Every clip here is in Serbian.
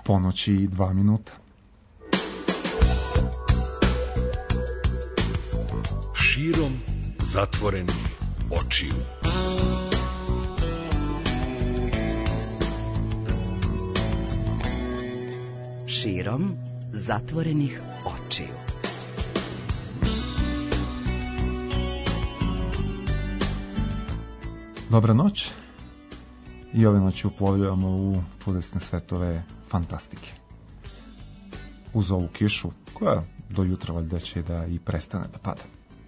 ponoći i 2 minuta. Širom zatvorenih očiju. Širom zatvorenih očiju. Dobra noć. I ove noći uplovljavamo u čudesne svetove fantastike. Uz ovu kišu, koja do jutra valjda će da i prestane da pada.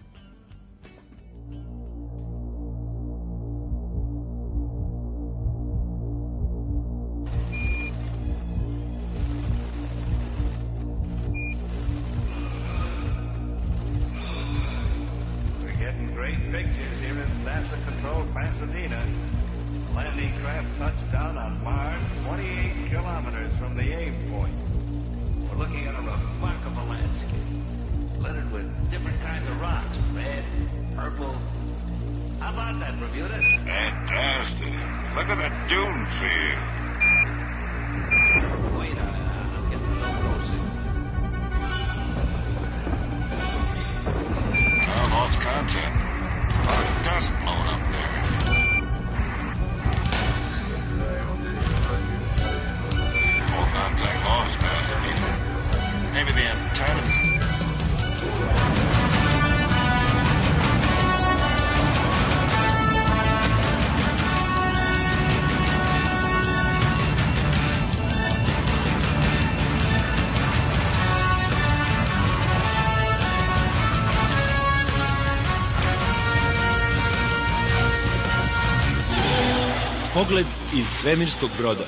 Pogled iz svemirskog broda.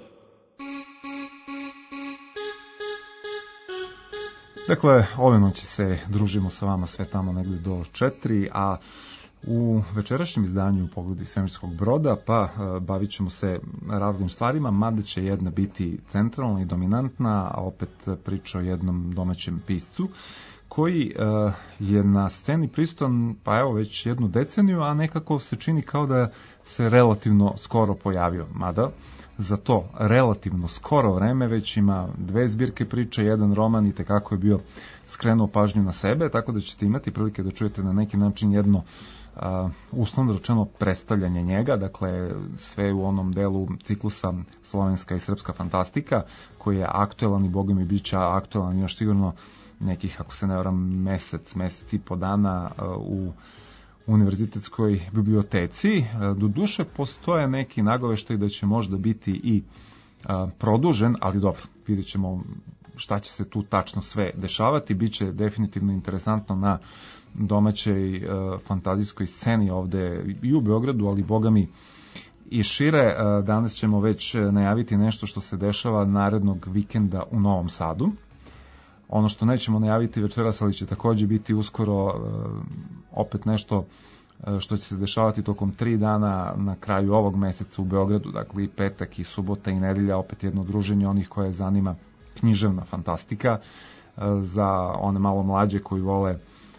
Dakle, ove noći se družimo sa vama sve tamo negdje do 4, a u večerašnjem izdanju Pogled iz svemirskog broda bavit ćemo se raznim stvarima, mada će jedna biti centralna i dominantna, a opet priča o jednom domaćem piscu koji je na sceni prisutan već jednu deceniju, a nekako se čini kao da se relativno skoro pojavio. Mada za to relativno skoro vreme već ima 2 zbirke priče, 1 roman i tekako je bio skrenuo pažnju na sebe, tako da ćete imati prilike da čujete na neki način jedno uslovno rečeno predstavljanje njega, dakle sve u onom delu ciklusa slovenska i srpska fantastika, koji je aktuelan i boga mi bit će aktuelan još sigurno nekih, ako se ne varam, mesec i po dana u univerzitetskoj biblioteci. Doduše postoje neki nagoveštaj da će možda biti i produžen, ali dobro, vidjet ćemo šta će se tu tačno sve dešavati. Biće definitivno interesantno na domaćoj fantazijskoj sceni ovde i u Beogradu, ali boga mi i šire. Danas ćemo već najaviti nešto što se dešava narednog vikenda u Novom Sadu. Ono što nećemo najaviti večeras, ali će također biti uskoro opet nešto što će se dešavati tokom 3 dana na kraju ovog meseca u Beogradu, dakle i petak i subota i nedelja, opet jedno druženje onih koje zanima književna fantastika, za one malo mlađe koji vole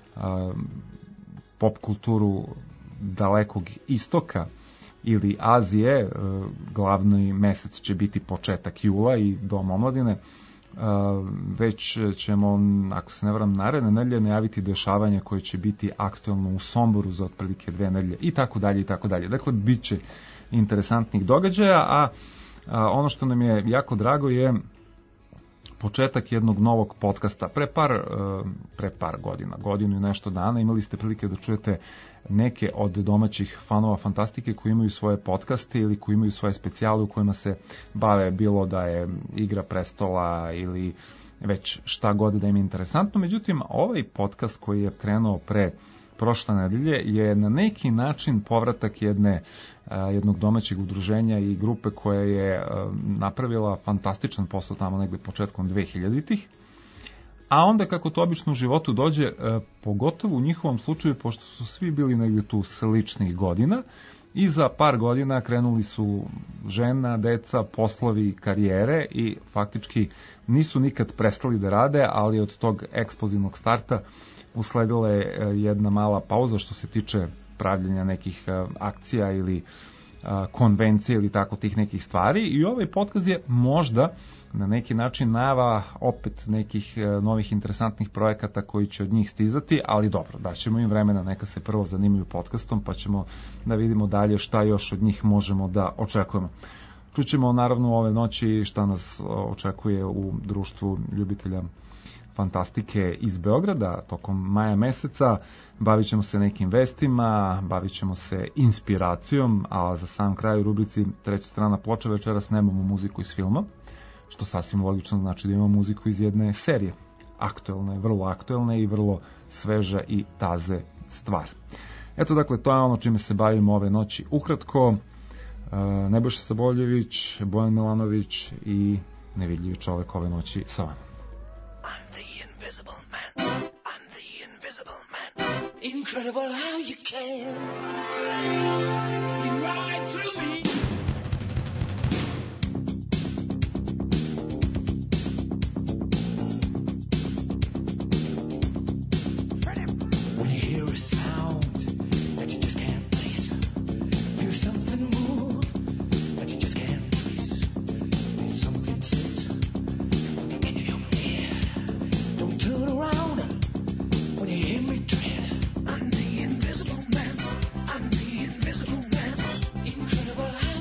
pop kulturu dalekog istoka ili Azije. Glavni mesec će biti početak jula i Dom omladine. Već ćemo, ako se ne varam, naredne nedelje najaviti dešavanja koje će biti aktualno u Somboru za otprilike 2 nedelje i tako dalje i tako dalje. Dakle, bit će interesantnih događaja, a ono što nam je jako drago je početak jednog novog podcasta. Pre par godina, godinu i nešto dana, imali ste prilike da čujete neke od domaćih fanova fantastike koji imaju svoje podcaste ili koji imaju svoje specijale u kojima se bave, bilo da je Igra prestola ili već šta god da im je interesantno. Međutim, ovaj podcast koji je krenuo pre prošle nedelje je na neki način povratak jednog domaćeg udruženja i grupe koja je napravila fantastičan posao tamo negde početkom 2000-ih. A onda, kako to obično u životu dođe, pogotovo u njihovom slučaju, pošto su svi bili negde tu sličnih godina, i za par godina krenuli su žena, deca, poslovi, karijere i faktički nisu nikad prestali da rade, ali od tog eksplozivnog starta usledila je jedna mala pauza što se tiče pravljenja nekih akcija ili konvencije ili tako tih nekih stvari, i ovaj podcast je možda na neki način najava opet nekih novih interesantnih projekata koji će od njih stizati, ali dobro, daćemo im vremena, neka se prvo zanimaju podcastom, pa ćemo da vidimo dalje šta još od njih možemo da očekujemo. Čućemo naravno ove noći šta nas očekuje u društvu ljubitelja fantastike iz Beograda tokom maja meseca. Bavit ćemo se nekim vestima, bavit ćemo se inspiracijom, a za sam kraj u rubrici Treća strana ploča večeras nemamo muziku iz filma, što sasvim logično znači da imamo muziku iz jedne serije. Aktuelne, vrlo aktuelne i vrlo sveže i taze stvar. Eto, dakle, to je ono čime se bavimo ove noći ukratko. Nebojša Saboljević, Bojan Milanović i nevidljivi čovek ove noći sa vama. I'm the invisible man. I'm the invisible man. Incredible how you can see right through me. When you hear a sound that you just can't place, feel something move that you just can't trace, feel something sit in your head. Don't turn around when you hear me tread. I'm the invisible man. I'm the invisible man. Incredible how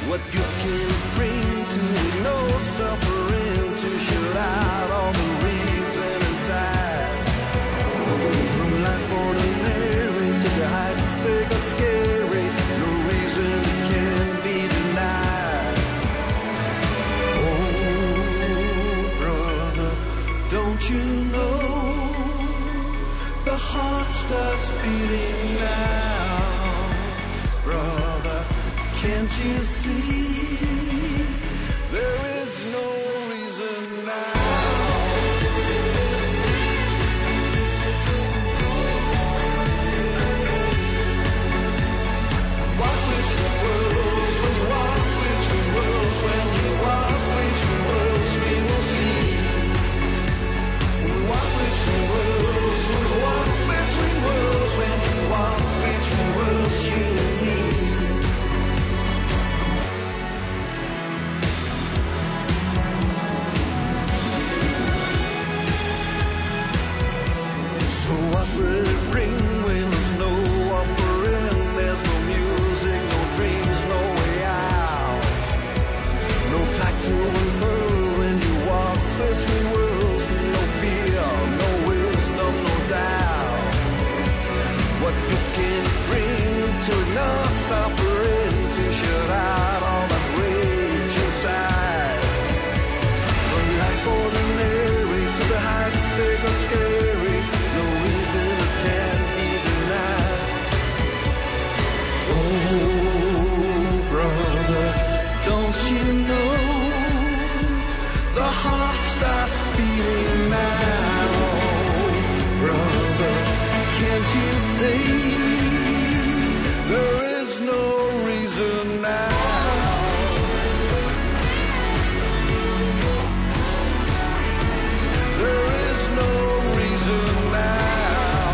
what good can it bring to ignore suffering, to shut out all the reason inside? From life ordinary to the heights big and scary, no reason can be denied. Oh, brother, don't you know the heart starts beating now? Brother, can't you see there is no reason now? Walk between worlds, when you walk between worlds, when you walk between worlds, we will see. When we walk between worlds, when we walk between worlds, when you walk between worlds, you and me. So what will it bring when there's no offering? There's no music, no dreams, no way out. No flag to unfurl when you walk between worlds. No fear, no wisdom, no doubt. What good can it bring to ignore suffering, to shut out all that rage inside? From life ordinary to the heights big and scary, no reason it can't be denied. Oh, brother, don't you know the heart starts beating now? Brother, can't you see there is no reason now? There is no reason now.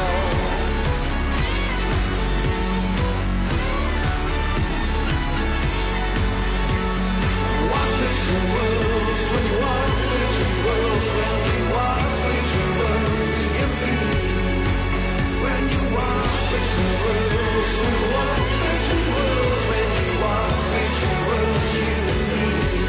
Walk between worlds, when you walk between worlds, when you walk between worlds, you see. When you walk between worlds, when you walk between worlds, when you walk between worlds, you and me.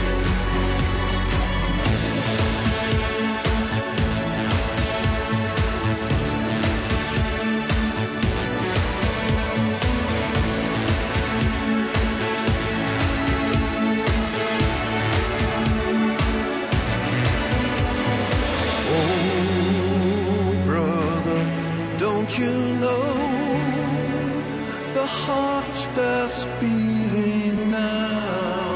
Oh, brother, don't you know the heart starts beating now?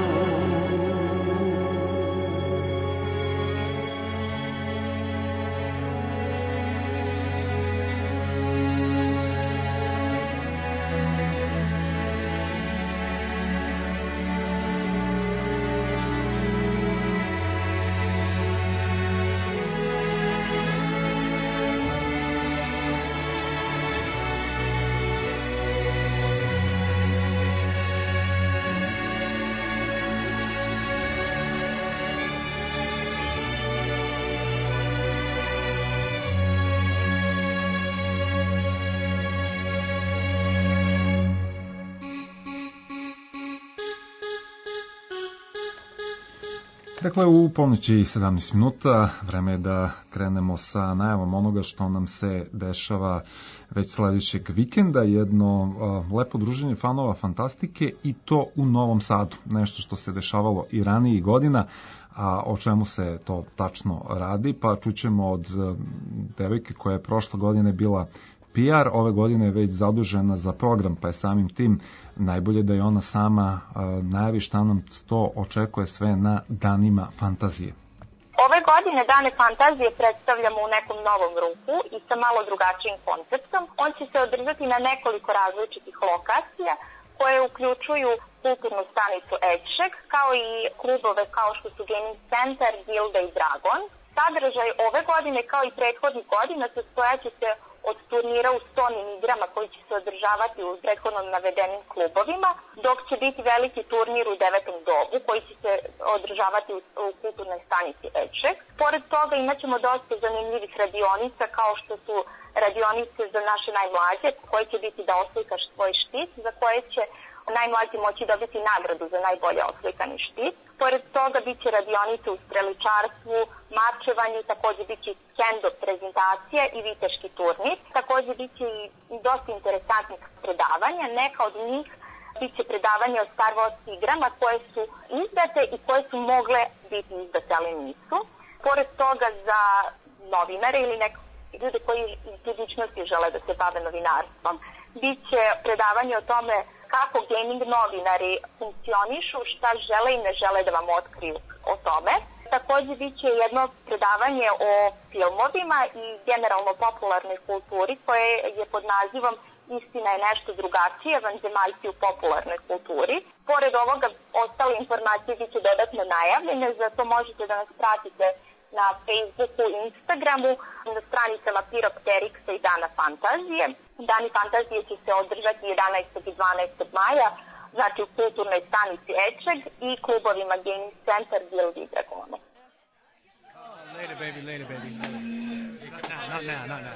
Dakle, u ponoći 17 minuta, vreme je da krenemo sa najavom onoga što nam se dešava već sledećeg vikenda, jedno lepo druženje fanova fantastike i to u Novom Sadu, nešto što se dešavalo i ranijih godina, a o čemu se to tačno radi, pa čućemo od devojke koja je prošle godine bila PR, ove godine je već zadužena za program, pa je samim tim najbolje da je ona sama najavi šta nam to očekuje sve na Danima fantazije. Ove godine Dane fantazije predstavljamo u nekom novom ruhu i sa malo drugačijim konceptom. On će se održati na nekoliko različitih lokacija koje uključuju kulturnu stanicu Edšek, kao i klubove kao što su Gaming Center, Gilda i Dragon. Sadržaj ove godine, kao i prethodnih godina, sastojaće se od turnira u stonim igrama koji će se održavati u prethodno navedenim klubovima, dok će biti veliki turnir u 9. dobu koji će se održavati u kulturnoj stanici Edšek. Pored toga imaćemo dosta zanimljivih radionica kao što su radionice za naše najmlađe koje će biti da oslikaš svoj štit, za koje će najmlađi moći dobiti nagradu za najbolje oslikani štit. Pored toga biće radionica u streličarstvu, marčevanju, takođe biće stand-up prezentacija i viteški turnir. Takođe biće i dosta interesantnih predavanja. Neka od njih biće predavanje o Star Wars igrama koje su izdate i koje su mogle biti izdate, ali nisu. Pored toga za novinare ili ljude koji iz budućnosti žele da se bave novinarstvom, biće predavanje o tome kako gaming novinari funkcionišu, šta žele i ne žele da vam otkriju o tome. Takođe biće jedno predavanje o filmovima i generalno popularnoj kulturi koje je pod nazivom Istina je nešto drugačije, vanzemaljci u popularnoj kulturi. Pored ovoga, ostale informacije biće dodatno najavljene, zato možete da nas pratite na Facebooku i Instagramu, na stranicama Piropterixa i Dana Fantazije. Dani Fantazije će se održati 11. i 12. maja, znači u kulturnoj stanici Ečeg i klubovima Gaming Center, Guild i Dragone. Later, baby, later, baby. Not now.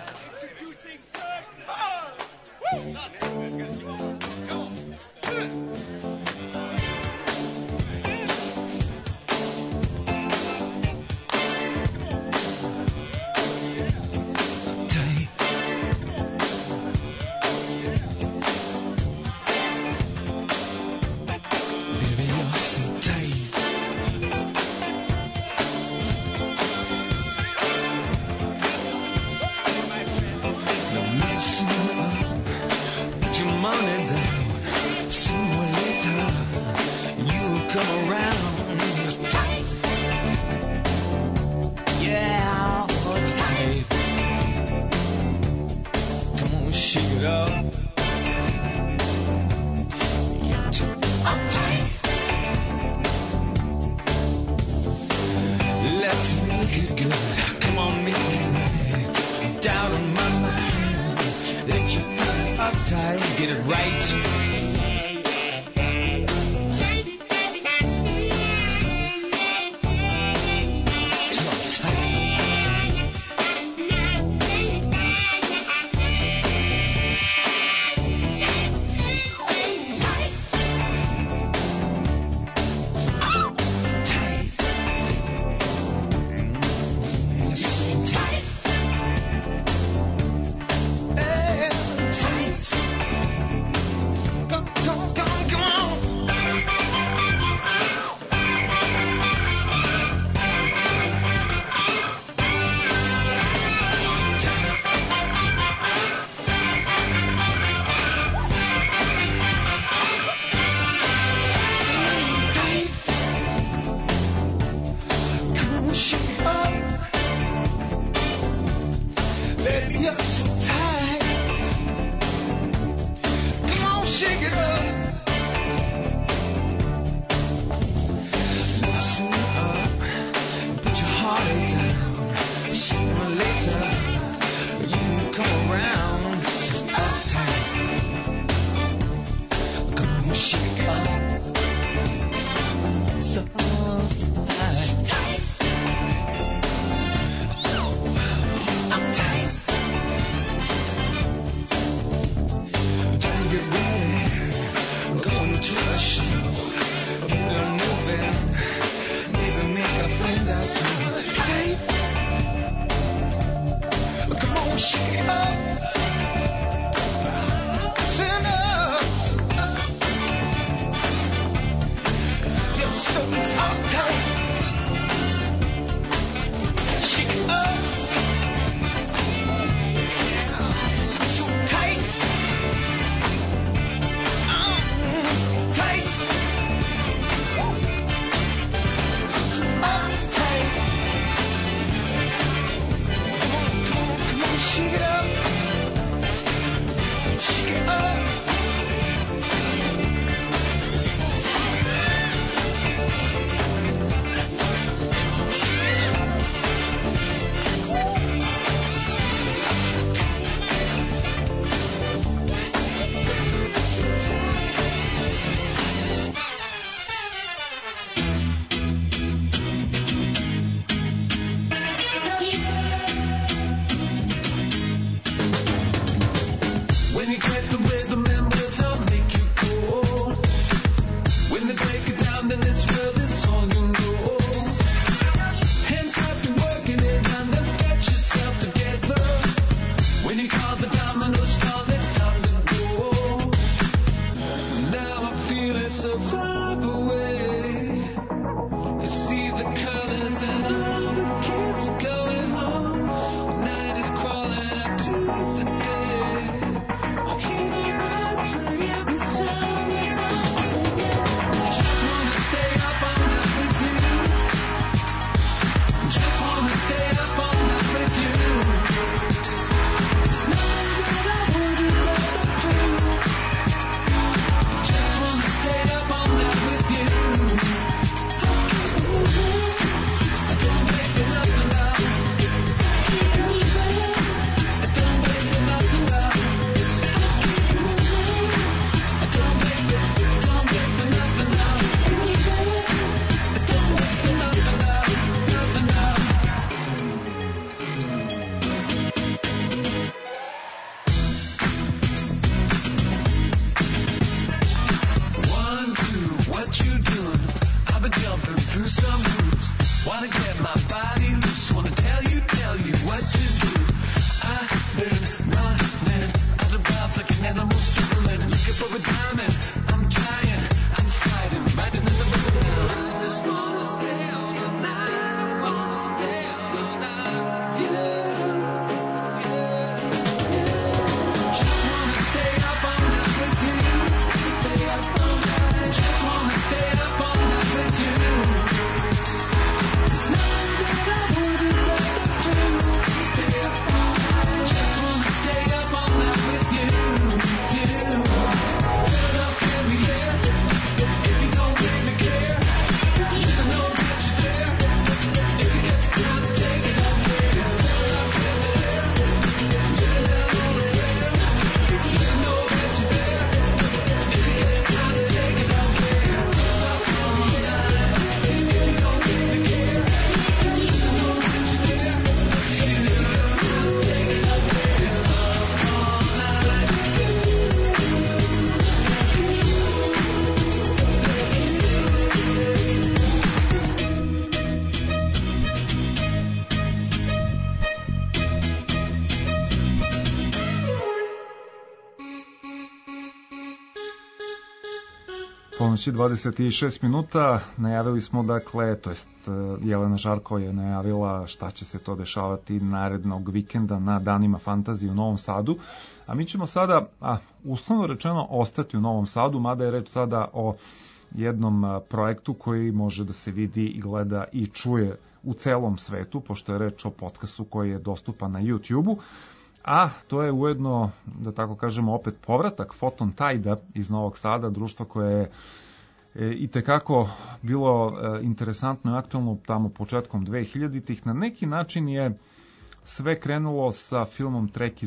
ponoći 26 minuta, najavili smo dakle, to jest Jelena Žarko je najavila šta će se to dešavati narednog vikenda na danima fantazije u Novom Sadu, a mi ćemo sada, uslovno rečeno, ostati u Novom Sadu, mada je reč sada o jednom projektu koji može da se vidi i gleda i čuje u celom svetu, pošto je reč o podcastu koji je dostupan na YouTube-u, a to je ujedno, da tako kažemo, opet povratak Photon Tide-a iz Novog Sada, društva koje je i tekako bilo interesantno i aktualno tamo početkom 2000-ih. Na neki način je sve krenulo sa filmom Trekkies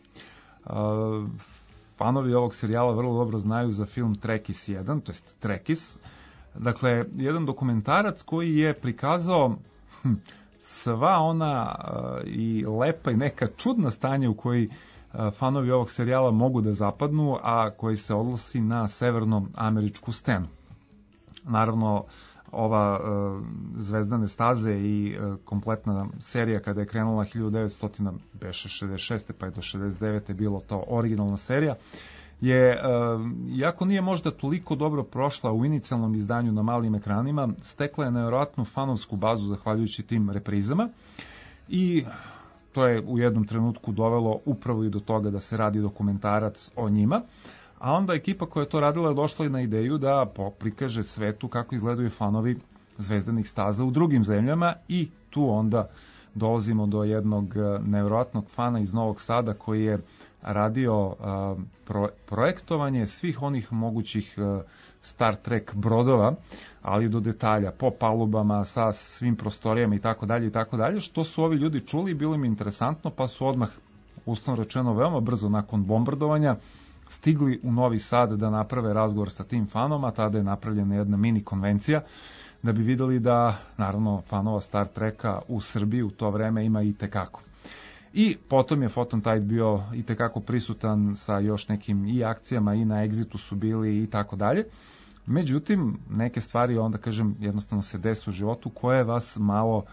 2. Fanovi ovog serijala vrlo dobro znaju za film Trekkies 1, to jest Trekkies. Dakle, jedan dokumentarac koji je prikazao sva ona i lepa i neka čudna stanja u koji fanovi ovog serijala mogu da zapadnu, a koji se odnosi na severnoameričku scenu. Naravno, ova Zvezdane staze i kompletna serija kada je krenula 1966. pa je do 69. bilo to originalna serija, je, iako nije možda toliko dobro prošla u inicijalnom izdanju na malim ekranima, stekla je nevjerojatnu fanovsku bazu zahvaljujući tim reprizama i to je u jednom trenutku dovelo upravo i do toga da se radi dokumentarac o njima, a onda ekipa koja je to radila je došla i na ideju da prikaže svetu kako izgledaju fanovi Zvezdanih staza u drugim zemljama i tu onda dolazimo do jednog nevjerojatnog fana iz Novog Sada koji je radio projektovanje svih onih mogućih Star Trek brodova, ali do detalja, po palubama, sa svim prostorijama i tako dalje, što su ovi ljudi čuli i bilo im interesantno, pa su odmah, uslovno rečeno, veoma brzo nakon bombardovanja stigli u Novi Sad da naprave razgovor sa tim fanom, a tada je napravljena jedna mini konvencija da bi videli da, naravno, fanova Star Treka u Srbiji u to vreme ima i tekako. I potom je Photon Tide bio i tekako prisutan sa još nekim i akcijama i na Exitu su bili i tako dalje. Međutim, neke stvari onda, kažem, jednostavno se desi u životu koje vas malo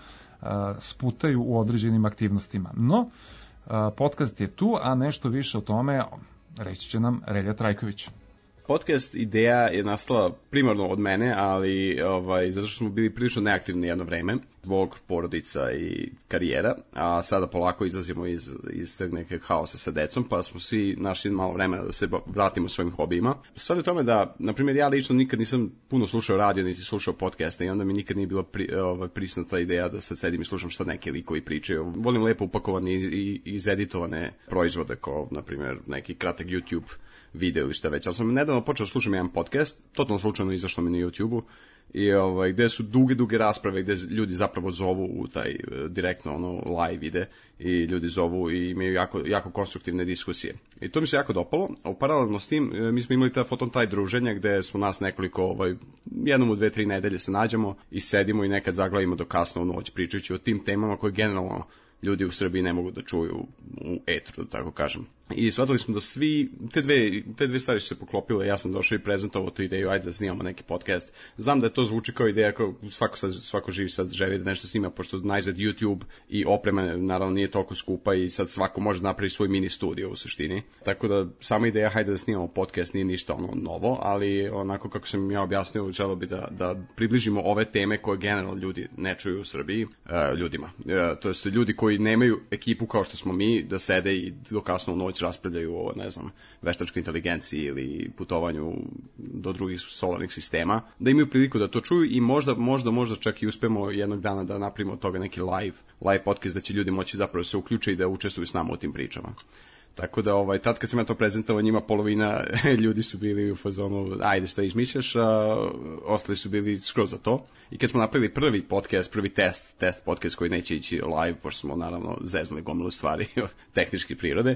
sputaju u određenim aktivnostima. No, podcast je tu, a nešto više o tome reći će nam Relja Trajković. Podcast ideja je nastala primarno od mene, ali zato što smo bili prilično neaktivni jedno vreme zbog porodica i karijera, a sada polako izlazimo iz tog nekog haosa sa decom, pa smo svi našli malo vremena da se vratimo svojim hobijima. Stvar je tome da, na primjer, ja lično nikad nisam puno slušao radio, niti slušao podcaste i onda mi nikad nije bila prisutna ideja da sad sedim i slušam šta neki likovi pričaju. Volim lepo upakovane i izeditovane proizvode, kao, na primjer, neki kratak YouTube video ili šta već, ali sam nedavno počeo slušam jedan podcast, totalno slučajno izašlo mi na YouTube-u, i gde su duge rasprave, gde ljudi zapravo zovu u taj direktno live ide i ljudi zovu i imaju jako konstruktivne diskusije. I to mi se jako dopalo, a paralelno s tim mi smo imali ta Photon Tide druženja gde smo nas nekoliko, jednom u 2-3 nedelje se nađemo i sedimo i nekad zaglavimo do kasno u noć pričajući o tim temama koje generalno ljudi u Srbiji ne mogu da čuju u etru, da tako kažem. I shvatili smo da svi, te dve stvari su se poklopile, ja sam došao i prezentovao tu ideju, ajde da snimamo neki podcast. Znam da to zvuči kao ideja, kao svako živi sad želi da nešto snima, pošto najzad YouTube i oprema naravno nije toliko skupa i sad svako može napraviti svoj mini studio u suštini. Tako da sama ideja, hajde da snimamo podcast, nije ništa novo, ali onako kako sam ja objasnio, želeo bi da približimo ove teme koje generalno ljudi ne čuju u Srbiji ljudima. To jest ljudi koji nemaju ekipu kao što smo mi, da sede i do kasno u noć raspravljaju o, veštačkoj inteligenciji ili putovanju do drugih solarnih sistema, da imaju priliku da to čuju i možda čak i uspemo jednog dana da napravimo od toga neki live podcast, da će ljudi moći zapravo se uključiti i da učestvuju s nama u tim pričama. Tako da, tad kad sam ja to prezentovao njima, polovina ljudi su bili u fazonu, ajde šta izmišljaš, a ostali su bili skroz za to. I kad smo napravili prvi podcast, prvi test podcast koji neće ići live, pošto smo naravno zeznuli gomilu stvari tehničke prirode,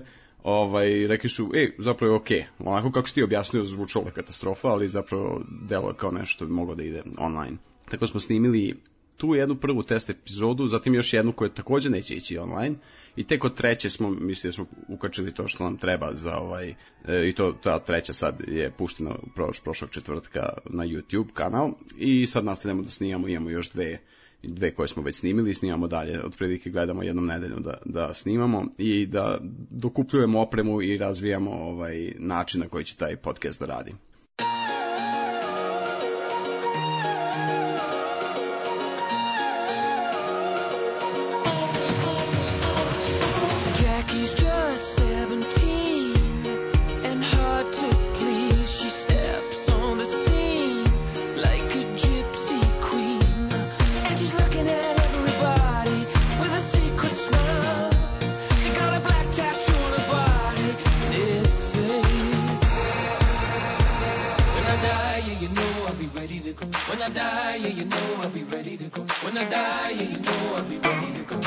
rekli su, zapravo je okej. Onako kako si ti objasnio, zvučala katastrofa, ali zapravo delo kao nešto bi moglo da ide online. Tako smo snimili tu jednu prvu test epizodu, zatim još jednu koja također neće ići online i tek od treće mislim da smo ukačili to što nam treba za i to ta treća sad je puštena prošlog četvrtka na YouTube kanal i sad nastavljamo da snimamo, imamo još dve koje smo već snimili, snimamo dalje, otprilike gledamo jednom nedeljom da snimamo i da dokupljujemo opremu i razvijamo način na koji će taj podcast da radi. to go. When I die, yeah, you know I'll be ready to go. When I die, yeah, you know I'll be ready to go.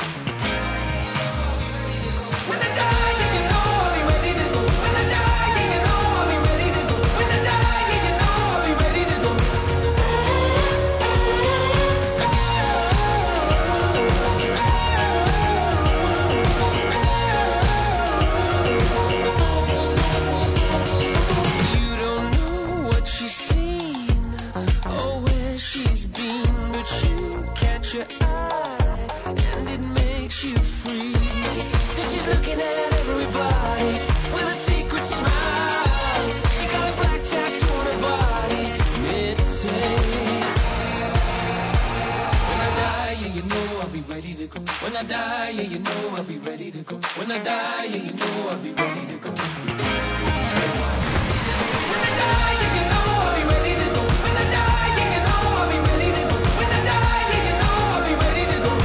When I die, yeah, you know I'll be ready to go. When I die, yeah, you know I'll be ready to go. When I die, yeah, you know I'll be ready to go. You don't know what she's seen or where she's been, but you catch her eye and it makes you freeze. And she's looking at everybody with a secret smile. She got a black tattoo on her body and it says, when I die, yeah, you know I'll be ready to go. When I die, yeah, you know I'll be ready to go. When I die, yeah, you know I'll be ready to go. When I die, yeah, you know I'll be ready to go. When I die, yeah, you know I'll be ready to go. When I die, yeah, you know I'll be ready to go.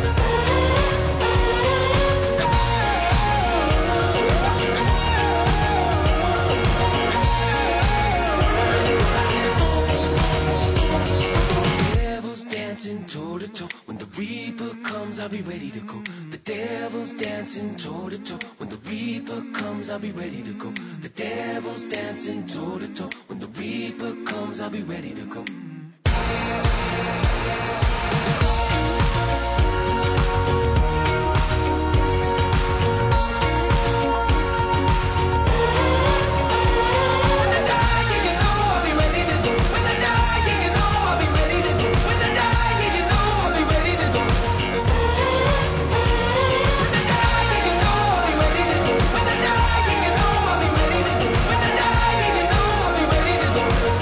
Devil's dancing toe to toe. When the reaper comes, I'll be ready to go. The devil's dancing toe to toe. When the reaper comes, I'll be ready to go. The devil's dancing toe to toe. When the reaper comes, I'll be ready to go. When I die, yeah, you know I'll be ready to go. When I die, yeah, you know I'll be ready to go. When I die, yeah, you know I'll be ready to go. When I die, yeah, you know I'll be ready to go. When I die, yeah, you know I'll be ready to go. When I die, yeah, you know I'll be ready to go.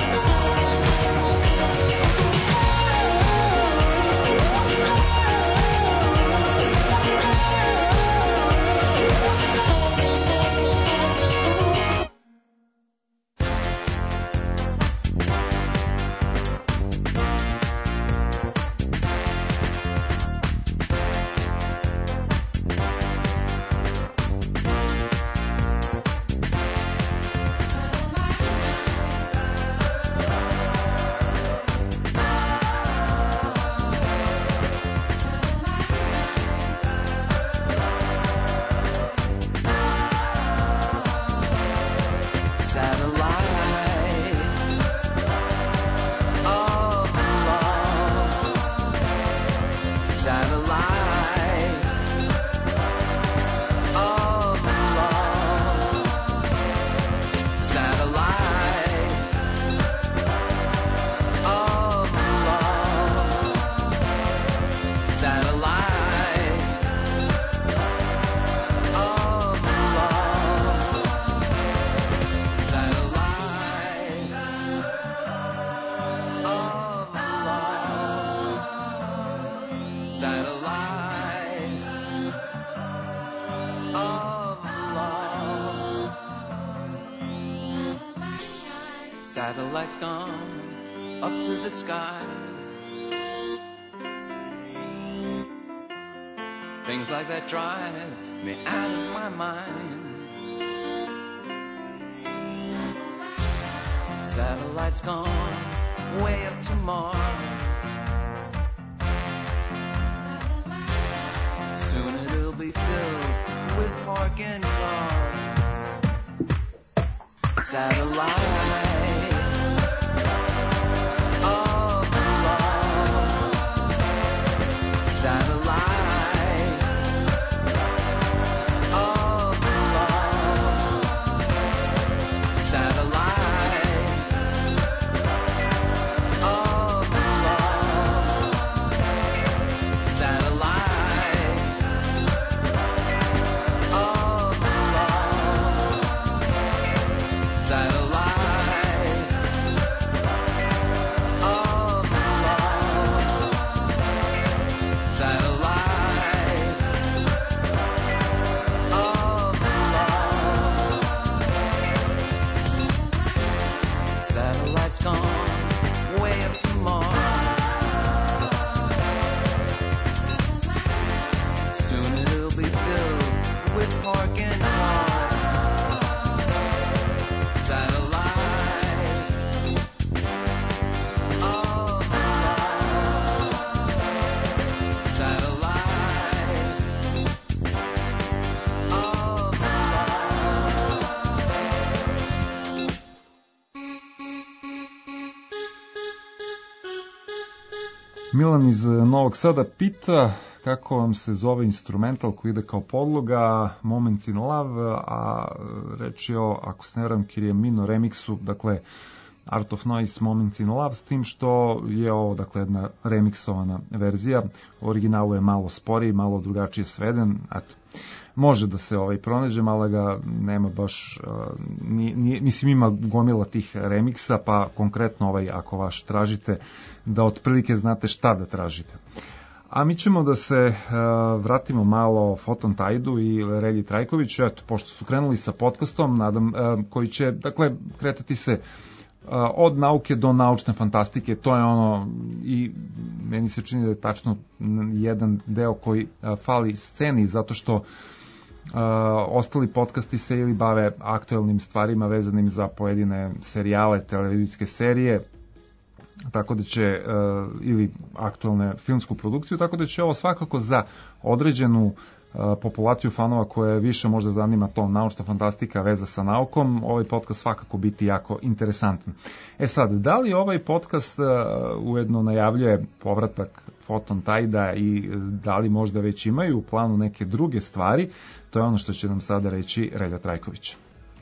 Satellites gone up to the skies. Things like that drive me out of my mind. Satellites gone way up to Mars. Soon it'll be filled with parking cars. Satellite. Satellite of love. Satellite of love. Satellite of love. Satellite. Milan iz Novog Sada pita kako vam se zove instrumental koji ide kao podloga Moments in Love, a reč je o, ako se ne varam, Kirijamino remiksu, dakle Art of Noise Moments in Love, s tim što je ovo, dakle, jedna remiksovana verzija. U originalu je malo sporiji, malo drugačije sveden, eto. Može da se pronađe, malo ga nema baš, mislim ima gomila tih remiksa, pa konkretno ako vaš tražite, da otprilike znate šta da tražite. A mi ćemo da se vratimo malo Foton Tajdu i Relji Trajkoviću, eto, pošto su krenuli sa podcastom, koji će, dakle, kretati se od nauke do naučne fantastike. To je ono, i meni se čini da je tačno jedan deo koji fali sceni, zato što ostali podcasti se ili bave aktuelnim stvarima vezanim za pojedine serijale, televizijske serije, tako da će, ili aktuelne filmsku produkciju, tako da će ovo svakako za određenu populaciju fanova koje više možda zanima to naučna fantastika, veza sa naukom, ovaj podcast svakako biti jako interesantan. Sad, da li ovaj podcast ujedno najavljuje povratak Foton Tajda i da li možda već imaju u planu neke druge stvari, to je ono što će nam sada reći Relja Trajković.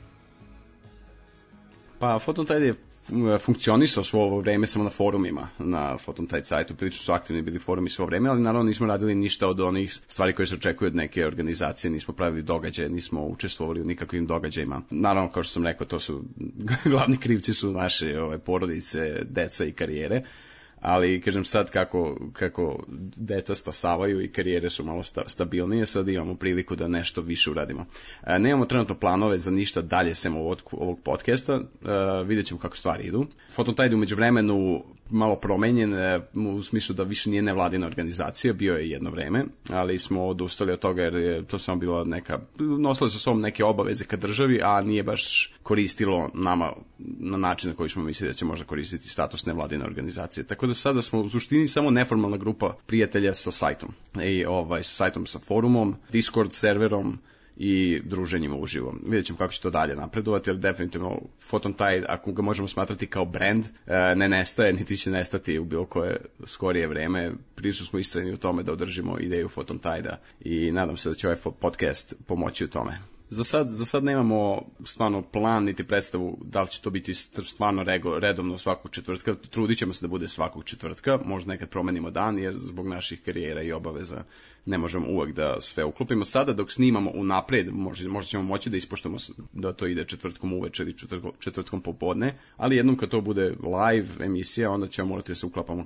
Pa Foton Tide je funkcionisao svo ovo vreme samo na forumima, na Foton Tide sajtu, prilično su aktivni bili forumi svo vreme, ali naravno nismo radili ništa od onih stvari koje se očekuju od neke organizacije, nismo pravili događaje, nismo učestvovali u nikakvim događajima. Naravno, kao što sam rekao, to su glavni krivci su naše porodice, deca i karijere. Ali, kažem sad, kako deca stasavaju i karijere su malo stabilnije, sad imamo priliku da nešto više uradimo. Nemamo trenutno planove za ništa dalje sem ovog podcasta, vidjet ćemo kako stvari idu. Foton Tide umeđu vremenu malo promenjen, u smislu da više nije nevladina organizacija, bio je jedno vreme, ali smo odustali od toga jer je to samo bilo nosilo sa sobom neke obaveze ka državi, a nije baš koristilo nama na način na koji smo mislili da će možda koristiti status nevladine organizacije. Tako da sada smo u suštini samo neformalna grupa prijatelja sa sajtom. Sa sajtom, sa forumom, Discord serverom i druženjima uživo. Vidjet ćemo kako će to dalje napredovati, ali definitivno Foton Tide, ako ga možemo smatrati kao brand, ne nestaje, niti će nestati u bilo koje skorije vreme. Prilično smo istrajni u tome da održimo ideju Foton Tide-a i nadam se da će ovaj podcast pomoći u tome. Za sad nemamo stvarno plan niti predstavu da li će to biti stvarno redovno svakog četvrtka. Trudit ćemo se da bude svakog četvrtka, možda nekad promenimo dan jer zbog naših karijera i obaveza ne možemo uvek da sve uklopimo. Sada dok snimamo unapred, možda ćemo moći da ispoštujemo da to ide četvrtkom uveče ili četvrtkom popodne, ali jednom kad to bude live emisija, onda ćemo morati da se uklapamo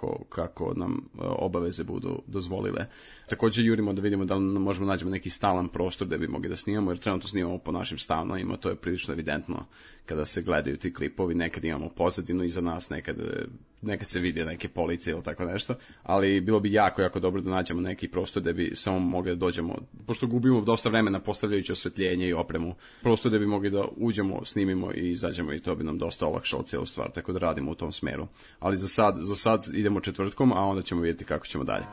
kako nam obaveze budu dozvolile. Također jurimo da vidimo da li možemo nađemo neki stalan prostor da bi mogli da snimamo, jer trenutno snimamo po našim stanovima, to je prilično evidentno kada se gledaju ti klipovi, nekad imamo pozadinu iza nas, nekad se vidi neke policije ili tako nešto, ali bilo bi jako dobro da nađemo neki prostor da bi samo mogli da dođemo, pošto gubimo dosta vremena postavljajući osvetljenje i opremu, prostor da bi mogli da uđemo, snimimo i izađemo i to bi nam dosta olakšalo cijelu stvar, tako da radimo u tom smeru. Ali za sad idemo četvrtkom, a onda ćemo vidjeti kako ćemo dalje.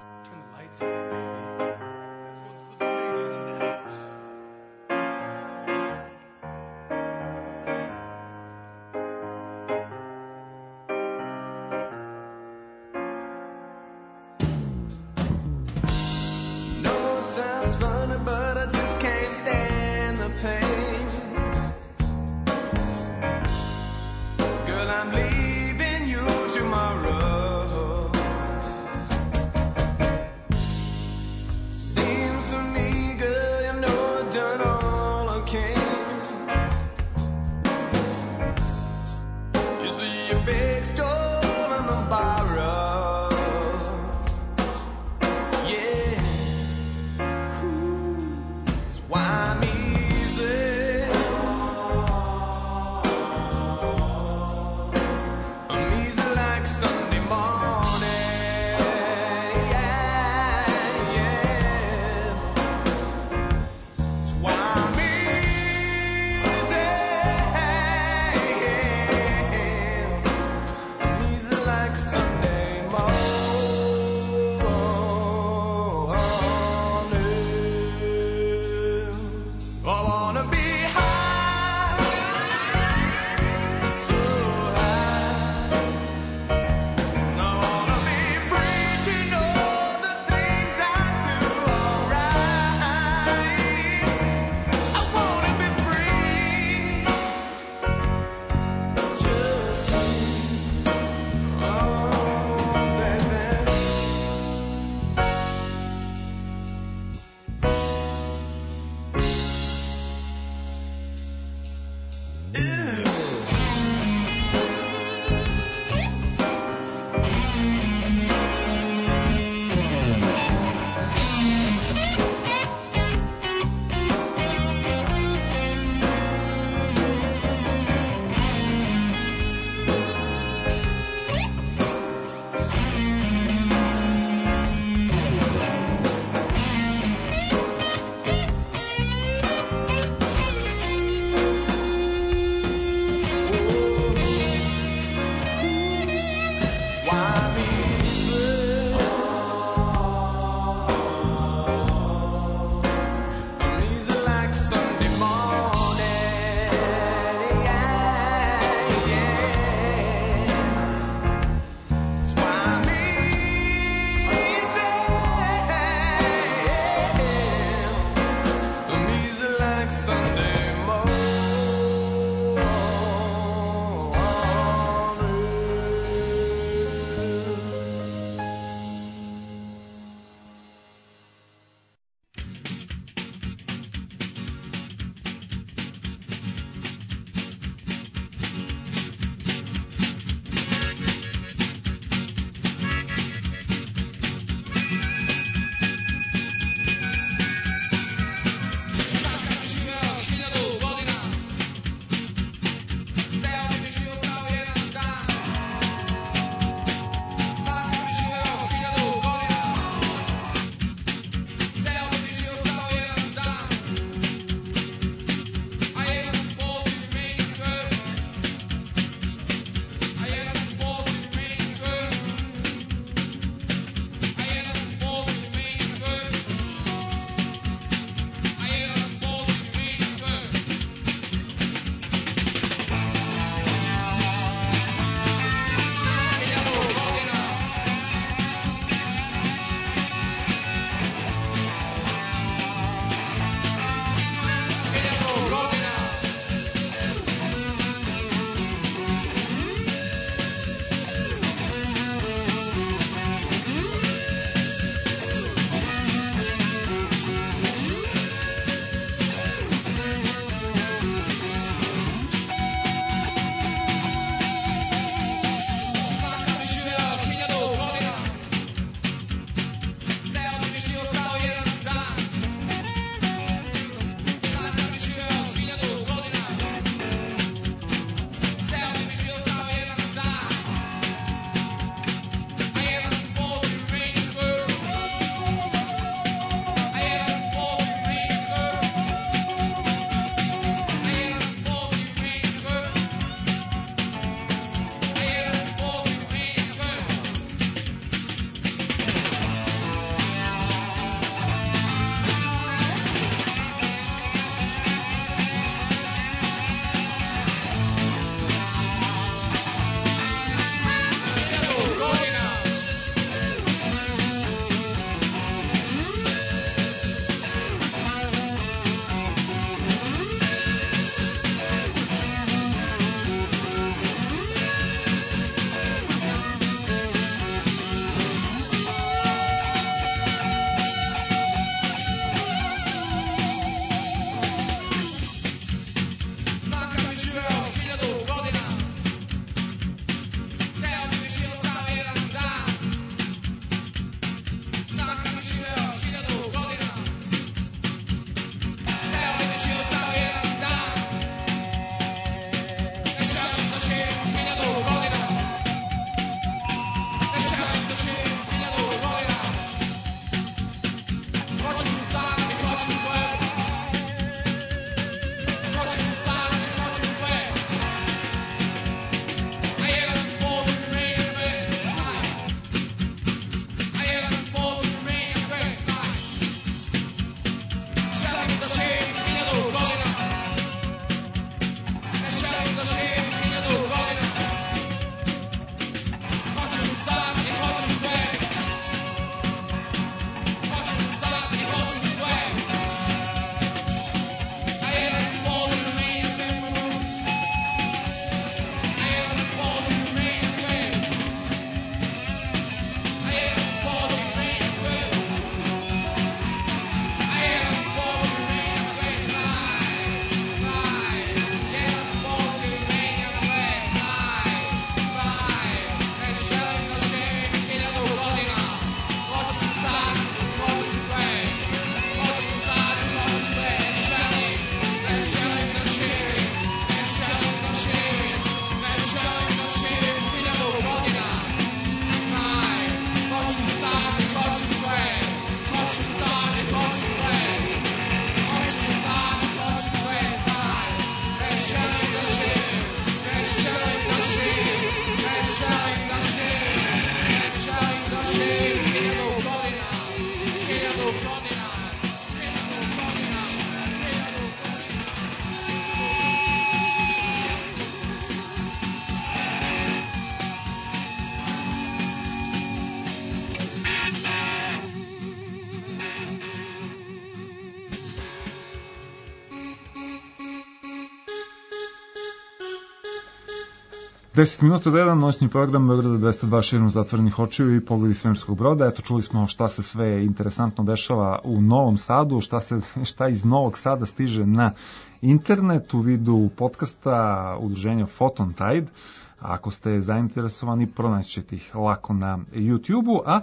10 minuta do 1, noćni program Beograda 202 širom zatvorenih očiju i pogledi svemirskog broda. Eto, čuli smo šta se sve interesantno dešava u Novom Sadu, šta iz Novog Sada stiže na internet u vidu podcasta udruženja Photon Tide. Ako ste zainteresovani, pronaći ćete ih lako na YouTube-u, a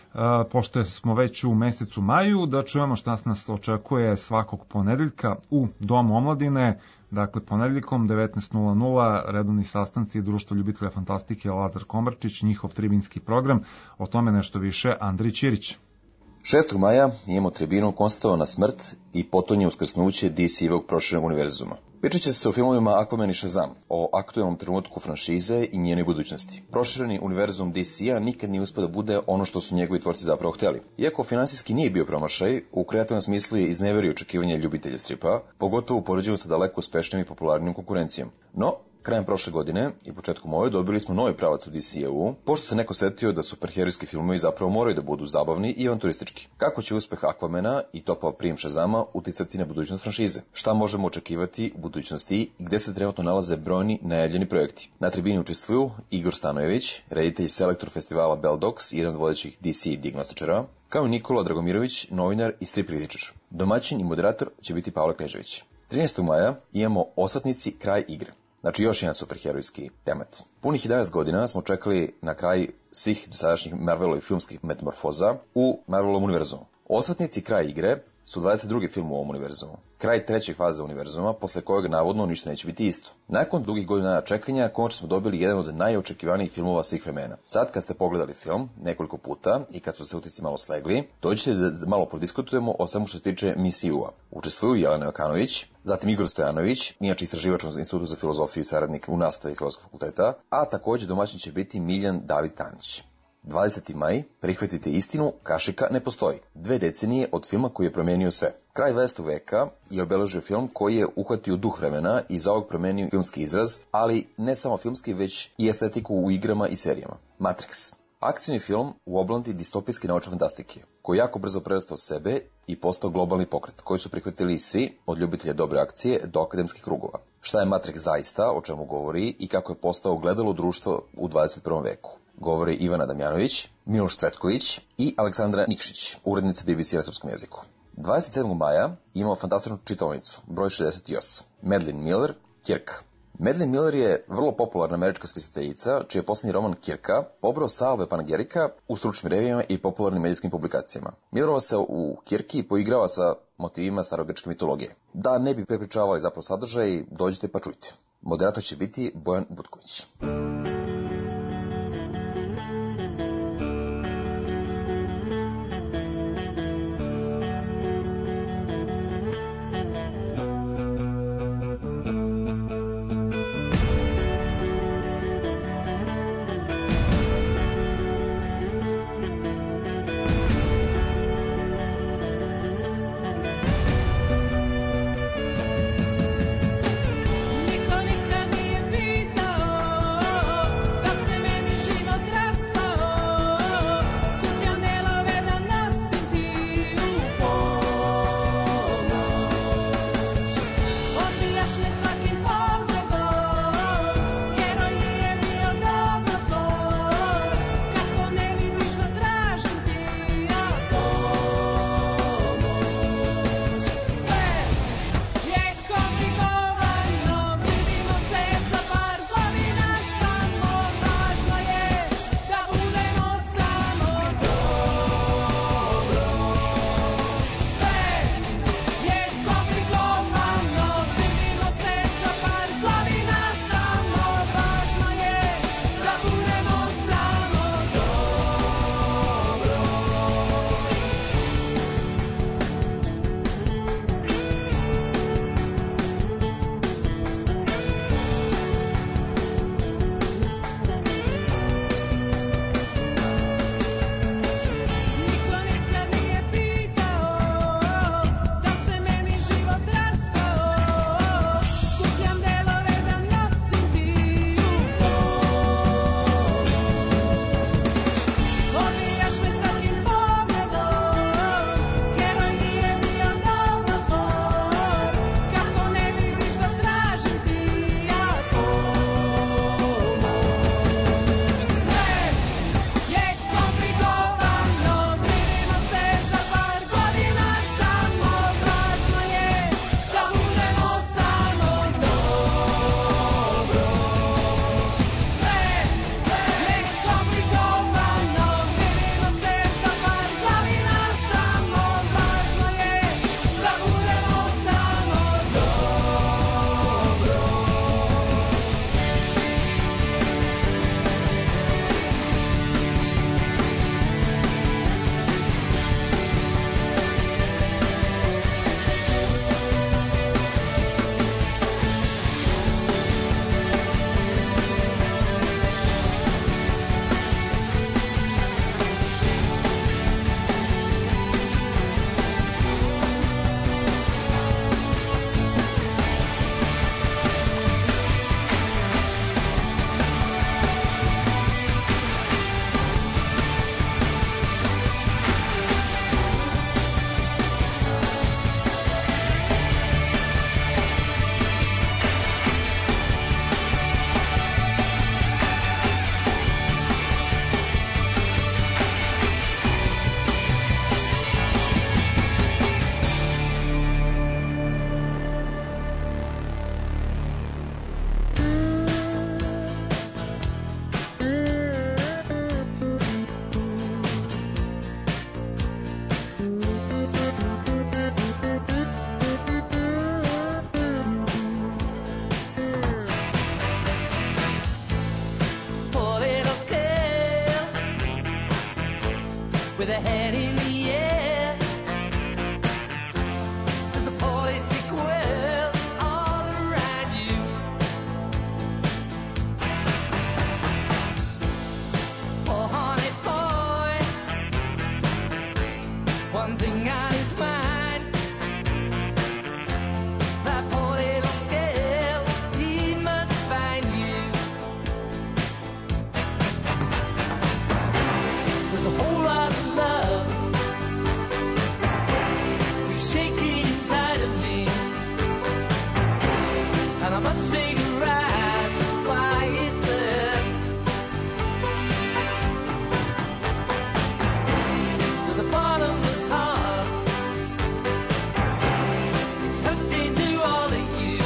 pošto smo već u mesecu maju, da čujemo šta nas očekuje svakog ponedeljka u Domu omladine. Dakle, ponedeljkom 19.00 redovni sastanci Društva ljubitelja fantastike Lazar Kombarčić, njihov tribinski program. O tome nešto više Andrij Ćirić. 6. maja imamo tribinu konstatovana smrt i potonje uskrsnuće DC-evog proširenog univerzuma. Pričat će se o filmovima Aquaman i Shazam, o aktuelnom trenutku franšize i njenoj budućnosti. Prošireni univerzum DC-a nikad nije uspio da bude ono što su njegovi tvorci zapravo hteli. Iako finansijski nije bio promašaj, u kreativnom smislu je izneverio očekivanja ljubitelja stripa, pogotovo u poređenju sa daleko uspešnijom i popularnijom konkurencijom. No, krajem prošle godine i početkom ove dobili smo novi pravac u DC-u, pošto se neko setio da superherojski filmovi zapravo moraju da budu zabavni i avanturistički. Kako će uspeh Aquamana i topao prijem Shazama uticati na budućnost franšize? Šta možemo očekivati u budućnosti i gde se trenutno nalaze brojni najavljeni projekti? Na tribini učestvuju Igor Stanojević, reditelj selektor festivala Bell Dogs i jedan od vodećih DC dijagnostičara, kao i Nikola Dragomirović, novinar i strip kritičar. Domaćin i moderator će biti Pavle Knežević. 13. maja imamo Osvetnici kraj igre. Znači još jedan superherojski temat. Punih 11 godina smo čekali na kraj svih dosadašnjih Marvelovih filmskih metamorfoza u Marvelovom univerzumu. Osvetnici kraj igre su 22. film u ovom univerzumu. Kraj trećeg faze univerzuma, posle kojeg navodno ništa neće biti isto. Nakon dugih godina čekanja, konačno smo dobili jedan od najočekivanijih filmova svih vremena. Sad kad ste pogledali film nekoliko puta i kad su se utisci malo slegli, dođete da malo prodiskutujemo o svemu što se tiče MCU-a. Učestvuju Jelena Jokanović, zatim Igor Stojanović, inače istraživač u Institutu za filozofiju i saradnik u nastavi Filozofskog fakulteta, a takođe domaćin će biti Miljan David Kanić. 20. maj, prihvatite istinu, kašika ne postoji. 2 decenije od filma koji je promenio sve. Kraj 20. veka je obeležio film koji je uhvatio duh vremena i za ovog promenio filmski izraz, ali ne samo filmski, već i estetiku u igrama i serijama. Matrix. Akcijni film u oblasti distopijske naučne fantastike, koji jako brzo prerastao sebe i postao globalni pokret, koji su prihvatili svi, od ljubitelja dobre akcije do akademskih krugova. Šta je Matrix zaista, o čemu govori i kako je postao ogledalo društva u 21. veku. Govore Ivana Damjanović, Miloš Cvetković i Aleksandra Nikšić, urednica BBC na srpskom jeziku. 27. maja imamo fantastičnu čitaonicu, broj 68. Madeline Miller, Kirka. Madeline Miller je vrlo popularna američka spisateljica, čiji je posljednji roman Kirka pobrao salve panegirika u stručnim revijama i popularnim medijskim publikacijama. Millerova se u Kirki poigrava sa motivima starogrečke mitologije. Da ne bi prepričavali zapravo sadržaj, dođite pa čujte. Moderator će biti Bojan Butković. Niko nikad nije pitao with a head in the air. There's a policy quill all around you. Oh, honey boy, one thing on his mind. That poor little girl, he must find you. There's a whole lot of love shaking inside of me, and I must figure out why it's there. There's a bottomless heart, it's hooked into all of you,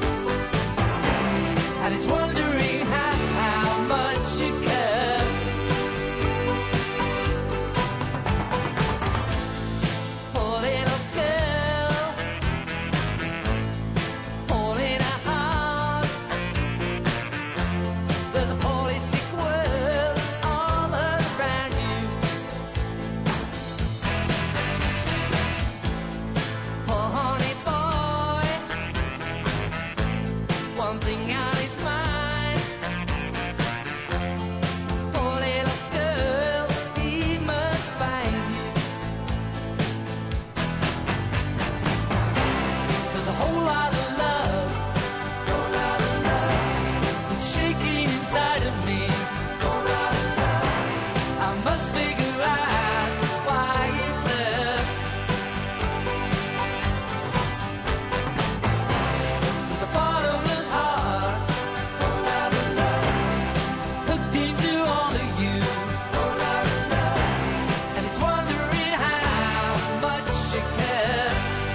and it's wondering how much you care. Poor little girl, holding her heart. There's a policy quill all around you. Poor honey boy, one thing on his mind. Poor little girl, he must find you. There's a whole lot of love, shaking inside of me. I must figure out why it's there. There's a bottomless heart, hooked into all of you, and it's wondering how much you care.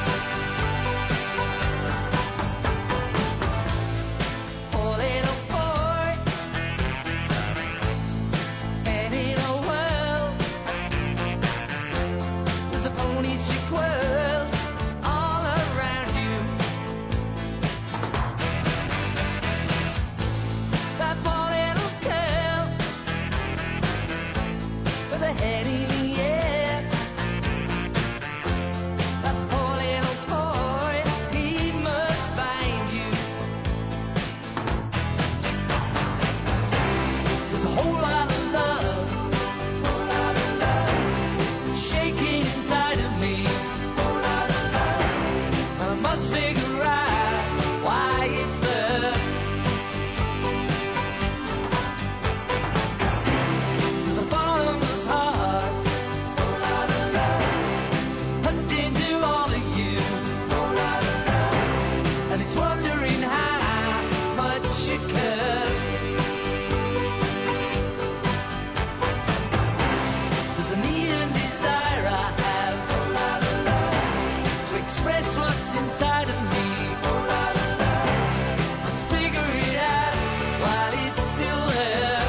Poor little boy, and in a world, there's a pony squirrel all around you. That poor little girl, with a head in the air. That poor little boy, he must find you. There's a whole lot of love shaking inside of me, and I must figure out why it's there. There's a bottomless heart, hooked into all of you, and it's wondering how much you care. There's a need and desire I have to express what's inside of me. Let's figure it out while it's still there.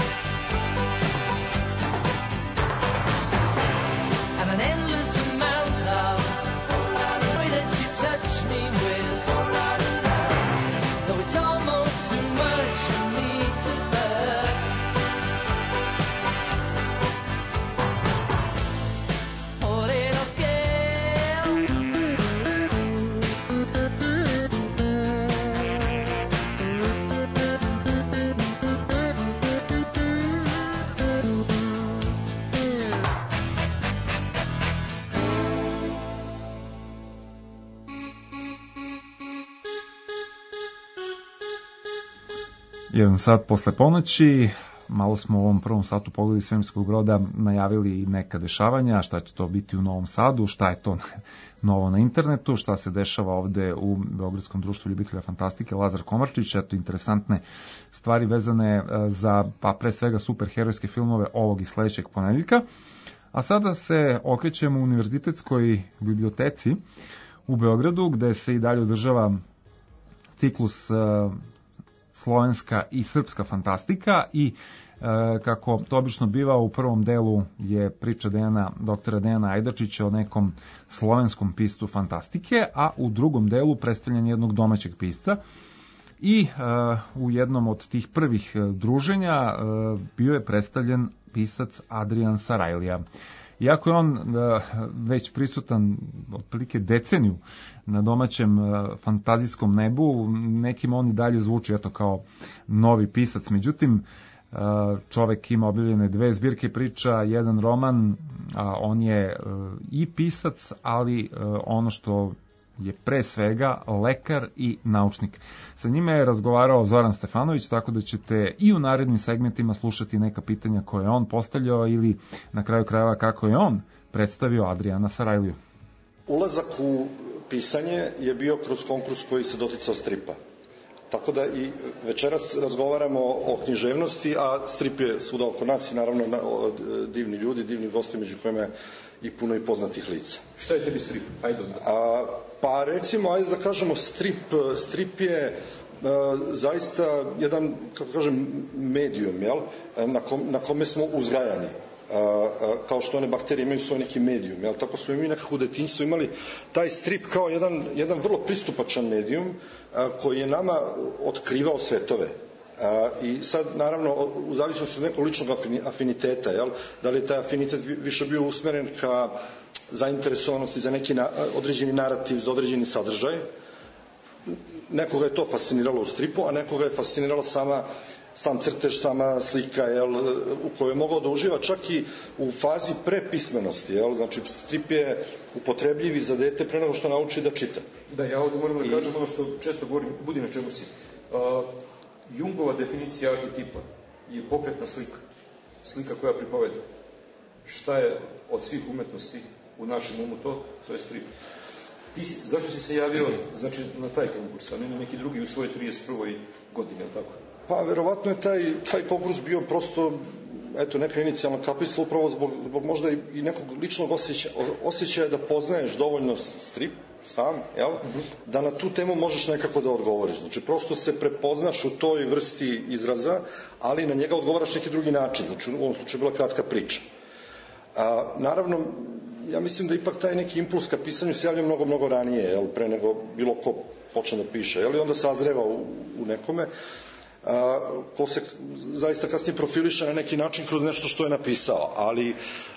And an endless amount of joy that you touch me with, though it's almost too much for me to bear. Poor little girl, Jedan sat posle ponoći, malo smo u ovom prvom satu Pogledi svemirskog broda najavili neka dešavanja, šta će to biti u Novom Sadu, šta je to novo na internetu, šta se dešava ovde u Beogradskom društvu ljubitelja fantastike Lazar Komarčić, eto interesantne stvari vezane za, pa pre svega superherojske filmove ovog i sledećeg ponedeljka. A sada se okrećemo u Univerzitetskoj biblioteci u Beogradu, gde se i dalje održava ciklus slovenska i srpska fantastika i kako to obično biva, u prvom delu je priča doktora Dejana Ajdačića o nekom slovenskom piscu fantastike, a u drugom delu predstavljanje jednog domaćeg pisca. I u jednom od tih prvih druženja bio je predstavljen pisac Adrian Sarajlija. Iako je on već prisutan otprilike deceniju na domaćem fantazijskom nebu, nekim on i dalje zvuči eto kao novi pisac. Međutim, čovek ima objavljene 2 zbirke priča, 1 roman, a on je i pisac, ali ono što je pre svega lekar i naučnik. Sa njime je razgovarao Zoran Stefanović, tako da ćete i u narednim segmentima slušati neka pitanja koje je on postavljao ili na kraju krajeva kako je on predstavio Adrijana Sarajliju. Ulazak u pisanje je bio kroz konkurs koji se doticao stripa. Tako da i večeras razgovaramo o književnosti, a strip je svuda oko nas i naravno divni ljudi, divni gosti među kojima je i puno i poznatih lica. Šta je tebi strip? Ajde. Pa recimo, ajde da kažemo strip je zaista jedan, kako kažem, medijum, jel? Na kome smo uzgajani. Kao što one bakterije imaju svoj neki medijum, jel? Tako smo i mi nekako u detinjstvu imali taj strip kao jedan vrlo pristupačan medijum koji je nama otkrivao svetove. I sad, naravno, u zavisnosti od nekog ličnog afiniteta, jel? Da li je taj afinitet više bio usmeren ka zainteresovanosti za neki određeni narativ, za određeni sadržaj. Nekoga je to fasciniralo u stripu, a nekoga je fasciniralo sam crtež, sama slika, jel, u kojoj je mogao da uživa čak i u fazi prepismenosti. Jel? Znači, strip je upotrebljiv i za dete pre nego što nauči da čita. Da, ja ovdje moram da kažem ono što često govorim, budi na čemu si. Jungova definicija arhetipa je pokretna slika. Slika koja pripoveda. Šta je od svih umetnosti u našem umu to je strip. Zašto si se javio, znači, na taj konkurs, a ne na neki drugi u svojoj 31. godini, ali tako? Pa, verovatno je taj konkurs bio prosto, eto, neka inicijalna kapisla, upravo zbog možda i nekog ličnog osjećaja da poznaješ dovoljno strip, sam, jel? Da na tu temu možeš nekako da odgovoriš. Znači, prosto se prepoznaš u toj vrsti izraza, ali na njega odgovaraš neki drugi način. Znači, u ovom slučaju je bila kratka priča. Naravno, ja mislim da ipak taj neki impuls ka pisanju se javlja mnogo, mnogo ranije, jel? Pre nego bilo ko počne da piše, jel? I onda sazreva u nekome, ko se zaista kasnije profiliše na neki način kroz nešto što je napisao. Ali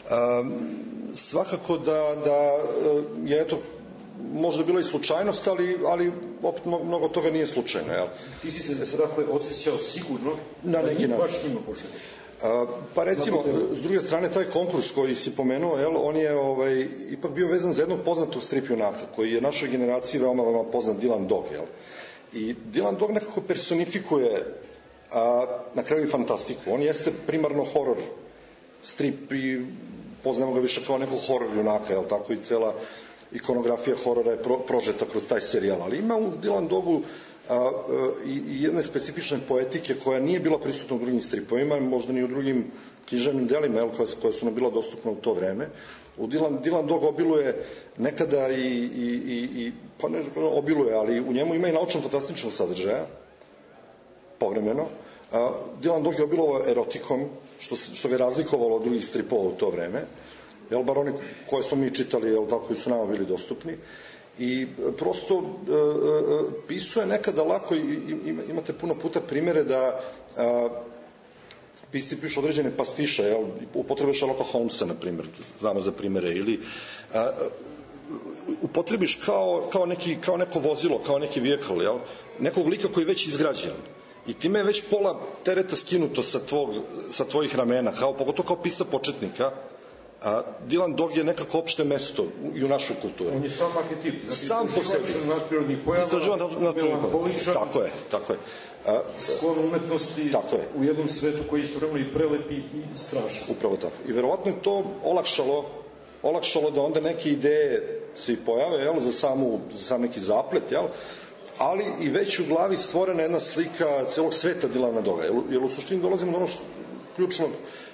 svakako da je, eto, možda bila i slučajnost, ali opet mnogo toga nije slučajno. Jel? Ti si se dakle osjećao sigurno na da neki baš njima pošalješ. Pa recimo, s druge strane, taj konkurs koji si pomenuo, jel, on je ipak bio vezan za jednog poznatog strip junaka, koji je našoj generaciji veoma poznat, Dylan Dog. Jel? I Dylan Dog nekako personifikuje na kraju i fantastiku. On jeste primarno horor strip i poznamo ga više kao nekog horor junaka, jel, tako i cela ikonografija horora je prožeta kroz taj serijal. Ali ima u Dylan Dogu i jedne specifične poetike koja nije bila prisutna u drugim stripovima, možda ni u drugim književnim delima, jel, koja su nam bila dostupna u to vreme. U Dylan Dog obiluje nekada pa ne obiluje, ali u njemu ima i naučno-fantastičnog sadržaja, povremeno. Dylan Dog je obilovao erotikom, što ga je razlikovalo od drugih stripova u to vreme, jel, bar oni koje smo mi čitali, jel, tako, koji su nama bili dostupni. I prosto pisuje nekada lako, imate puno puta primere da pisci pišu određene pastiše, jel, upotrebe Sherlocka Holmesa, na primjer, znamo za primere, ili upotrebiš kao neko vozilo, kao neki vehicle, jel, nekog lika koji je već izgrađen. I time je već pola tereta skinuto sa tvojih ramena, pogotovo kao pisa početnika. Dylan Dog je nekako opšte mesto i u našoj kulturi. On je sam arhetip, znači sam po sebi. Nadprirodnih pojava, melankoličan, tako je. Sklon umetnosti u jednom svetu koji je istovremeno i prelepi i strašan. Upravo tako. I verovatno je to olakšalo da onda neke ideje se i pojave, jel, za sam neki zaplet, jel, ali i već u glavi stvorena jedna slika celog sveta Dylana Doga. Jer u suštini dolazimo do ono ključnog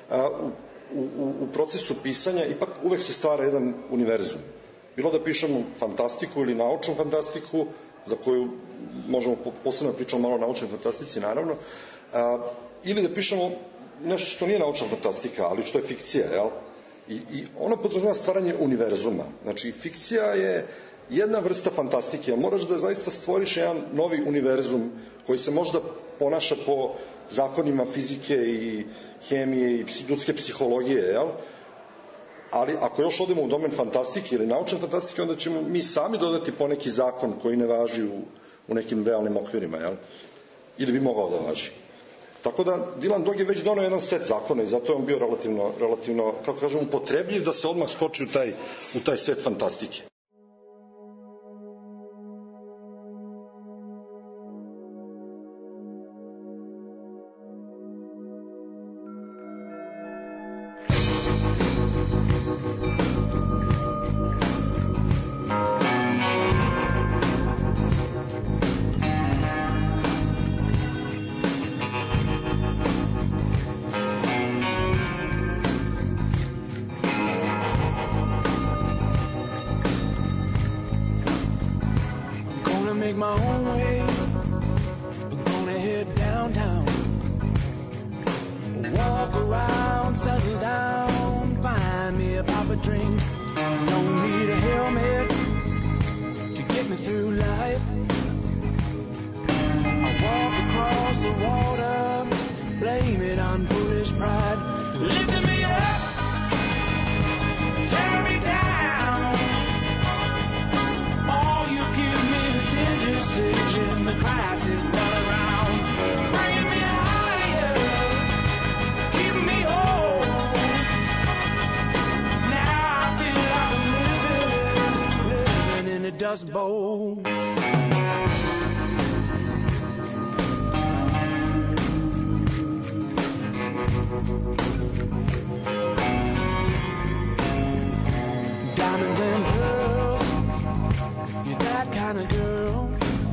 u procesu pisanja, ipak uvek se stvara jedan univerzum. Bilo da pišemo fantastiku ili naučnu fantastiku, za koju možemo posebno pričamo malo o naučnoj fantastici, naravno, ili da pišemo nešto što nije naučna fantastika, ali što je fikcija, jel? I ono podrazumeva stvaranje univerzuma. Znači, fikcija je jedna vrsta fantastike, a moraš da zaista stvoriš jedan novi univerzum koji se možda ponaša po zakonima fizike i hemije i ljudske psihologije, jel? Ali ako još odemo u domen fantastike ili naučne fantastike, onda ćemo mi sami dodati poneki zakon koji ne važi u nekim realnim okvirima, jel? Ili bi mogao da važi. Tako da Dylan Dog je već donao jedan set zakona i zato je on bio relativno, kako kažem, upotrebljiv da se odmah skoči u taj svet fantastike. Dust Bowl. Diamonds and pearls, you're that kind of girl.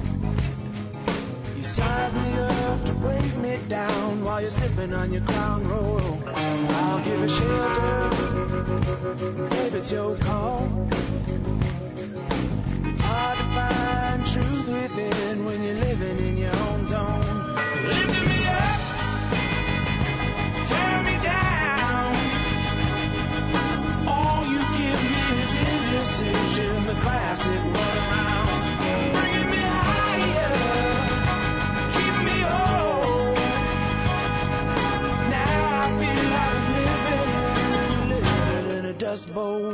You size me up to break me down while you're sipping on your Crown Royal. I'll give a shelter, babe, it's your call. Hard to find truth within when you're living in your own zone. Lifting me up, tear me down. All you give me is indecision, the classic run around. Bringing me higher, keeping me whole. Now I feel like I'm living in a dust bowl.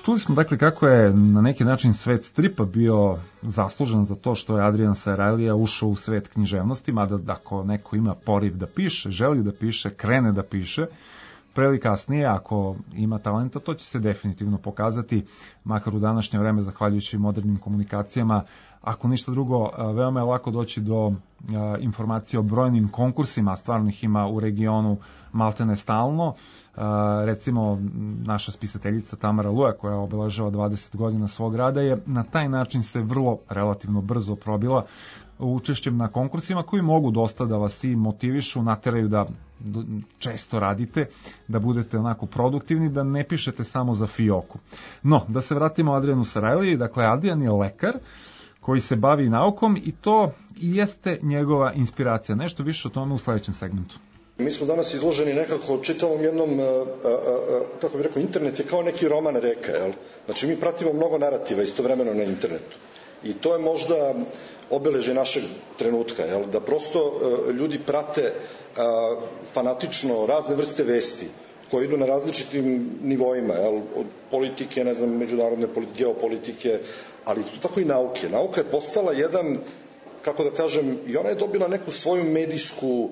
Čuli smo dakle kako je na neki način svet stripa bio zaslužen za to što je Adrian Sarajlija ušao u svet književnosti, mada ako neko ima poriv da piše, želi da piše, krene da piše, pre ili kasnije, ako ima talenta, to će se definitivno pokazati, makar u današnje vreme, zahvaljujući modernim komunikacijama. Ako ništa drugo, veoma je lako doći do informacije o brojnim konkursima, stvarno ih ima u regionu maltene stalno. Recimo, naša spisateljica Tamara Luja, koja obeležava 20 godina svog rada, je na taj način se vrlo relativno brzo probila učešćem na konkursima koji mogu dosta da vas i motivišu, nateraju da često radite, da budete onako produktivni, da ne pišete samo za fioku. No, da se vratimo Adrianu Sarajliji, dakle Adrian je lekar koji se bavi naukom i to i jeste njegova inspiracija. Nešto više o tome u sledećem segmentu. Mi smo danas izloženi nekako čitavom jednom, kako bih rekao, internet je kao neki roman reka, jel? Znači mi pratimo mnogo narativa istovremeno na internetu. I to je možda obeležje našeg trenutka, jel? Da prosto ljudi prate fanatično razne vrste vesti koje idu na različitim nivoima, jel? Od politike, ne znam, međunarodne politike, geopolitike, ali isto tako i nauke. Nauka je postala jedan, kako da kažem, i ona je dobila neku svoju medijsku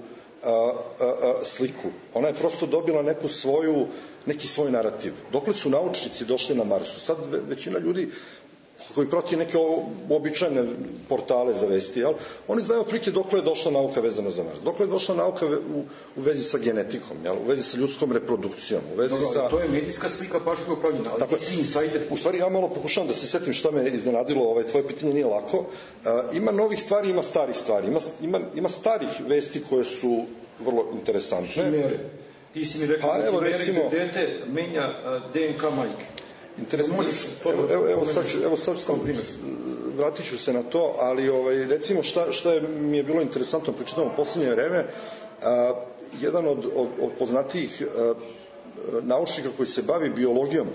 sliku. Ona je prosto dobila neki svoj narativ. Dokle su naučnici došli na Marsu? Sad većina ljudi koji prati neke običajne portale za vesti, jel? Oni znaju otprilike dokle je došla nauka vezana za Mars. Dokle je došla nauka u vezi sa genetikom, jel? U vezi sa ljudskom reprodukcijom, u vezi sa... To je medijska slika pažljivo upravljena, ali ti si insajder. U stvari, ja malo pokušavam da se setim šta me iznenadilo, tvoje pitanje nije lako. Ima novih stvari, ima starih stvari. Ima starih vesti koje su vrlo interesantne. Šimere. Ti si mi rekao za Šimere gde dete menja DNK majke. Interesantno. Evo sad sam, vratit ću se na to, ali recimo šta mi je bilo interesantno pročitamo u poslednje vreme, jedan od poznatijih naučnika koji se bavi biologijom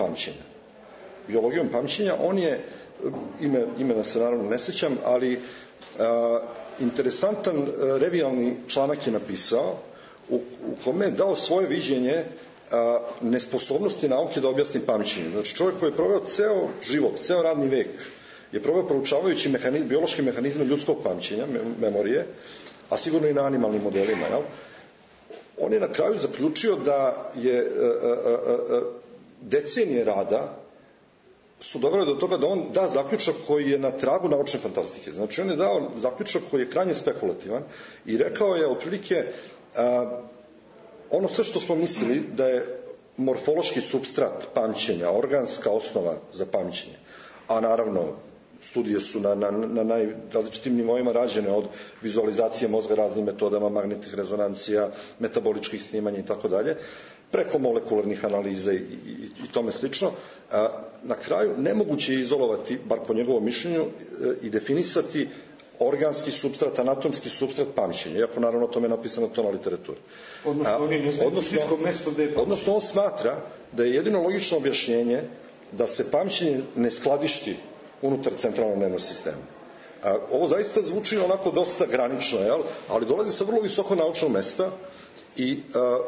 pamćenja, on je, imena se naravno ne sećam, ali interesantan revijalni članak je napisao u kome je dao svoje viđenje nesposobnosti nauke da objasni pamćenje. Znači čovjek koji je proveo ceo život, ceo radni vek, je proveo proučavajući biološke mehanizme ljudskog pamćenja, memorije, a sigurno i na animalnim modelima. Jel? On je na kraju zaključio da je decenije rada su dovele do toga da on da zaključak koji je na tragu naučne fantastike. Znači on je dao zaključak koji je krajnje spekulativan i rekao je otprilike ono sve što smo mislili da je morfološki supstrat pamćenja, organska osnova za pamćenje, a naravno studije su na najrazličitim nivoima rađene, od vizualizacije mozga raznim metodama, magnetnih rezonancija, metaboličkih snimanja i tako dalje, preko molekularnih analiza i tome slično. Na kraju nemoguće je izolovati, bar po njegovom mišljenju, i definisati organski supstrat, anatomski supstrat pamćenja, iako naravno o tome je napisano to na literaturi. Odnosno on smatra da je jedino logično objašnjenje da se pamćenje ne skladišti unutar centralnog nervnog sistema. Ovo zaista zvuči onako dosta granično, jel? Ali dolazi sa vrlo visoko naučnog mesta i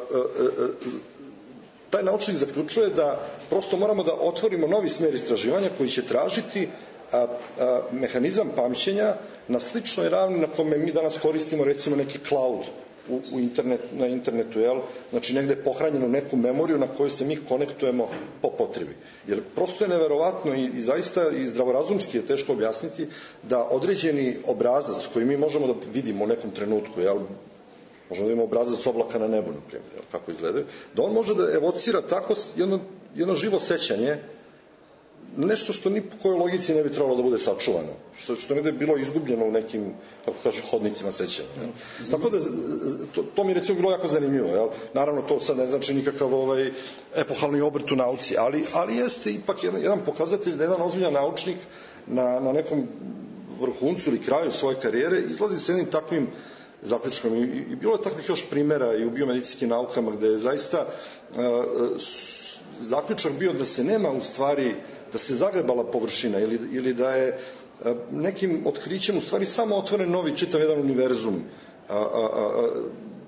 taj naučnik zaključuje da prosto moramo da otvorimo novi smer istraživanja koji će tražiti mehanizam pamćenja na sličnoj ravni na kome mi danas koristimo recimo neki cloud na internetu, jel? Znači negde je pohranjeno neku memoriju na koju se mi konektujemo po potrebi. Jer prosto je neverovatno i zaista i zdravorazumski je teško objasniti da određeni obrazac koji mi možemo da vidimo u nekom trenutku, jel? Možemo da imamo obrazac oblaka na nebu, na primjer, kako izgledaju, da on može da evocira tako jedno živo sećanje, nešto što ni po kojoj logici ne bi trebalo da bude sačuvano, što ne bi bilo izgubljeno u nekim, kako kaže, hodnicima sećanja. Tako da, to mi je recimo bilo jako zanimljivo. Jel? Naravno, to sad ne znači nikakav epohalni obrt u nauci, ali jeste ipak jedan pokazatelj da jedan ozbiljan naučnik na nekom vrhuncu ili kraju svoje karijere izlazi sa jednim takvim zaključkom. I bilo je takvih još primera i u biomedicinskim naukama gde je zaista zaključak bio da se nema u stvari, da se zagrebala površina ili da je nekim otkrićem u stvari samo otvoren novi čitav jedan univerzum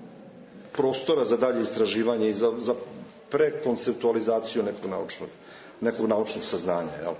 prostora za dalje istraživanje i za prekonceptualizaciju nekog naučnog nekog naučnog saznanja, jel?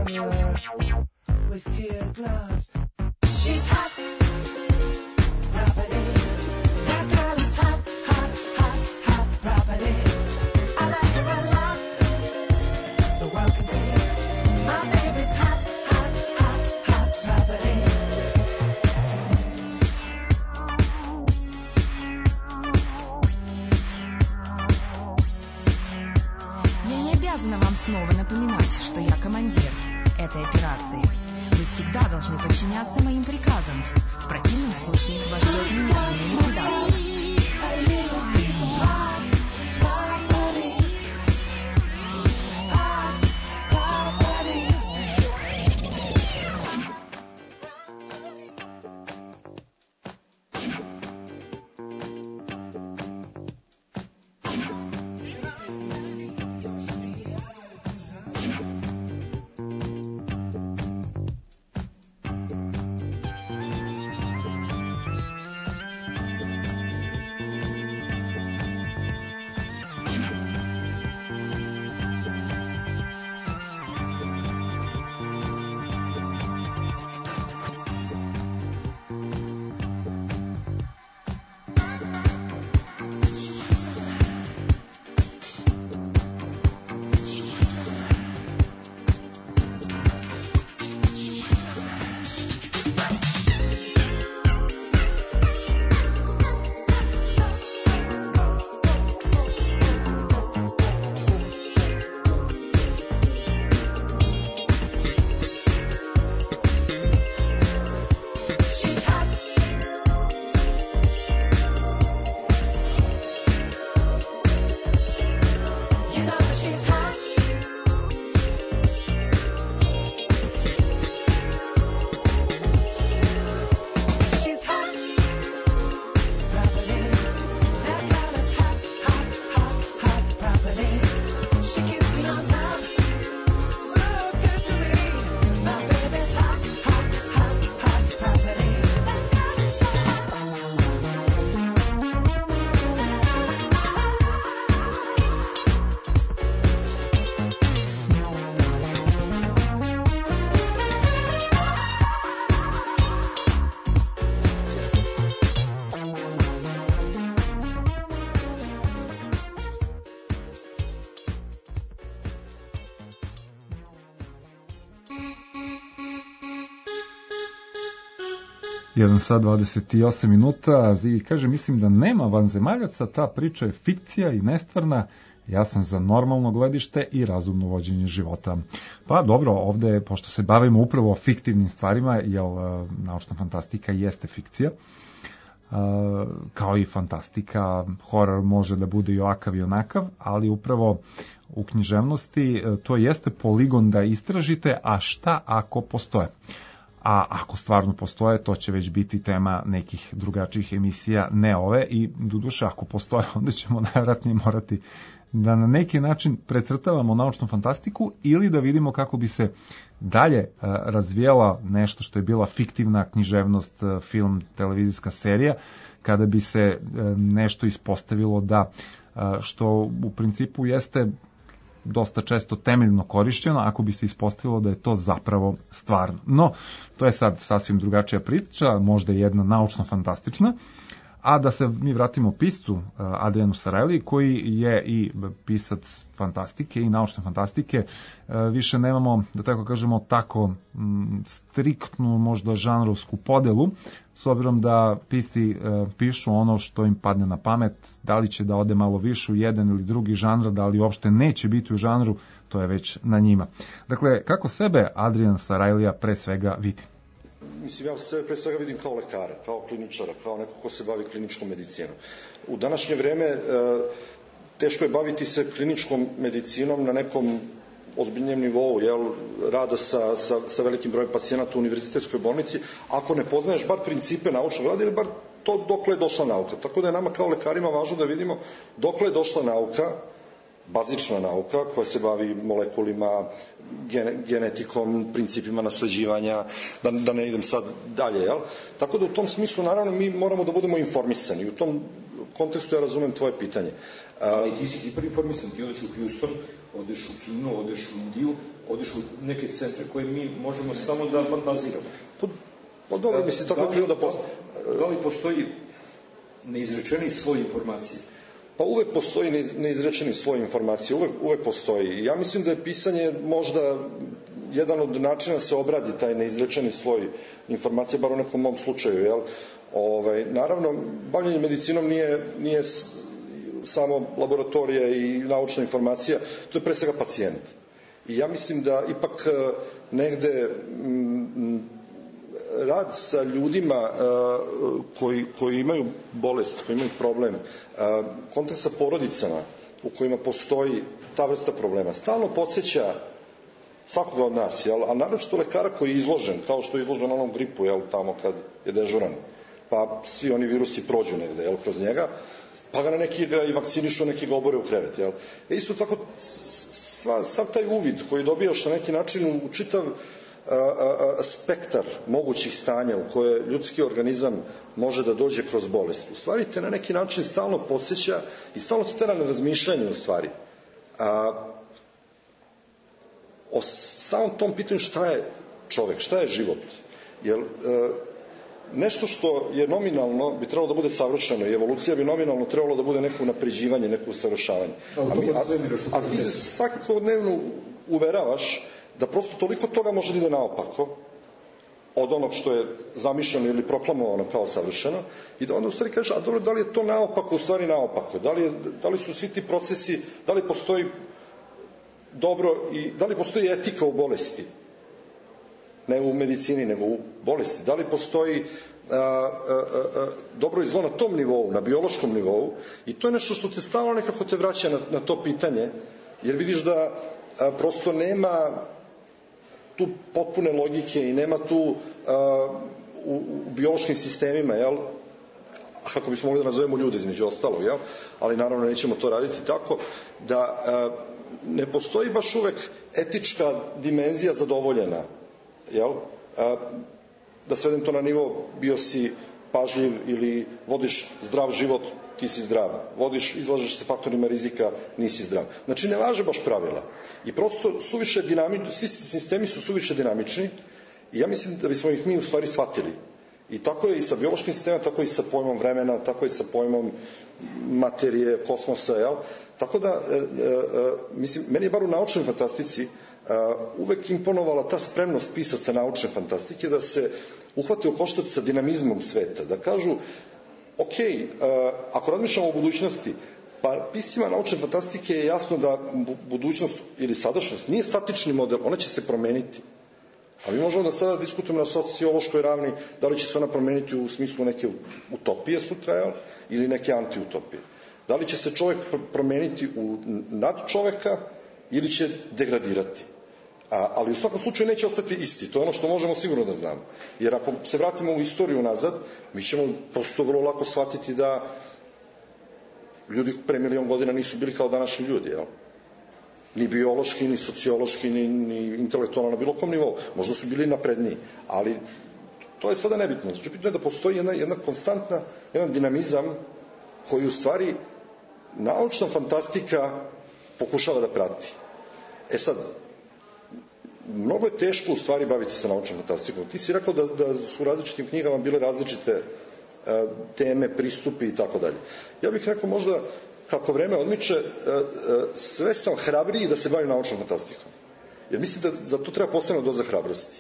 handler with kid gloves. She's hot, property. That girl is hot, hot, hot, hot property. I like her a lot. The world can see it. My baby's hot, hot, hot, hot property. Я не обязана вам снова напоминать, что я командир этой операции. Вы всегда должны подчиняться моим приказам. В противном случае вас ждет немедленная ликвидация. Jedan sat 28 minuta i kaže, mislim da nema vanzemaljaca, ta priča je fikcija i nestvarna, ja sam za normalno gledište i razumno vođenje života. Pa dobro, ovde, pošto se bavimo upravo fiktivnim stvarima, jer naučna fantastika jeste fikcija, kao i fantastika, horor može da bude i ovakav i onakav, ali upravo u književnosti to jeste poligon da istražite, a šta ako postoje. A ako stvarno postoje, to će već biti tema nekih drugačijih emisija, ne ove, i doduše ako postoje, onda ćemo najvratnije morati da na neki način precrtavamo naučnu fantastiku ili da vidimo kako bi se dalje razvijela nešto što je bila fiktivna književnost, film, televizijska serija, kada bi se nešto ispostavilo da, što u principu jeste dosta često temeljno korišćeno, ako bi se ispostavilo da je to zapravo stvarno. No, to je sad sasvim drugačija priča, možda jedna naučno-fantastična, a da se mi vratimo piscu Adrianu Sarajliji, koji je i pisac fantastike i naučne fantastike. Više nemamo, da tako kažemo, tako striktnu, možda žanrovsku podelu, s obzirom da pisci pišu ono što im padne na pamet, da li će da ode malo više u jedan ili drugi žanr, da li uopšte neće biti u žanru, to je već na njima. Dakle, kako sebe Adrian Sarajlija pre svega vidi? Mislim, ja sebe pre svega vidim kao lekara, kao kliničara, kao neko ko se bavi kliničkom medicinom. U današnje vreme teško je baviti se kliničkom medicinom na nekom ozbiljnjem nivou, rada sa velikim brojem pacijenata u univerzitetskoj bolnici, ako ne poznaješ bar principe naučnog rada ili bar to dokle je došla nauka. Tako da je nama kao lekarima važno da vidimo dokle je došla nauka, bazična nauka koja se bavi molekulima, genetikom, principima nasleđivanja, da ne idem sad dalje, jel? Tako da u tom smislu, naravno, mi moramo da budemo informisani. U tom kontekstu ja razumem tvoje pitanje. Ali ti si hiperinformisan, ti odeš u Houston, odeš u Kinu, odeš u Indiju, odeš u neke centre koje mi možemo samo da fantaziramo. Pa dobro, mislim, tako je priroda postoji. Da li postoji neizrečeni sloj informacije? Pa uvek postoji neizrečeni sloj informacije, uvek postoji. Ja mislim da je pisanje možda jedan od načina da se obradi taj neizrečeni sloj informacije, bar u nekom mom slučaju, jel? Naravno, bavljanje medicinom nije samo laboratorija i naučna informacija, to je pre svega pacijent. I ja mislim da ipak negde rad sa ljudima koji imaju bolest, koji imaju problem, kontakt sa porodicama u kojima postoji ta vrsta problema, stalno podsjeća svakoga od nas, a naročito lekara koji je izložen, kao što je izložen onom gripu, tamo kad je dežuran, pa svi oni virusi prođu negde kroz njega, pa ga na neki ga i vakcinišu, neki ga obore u krevet. Isto tako, sav taj uvid koji dobijaš na neki način u čitav spektar mogućih stanja u koje ljudski organizam može da dođe kroz bolest. U stvari te na neki način stalno podsjeća i stalno te tera na razmišljanje u stvari. O samom tom pitanju šta je čovek, šta je život. Jer nešto što je nominalno bi trebalo da bude savršeno i evolucija bi nominalno trebalo da bude neko unapređivanje, neko usavršavanje. A ti se svakodnevno uveravaš da prosto toliko toga može da ide naopako od onog što je zamišljeno ili proklamovano kao savršeno i da onda u stvari kažeš, a dobro, da li je to naopako u stvari naopako? Da li su svi ti procesi, da li postoji dobro i da li postoji etika u bolesti? Ne u medicini, nego u bolesti. Da li postoji dobro i zlo na tom nivou, na biološkom nivou? I to je nešto što te stalno nekako te vraća na to pitanje, jer vidiš da prosto nema tu potpune logike i nema tu u biološkim sistemima, kako bismo mogli da nazovemo ljude između ostalog, ali naravno nećemo to raditi tako, da ne postoji baš uvek etička dimenzija zadovoljena, da svedem to na nivo bio si pažljiv ili vodiš zdrav život, ti si zdrav, izlažeš se faktorima rizika, nisi zdrav. Znači, ne važe baš pravila. I prosto suviše dinamični, svi sistemi su suviše dinamični i ja mislim da bismo ih mi u stvari shvatili. I tako je i sa biološkim sistemom, tako i sa pojmom vremena, tako i sa pojmom materije, kosmosa, Tako da, mislim, meni je bar u naučnoj fantastici uvek imponovala ta spremnost pisaca naučne fantastike da se uhvate u koštac sa dinamizmom sveta, da kažu, ok, ako razmišljamo o budućnosti, pa piscima naučne fantastike je jasno da budućnost ili sadašnjost nije statični model, ona će se promeniti. A mi možemo da sada diskutujemo na sociološkoj ravni da li će se ona promeniti u smislu neke utopije sutra, ili neke antiutopije. Da li će se čovjek promeniti u nad čoveka ili će degradirati. Ali u svakom slučaju neće ostati isti. To je ono što možemo sigurno da znamo. Jer ako se vratimo u istoriju nazad, mi ćemo prosto vrlo lako shvatiti da ljudi pre 1.000.000 godina nisu bili kao današnji ljudi, ni biološki, ni sociološki, ni intelektualno na bilo kom nivou. Možda su bili napredniji, ali to je sada nebitno. Znači, bitno je da postoji jedna konstantna, jedan dinamizam koji u stvari naučna fantastika pokušava da prati. Sad, mnogo je teško u stvari baviti se naučnom fantastikom. Ti si rekao da su u različitim knjigama bile različite teme, pristupi i tako dalje. Ja bih rekao možda, kako vreme odmiče, sve sam hrabriji da se bavim naučnom fantastikom. Jer mislim da za to treba posebna doza hrabrosti.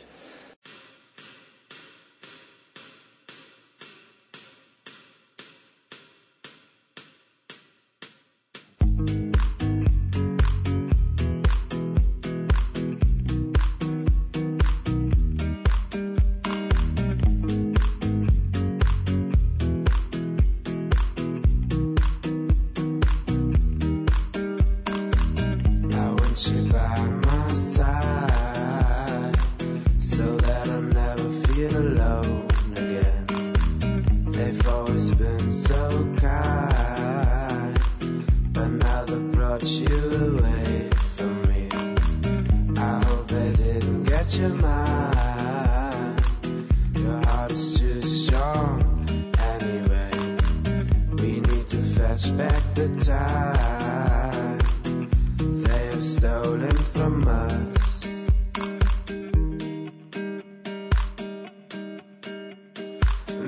By my side, so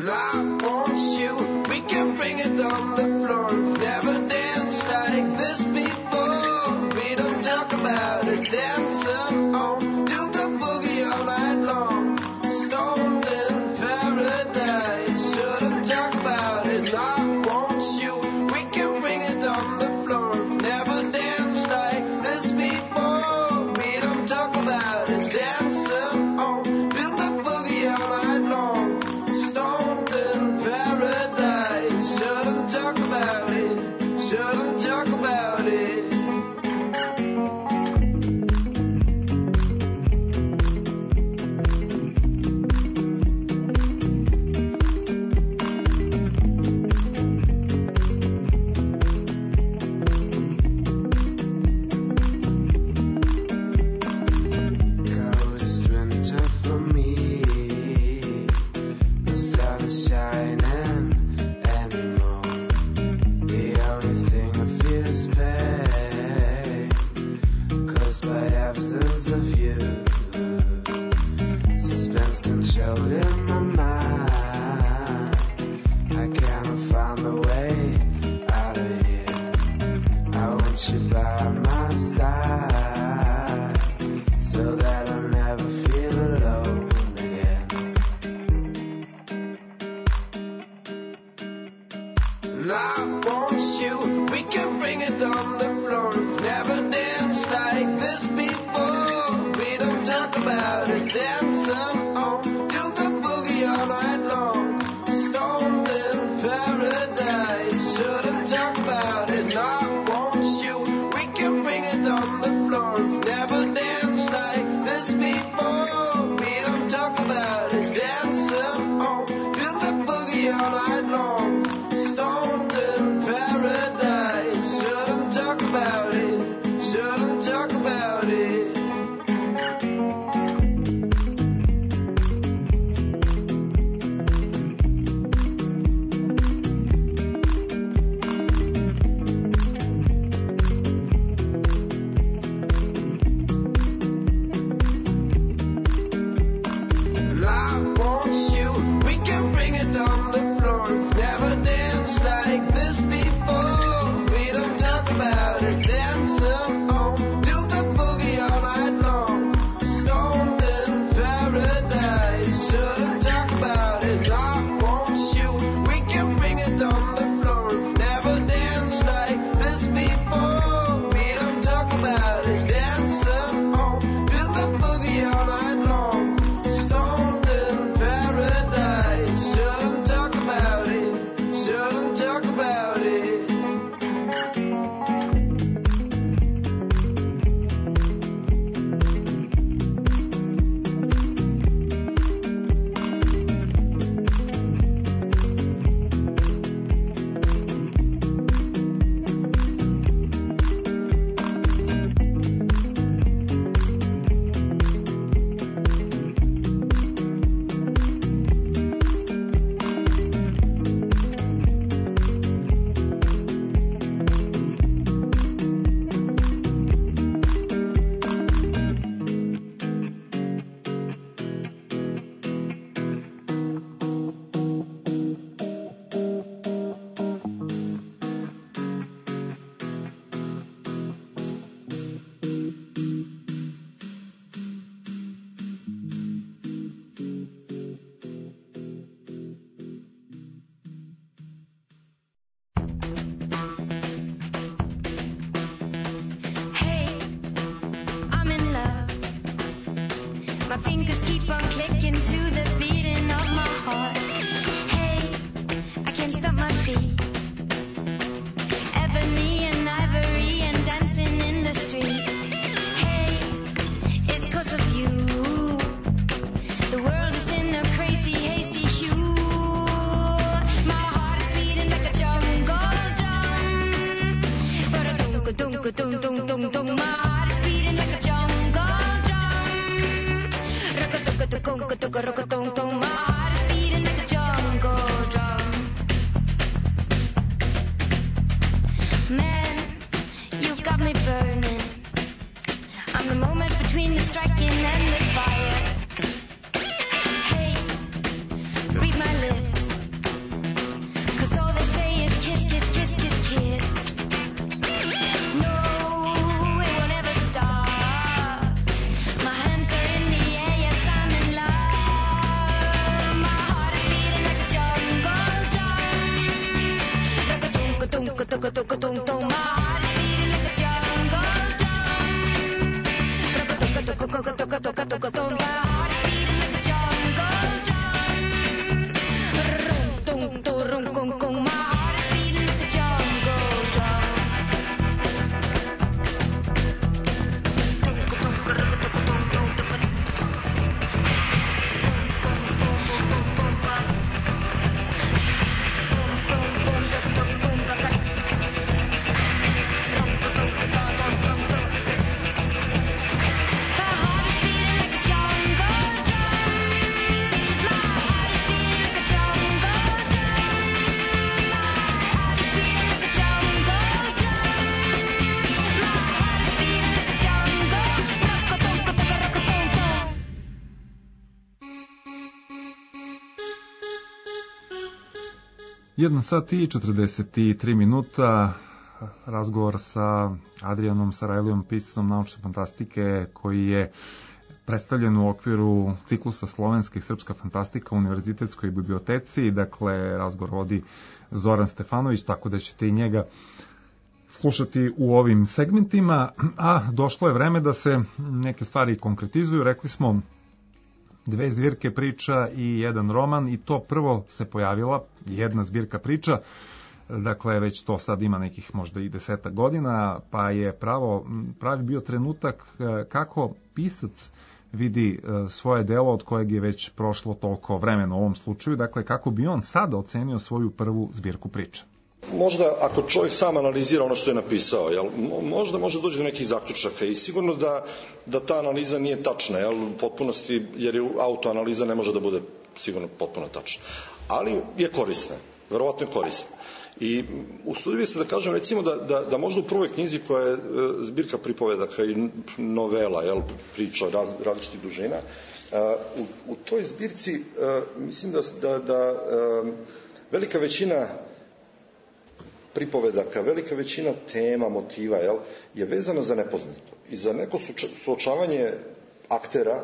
My fingers keep on clicking to the beating of my heart. Hey, I can't stop my feet. Ebony and ivory and dancing in the street. Hey, it's 'cause of you. The world is in a crazy, hazy hue. My heart is beating like a jungle drum. Ba-da-dum-ka-dum-ka-dum-dum-dum-dum. My heart is beating like a jungle drum. Rock-a-tuk-a-tuk-a-tuk-a-tuk-a-tuk-a-tung-tung. My heart is beating like a jungle drum. Man, you got me burning. I'm the moment between the striking and the fire. Hey, read my lips. 1 sat i 43 minuta, razgovor sa Adrijanom Sarajlijom, piscom naučne fantastike, koji je predstavljen u okviru ciklusa Slovenska i srpska fantastika u Univerzitetskoj biblioteci. Dakle, razgovor vodi Zoran Stefanović, tako da ćete i njega slušati u ovim segmentima. A došlo je vreme da se neke stvari konkretizuju. Rekli smo 2 zbirke priča i 1 roman, i to prvo se pojavila jedna zbirka priča, dakle već to sad ima nekih možda i 10 godina, pa je pravi bio trenutak kako pisac vidi svoje delo od kojeg je već prošlo toliko vremena u ovom slučaju, dakle kako bi on sada ocenio svoju prvu zbirku priča. Možda ako čovjek sam analizira ono što je napisao, možda može doći do nekih zaključaka i sigurno da ta analiza nije tačna u potpunosti, jer autoanaliza ne može da bude sigurno potpuno tačna. Ali je korisna, verovatno je korisna. I usudio bih se da kažem recimo da možda u prvoj knjizi koja je zbirka pripovedaka i novela, priča različitih dužina, u toj zbirci mislim da velika većina pripovedaka, velika većina tema, motiva, je vezana za nepoznato i za neko suočavanje aktera,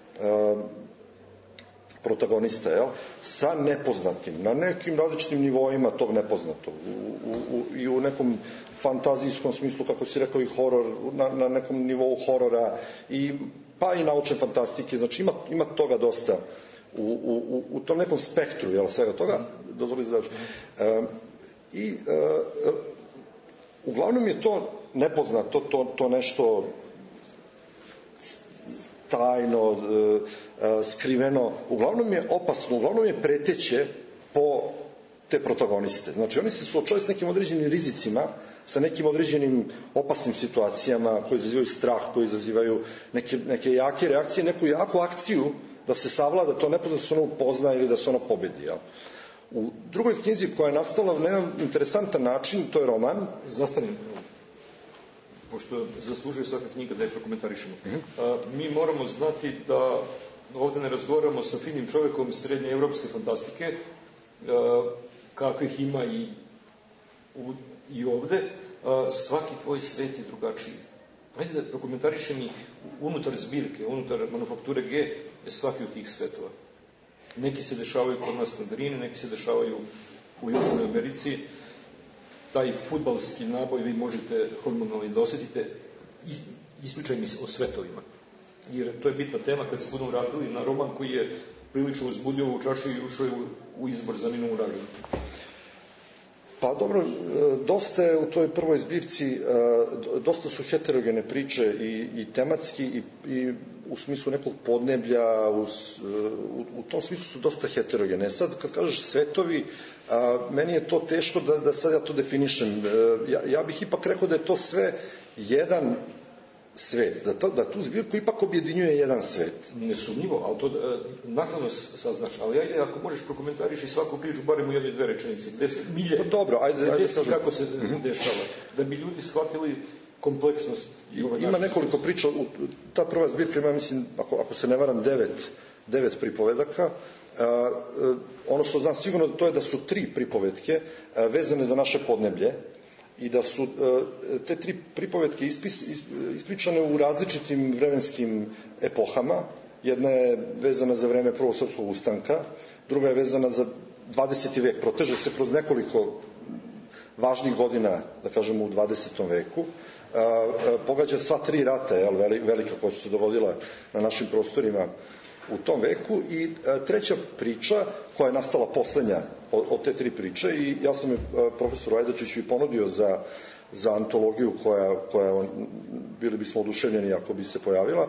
protagonista, sa nepoznatim, na nekim različitim nivoima tog nepoznatog, i u nekom fantazijskom smislu, kako si rekao, i horor, na nekom nivou horora, pa i naučne fantastike, znači ima toga dosta u tom nekom spektru, svega toga, dozvoli da i uglavnom je to nepoznato, to nešto tajno, skriveno, uglavnom je opasno, uglavnom je preteće po te protagoniste. Znači oni se suočavaju s nekim određenim rizicima, sa nekim određenim opasnim situacijama koje izazivaju strah, koje izazivaju neke jake reakcije, neku jaku akciju da se savlada to nepoznato, da se ono upozna ili da se ono pobedi. U drugoj knjizi koja je nastala na jedan interesantan način, to je roman. Zastanem, pošto zaslužuje svaka knjiga da je prokomentarišemo. Mi moramo znati da ovde ne razgovaramo sa finim čovekom srednje evropske fantastike, kakvih ima i ovde. Svaki tvoj svet je drugačiji. Hajde da prokomentarišem i unutar zbirke, unutar manufakture G, je svaki od tih svetova. Neki se dešavaju kod nas na Drini, neki se dešavaju u Južnoj Americi. Taj fudbalski naboj vi možete hormonalno da osetite. Ispričaj mi o svetovima. Jer to je bitna tema kad se budemo vratili na roman koji je prilično uzbudio u čaši i ušao je u izbor za Minovu nagradu. Pa dobro, dosta je u toj prvoj zbirci, dosta su heterogene priče i tematski i u smislu nekog podneblja, u tom smislu su dosta heterogene. Sad, kad kažeš svetovi, meni je to teško da sad ja to definišem. Ja bih ipak rekao da je to sve jedan svet, da tu zbirku ipak objedinjuje jedan svet. Nesumnjivo, ali to nakladno saznaš. Ali ajde, ako možeš prokomentariš i svaku priču, barem u 1-2 rečenice, gde se milje, dobro, ajde kako se dešava, da bi ljudi shvatili kompleksnost. Ima nekoliko priča, ta prva zbirka ima, mislim, ako se ne varam, 9 pripovedaka. Ono što znam sigurno to je da su 3 pripovetke vezane za naše podneblje i da su te 3 pripovetke ispričane u različitim vremenskim epohama. Jedna je vezana za vreme Prvog srpskog ustanka, druga je vezana za 20. vek, proteže se kroz nekoliko važnih godina, da kažemo, u 20. veku. Pogađa sva 3 rata, velika koja su se dogodila na našim prostorima u tom veku. I treća priča, koja je nastala poslednja od te 3 priče, i ja sam je profesoru Ajdačiću i ponudio za antologiju koja bili bismo oduševljeni ako bi se pojavila.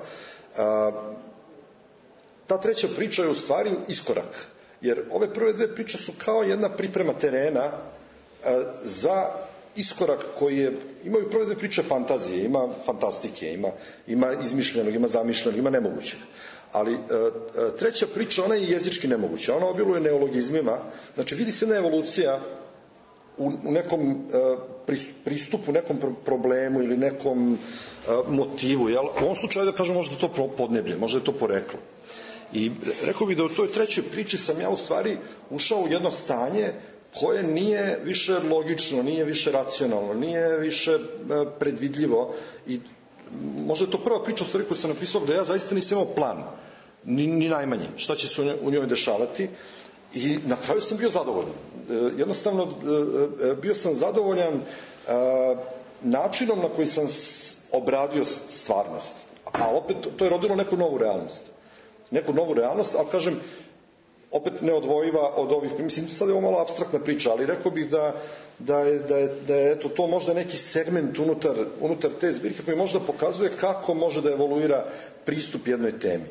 Ta treća priča je u stvari iskorak, jer ove prve 2 priče su kao jedna priprema terena za iskorak koji je, imaju prve 2 priče fantazije, ima fantastike, ima izmišljenog, ima zamišljenog, ima nemogućeg. Ali treća priča, ona je jezički nemoguća, ona obiluje neologizmima, znači vidi se jedna evolucija u nekom pristupu, nekom problemu ili nekom motivu, jel? U ovom slučaju da kažem možda je to podneblje, možda je to poreklo. I rekao bih da u toj trećoj priči sam ja u stvari ušao u jedno stanje koje nije više logično, nije više racionalno, nije više predvidljivo, i možda je to prva priča u stvari koju sam napisao gde ja zaista nisam imao plan, ni najmanje, šta će se u njoj dešavati, i na kraju sam bio zadovoljan. Jednostavno, bio sam zadovoljan načinom na koji sam obradio stvarnost, a opet to je rodilo neku novu realnost, ali kažem, opet neodvojiva od ovih, mislim, sad je ovo malo apstraktna priča, ali rekao bih da je to možda neki segment unutar te zbirke koji možda pokazuje kako može da evoluira pristup jednoj temi.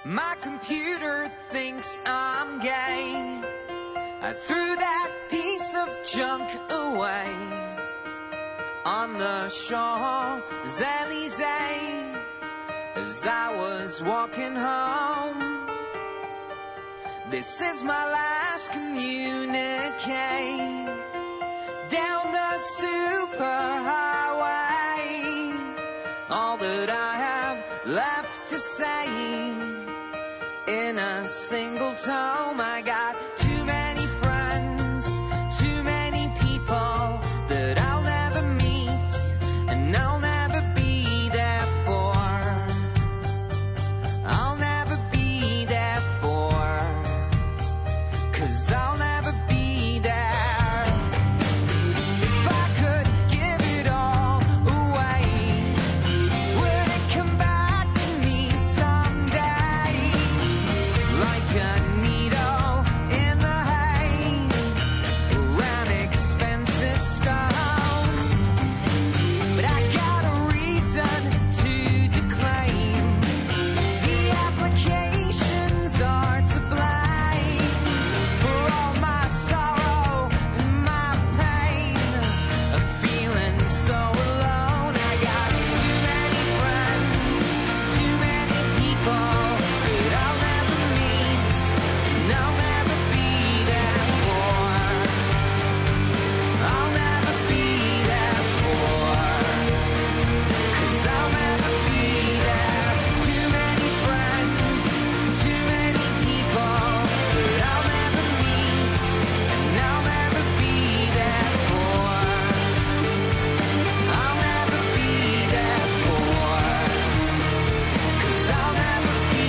My computer thinks I'm gay. I threw that piece of junk away on the Champs-Élysées as I was walking home. This is my last communique down the superhighway. All that I have left to say in a single tome. I got too many friends, too many people that I'll never meet and I'll never be there for. I'll never be there for, 'cause I'll never be there. If I could give it all away, would it come back to me someday? Like a needle in the hay, or an expensive stone. But I got a reason to declaim the applications are to blame for all my sorrow and my pain of feeling so alone. I got too many friends, too many people that I'll never meet and I'll never be there for. I'll never be there for, 'cause I'll never be there. Too many friends, too many people that I'll never meet and I'll never be there for. I'll never be there for, 'cause I'll never be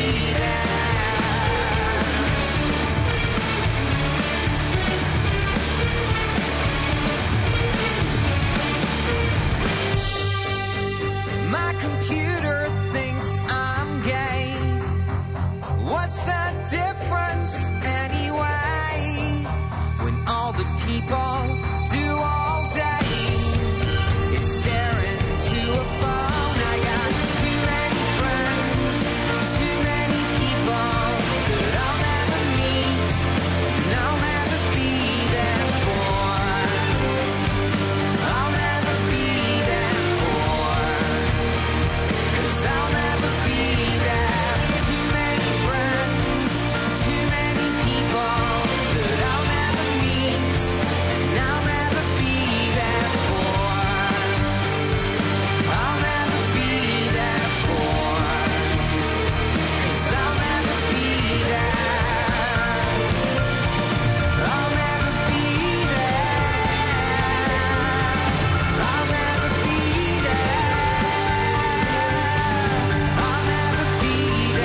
there. My computer thinks I'm gay. What's the difference anyway? When all the people do all day is stare into a phone. I got too many friends, too many people that I'll never meet and I'll never be there for. I'll never be there for, 'cause I'll never be there. Too many friends, too many people that I'll never meet and I'll never be there for. I'll never be there for, 'cause I'll never be there. I'll never be there. I'll never be there. I'll never be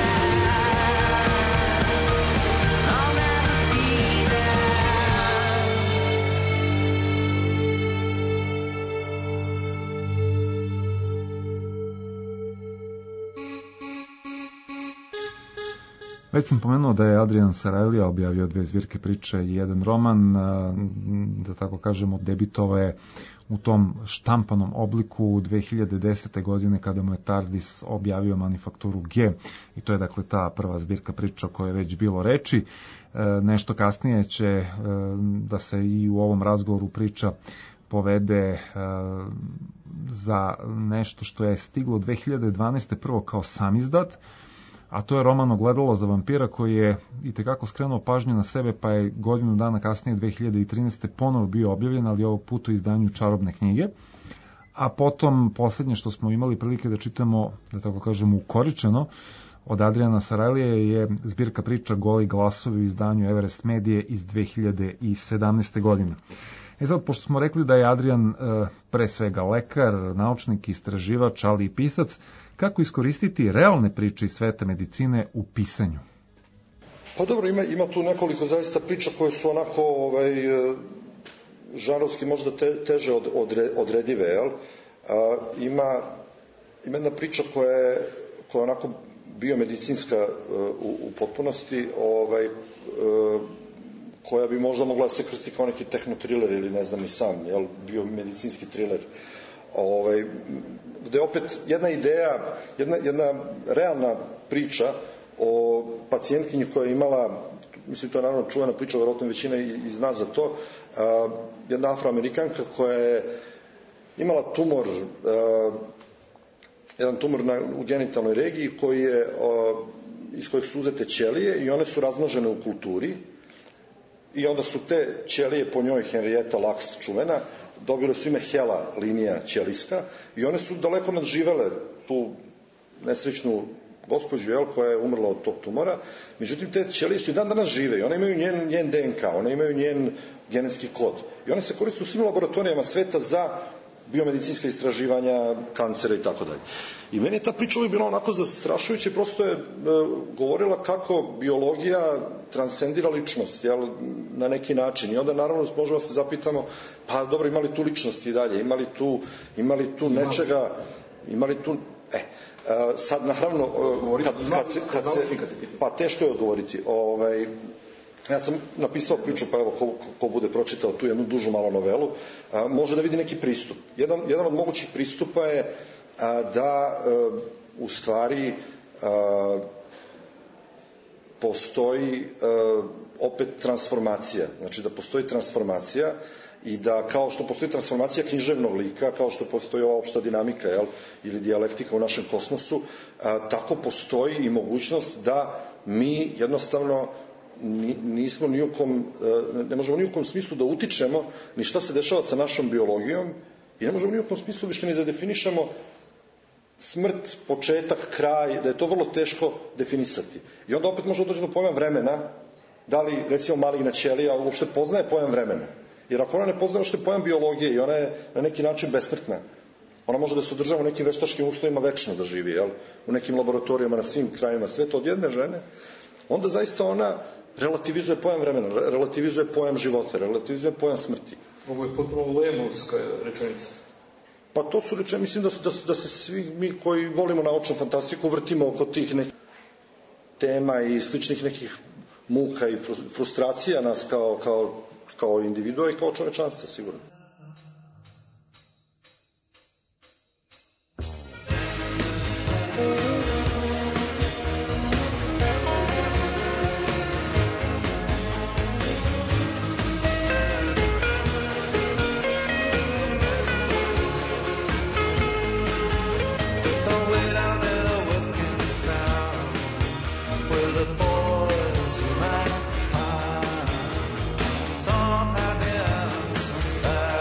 there. I'll never be Već sam pomenuo da je Adrian Sarajlija objavio 2 zbirke priče i 1 roman, da tako kažemo, debitovao je u tom štampanom obliku 2010. godine kada mu je Tardis objavio Manufakturu G. I to je dakle ta prva zbirka priča o kojoj je već bilo reči. Nešto kasnije će da se i u ovom razgovoru priča povede za nešto što je stiglo 2012. prvo kao samizdat, a to je roman Ogledalo za vampira koji je itekako skrenuo pažnju na sebe, pa je godinu dana kasnije 2013. ponovo bio objavljen, ali ovog puta u izdanju Čarobne knjige. A potom, posljednje što smo imali prilike da čitamo, da tako kažemo, ukoričeno, od Adriana Sarajlije je zbirka priča Goli glasovi u izdanju Everest Medije iz 2017. godine. Sad, pošto smo rekli da je Adrian pre svega lekar, naučnik, istraživač, ali i pisac, kako iskoristiti realne priče iz sveta medicine u pisanju? Pa dobro, ima tu nekoliko zaista priča koje su onako žanrovski možda teže odredive, jel? Ima jedna priča koja je onako biomedicinska u potpunosti, koja bi možda mogla da se krsti kao neki tehnotriler ili ne znam i sam, jel, biomedicinski triler, gde opet jedna ideja, jedna realna priča o pacijentkinji koja je imala, mislim to je naravno čuvena priča, verovatno većina i zna za to, jedna afroamerikanka koja je imala tumor, jedan tumor u genitalnoj regiji koji je, iz kojih su uzete ćelije i one su razmnožene u kulturi i onda su te ćelije po njoj Henrietta Lacks čuvena, dobile su ime Hela linija ćelijska i one su daleko nadživele tu nesrećnu gospođu koja je umrla od tog tumora. Međutim, te ćelije su i dan danas žive i one imaju njen DNK, one imaju njen genetski kod. I one se koriste u svim laboratorijama sveta za biomedicinska istraživanja, kancera i tako dalje. I meni je ta priča uvijek bila onako zastrašujuća, prosto je govorila kako biologija transcendira ličnost, jel, na neki način. I onda naravno možemo da se zapitamo, pa dobro, imali tu ličnosti i dalje, imali tu nečega, imali tu... sad naravno, pa teško je odgovoriti. Ja sam napisao priču, pa evo, ko bude pročitao tu jednu dužu malo novelu, može da vidi neki pristup. Jedan od mogućih pristupa je da u stvari postoji opet transformacija. Znači da postoji transformacija i da kao što postoji transformacija književnog lika, kao što postoji ova opšta dinamika, jel, ili dijalektika u našem kosmosu, tako postoji i mogućnost da mi jednostavno nismo ne možemo ni u kom smislu da utičemo ni šta se dešava sa našom biologijom i ne možemo ni u kom smislu više ni da definišemo smrt, početak, kraj, da je to vrlo teško definisati. I onda opet možemo doći do pojma vremena, da li recimo maligna ćelija uopšte poznaje pojam vremena. Jer ako ona ne poznaje uopšte pojam biologije i ona je na neki način besmrtna, ona može da se održava u nekim veštačkim uslovima večno da živi, jel? U nekim laboratorijama na svim krajima sveta od jedne žene, onda zaista ona relativizuje pojam vremena, relativizuje pojam života, relativizuje pojam smrti. Ovo je potpuno lemovska rečenica. Pa to su rečenice, mislim da se svi mi koji volimo naučnu fantastiku vrtimo oko tih nekih tema i sličnih nekih muka i frustracija nas kao individua i kao čovečanstva, sigurno. Some have been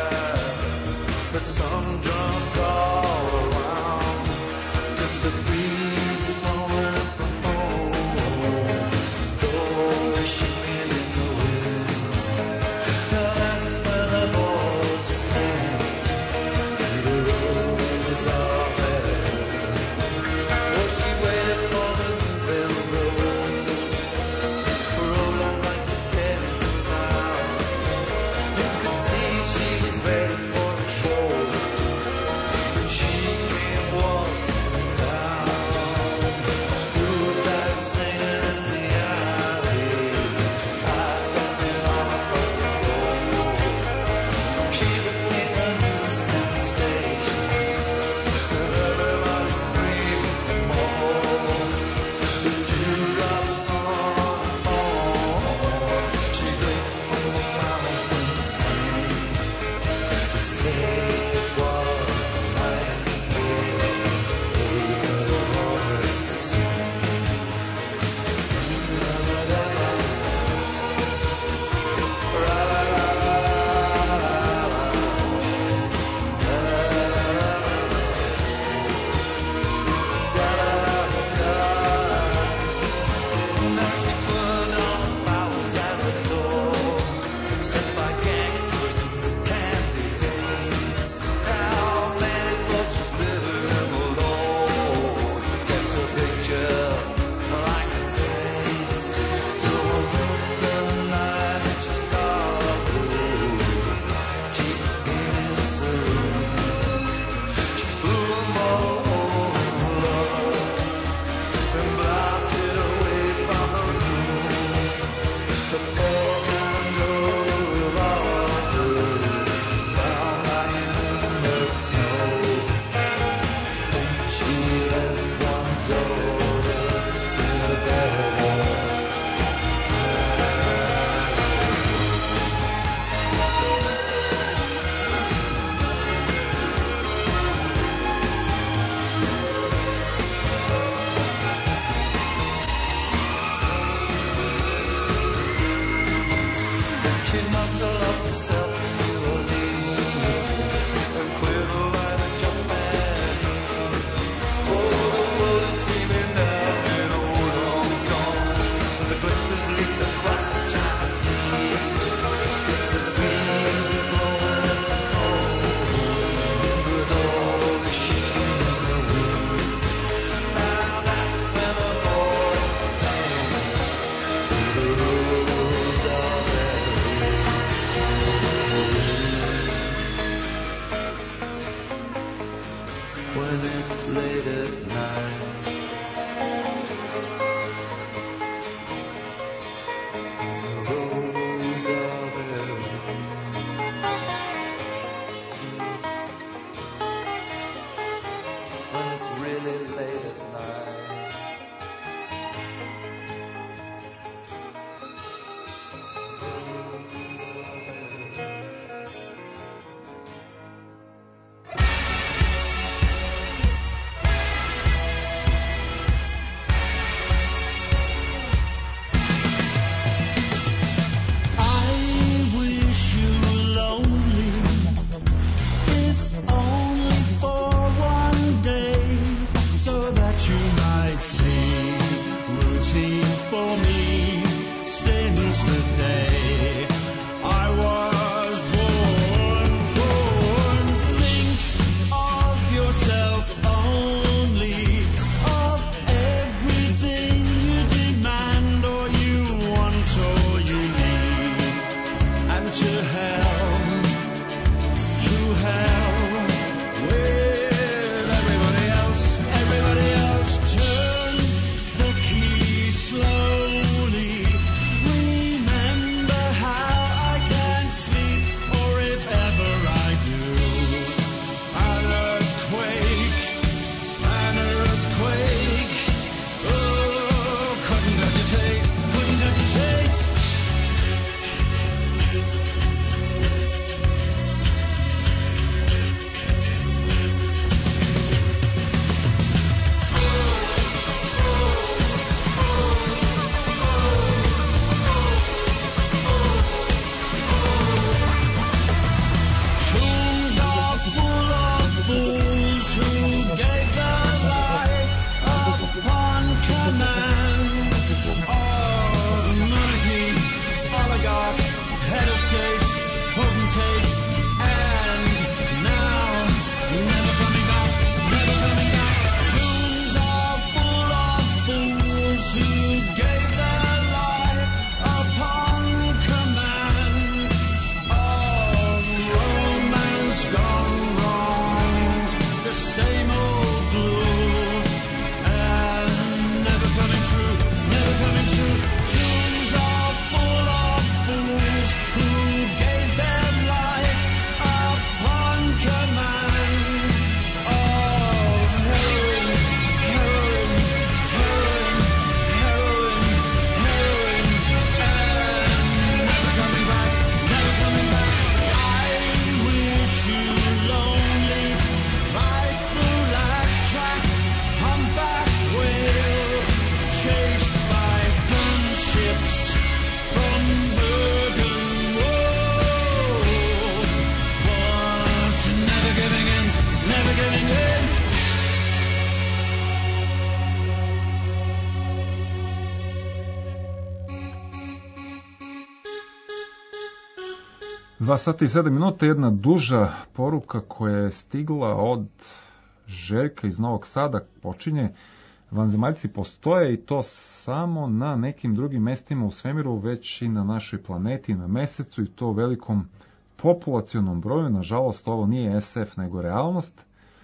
2 sata i 7 minuta, jedna duža poruka koja je stigla od Željka iz Novog Sada, počinje: vanzemaljci postoje i to samo na nekim drugim mestima u svemiru, već i na našoj planeti, na mesecu, i to u velikom populacionom broju. Nažalost, ovo nije SF nego realnost.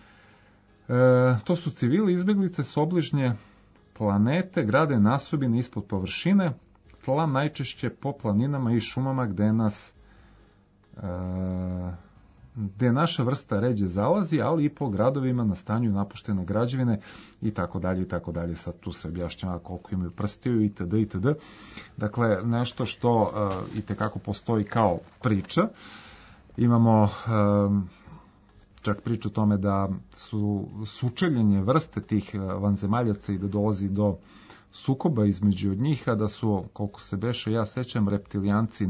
To su civili izbeglice s obližnje planete, grade nasobine ispod površine tla, najčešće po planinama i šumama gde naša vrsta ređe zalazi, ali i po gradovima na stanju napuštene građevine i tako dalje i tako dalje. Sad tu se objašnjava koliko imaju prstiju itd. itd. Dakle, nešto što i tekako postoji kao priča. Imamo čak priču o tome da su sučeljenje vrste tih vanzemaljaca i da dolazi do sukoba između njih, a da su, koliko se beše, ja sećam, reptilijanci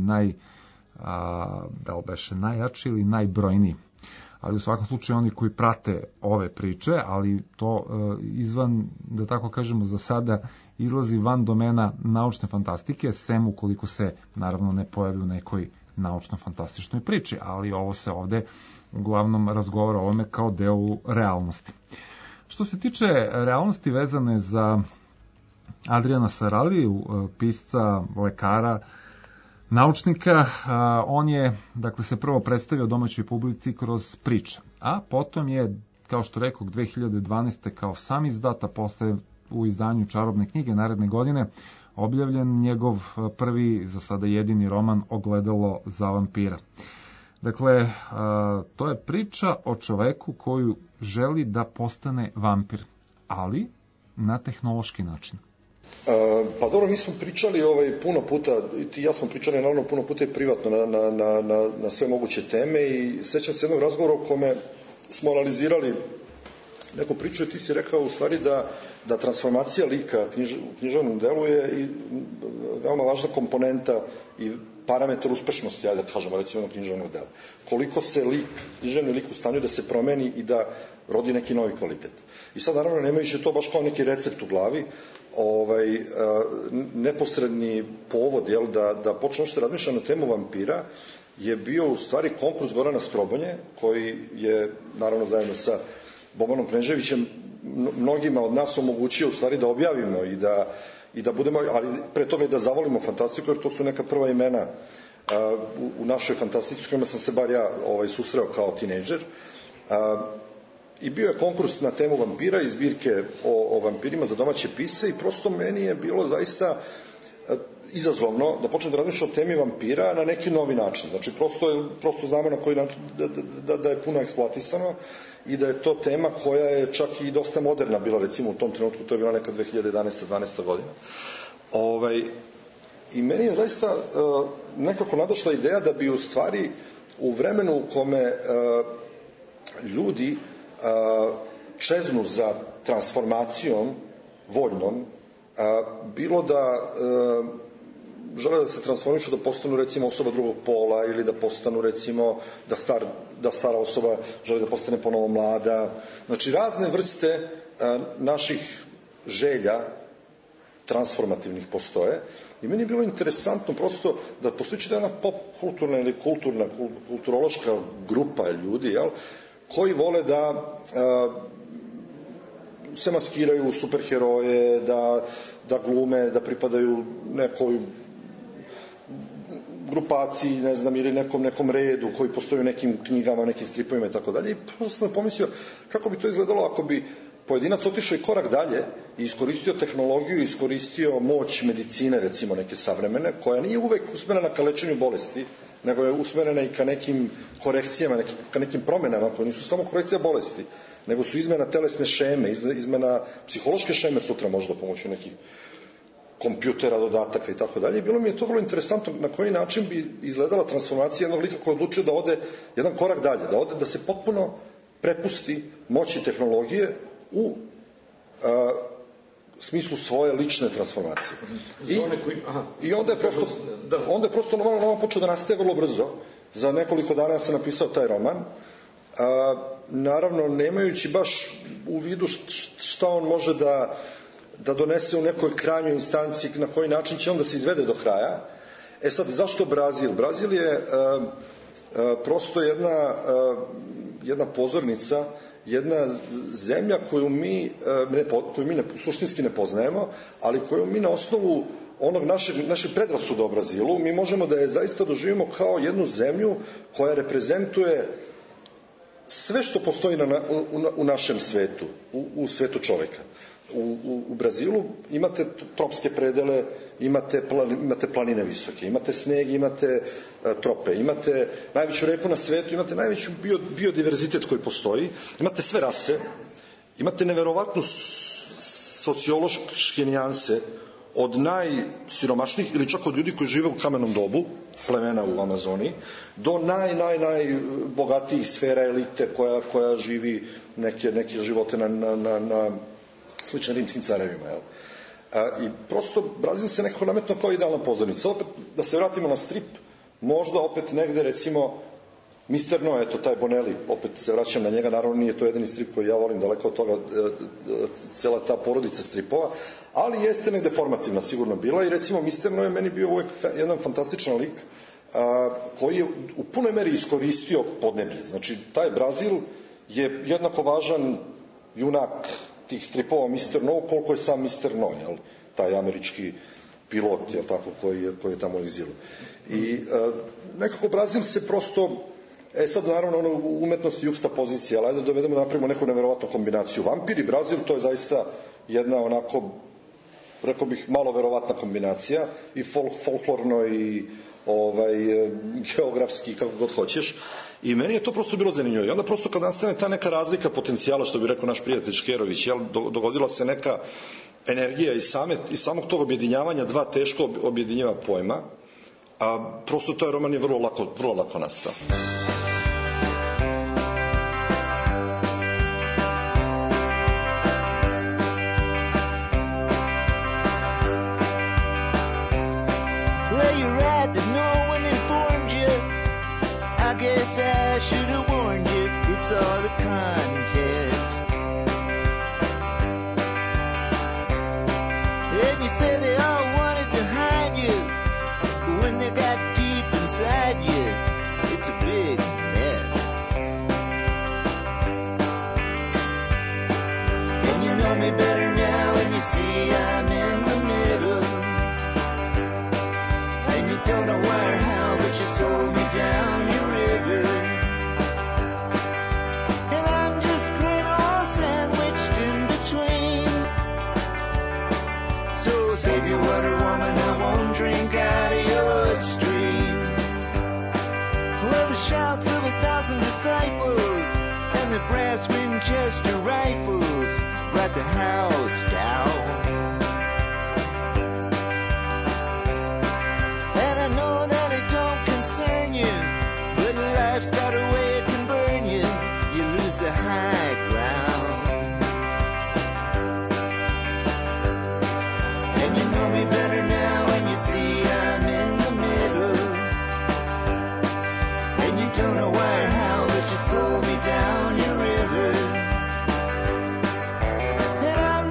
da li beše najjači ili najbrojniji. Ali u svakom slučaju oni koji prate ove priče, ali to izvan, da tako kažemo, za sada izlazi van domena naučne fantastike, sem ukoliko se naravno ne pojavi u nekoj naučno-fantastičnoj priči, ali ovo se ovde uglavnom razgovara o ovome kao deo realnosti. Što se tiče realnosti vezane za Adriana Saraliju, pisca, lekara, naučnika, on je, dakle, se prvo predstavio domaćoj publici kroz priče, a potom je, kao što rekao, 2012. kao sam izdat, a posle u izdanju Čarobne knjige naredne godine objavljen njegov prvi, za sada jedini roman Ogledalo za vampira. Dakle, to je priča o čoveku koju želi da postane vampir, ali na tehnološki način. Pa dobro, mi smo pričali puno puta, i ti ja smo pričali naravno puno puta i privatno na sve moguće teme, i sećam se jednog razgovora u kome smo analizirali neku priču i ti si rekao u stvari da transformacija lika u književnom delu je i veoma važna komponenta i parametar uspešnosti, ajde da kažemo, recimo književnog dela. Koliko se književni lik u stanju da se promeni i da rodi neki novi kvalitet. I sad naravno nemajući to baš kao neki recept u glavi, neposredni povod da počne što razmišlja na temu vampira je bio u stvari konkurs Gorana Skrobonje, koji je naravno zajedno sa Bobanom Kneževićem mnogima od nas omogućio u stvari da objavimo i da budemo, ali pre toga i da zavolimo fantastiku, jer to su neka prva imena u našoj fantastici s kojima sam se bar ja susreo kao tinejdžer. I bio je konkurs na temu vampira i zbirke o vampirima za domaće pisce i prosto meni je bilo zaista izazovno da počnem da razmišljam o temi vampira na neki novi način. Znači, prosto znamo na koji način da je puno eksploatisano i da je to tema koja je čak i dosta moderna bila, recimo u tom trenutku, to je bila neka 2011-2012 godina. I meni je zaista nekako nadošla ideja da bi u stvari u vremenu u kome ljudi čeznu za transformacijom voljnom, bilo da žele da se transformišu, da postanu recimo osoba drugog pola ili da postanu recimo da stara osoba želi da postane ponovo mlada. Znači razne vrste naših želja transformativnih postoje i meni je bilo interesantno prosto da postoji jedna pop kulturna ili kulturološka grupa ljudi, koji vole da se maskiraju superheroje, da glume, da pripadaju nekoj grupaciji, ne znam, ili nekom redu koji postoji u nekim knjigama, nekim stripovima i tako dalje. I prosto sam pomislio kako bi to izgledalo ako bi pojedinac otišao i korak dalje i iskoristio tehnologiju, iskoristio moć medicine, recimo neke savremene, koja nije uvek usmerena ka lečenju bolesti, nego je usmerena i ka nekim korekcijama, ka nekim promenama koje nisu samo korekcija bolesti, nego su izmena telesne šeme, izmena psihološke šeme sutra možda pomoću nekih kompjutera, dodataka i tako dalje. Bilo mi je to vrlo interesantno na koji način bi izgledala transformacija jednog lika koji odlučio da ode jedan korak dalje, da se potpuno prepusti moći tehnologije u smislu svoje lične transformacije. I onda je prosto roman počeo da nastaje vrlo brzo. Za nekoliko dana sam napisao taj roman. Naravno, nemajući baš u vidu šta on može da donese u nekoj krajnjoj instanciji, na koji način će on da se izvede do kraja. Sad, zašto Brazil? Brazil je prosto jedna pozornica, jedna zemlja koju mi suštinski ne poznajemo, ali koju mi na osnovu onog našeg predrasuda o Brazilu, mi možemo da je zaista doživimo kao jednu zemlju koja reprezentuje sve što postoji u našem svetu, u svetu čoveka. U Brazilu imate tropske predele, imate planine visoke, imate sneg, imate trope, imate najveću reku na svetu, imate najveću biodiverzitet koji postoji, imate sve rase, imate neverovatnu sociološke nijanse od najsiromašnijih ili čak od ljudi koji žive u kamenom dobu, plemena u Amazoniji, do najbogatijih sfera elite koja živi neke živote na sličnim rimskim carevima. I prosto Brazil se nekako nametno kao idealna pozornica. Opet, da se vratimo na strip, možda opet negde, recimo, Mr. No, eto, taj Bonelli, opet se vraćam na njega, naravno nije to jedini strip koji ja volim, daleko od toga cela ta porodica stripova, ali jeste negde formativna sigurno bila i recimo Mr. No je meni bio uvek jedan fantastičan lik koji je u punoj meri iskoristio podneblje. Znači, taj Brazil je jednako važan junak tih stripova Mr. No koliko je sam Mr. No, jel? Taj američki pilot, jel tako, koji je tamo u egzilu. I nekako Brazil se prosto, sad naravno ono umetnost i juxta pozicija, ali ajde da dovedemo da napravimo neku neverovatnu kombinaciju. Vampir i Brazil, to je zaista jedna onako, rekao bih, malo verovatna kombinacija, i folklorno i geografski, kako god hoćeš. I meni je to prosto bilo zanimljivo. I onda prosto kad nastane ta neka razlika potencijala, što bi rekao naš prijatelj Škerović, dogodila se neka energija iz samog tog objedinjavanja dva teško objedinjava pojma, a prosto taj roman je vrlo lako nastao. I should have warned you, it's all a contest. And you say they all wanted to hide you, but when they got deep inside you, it's a big mess. And you know me better now, and you see I'm in the middle. And you don't know why or how, but you sold me down your river. Save your water, woman, I won't drink out of your stream. Well, the shouts of 1,000 disciples and the brass Winchester rifles brought the house down. And I know that it don't concern you, but life's got a way it can burn you. You lose the high ground. Me better now, and you see I'm in the middle. And you don't know why or how, but you sold me down your river. And I'm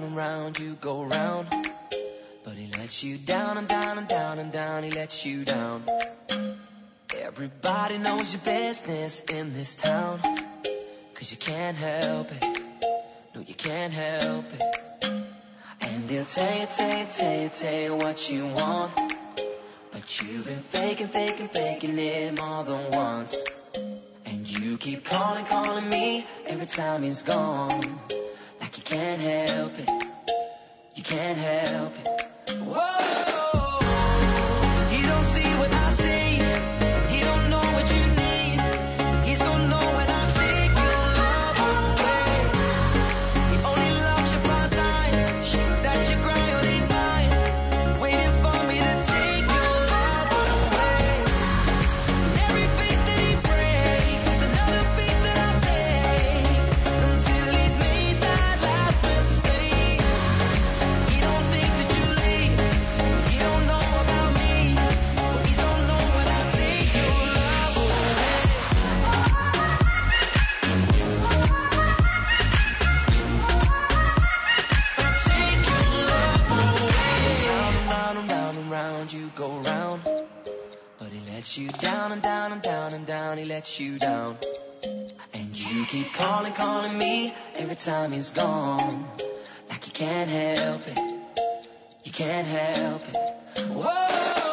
and round you go round. But he lets you down and down and down and down, he lets you down. Everybody knows your business in this town, 'cause you can't help it, no you can't help it. And they'll tell you what you want, but you've been faking it more than once. And you keep calling me every time he's gone, like you can't help it, you can't help it. Whoa! He don't see what I see, he don't know what you need, he's gonna know when I take your love away. He only loves you part-time, that you cry on his mind, waiting for me to take your love away. And every face that he breaks is another face that I take, until he's made that last mistake. He don't think that you leave, he don't know about me, but he's gonna know when I take your love away. I take your love away. Round and round and round you go round, but he lets you down and down and down and down, he lets you down. And you keep calling me every time he's gone, like you can't help it, you can't help it. Whoa!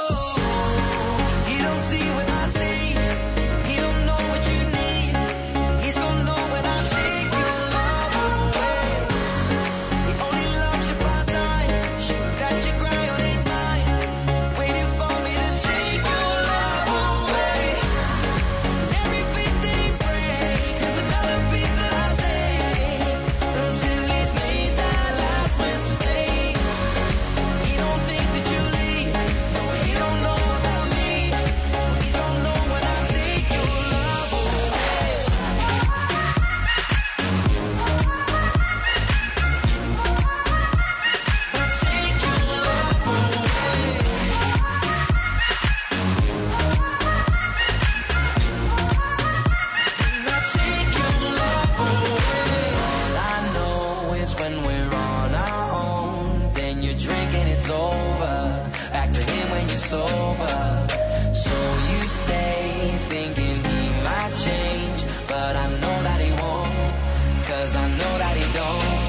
He don't see what I see, he don't know what you need, he's gonna know when I take your love away. He only loves you part-time, that you cry on his mind, waiting for me to take your love away. And every piece that he breaks is another piece that I take, until he's made that last mistake. He don't think that you leave, no he don't know about me, he's gonna know when I take your love away. I take your love away. I take your love away. All I know is when we're on our own, then you drink and it's over. Act to him when you're sober. So you stay thinking he might change, but I know that he won't, 'cause I know that he don't.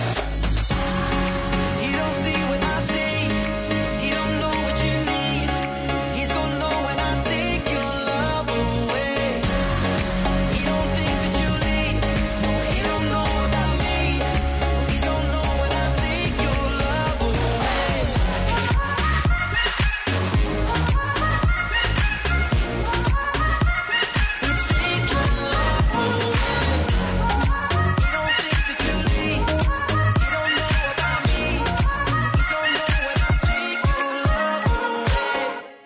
He don't see what I see, he don't know what you need, he's gonna know when I take your love away. He don't think that you leave, no he don't know about me, he's gonna know when I take your love away. Take your love away. He don't think that you leave, he don't know about me, he's gonna know when I take your love away.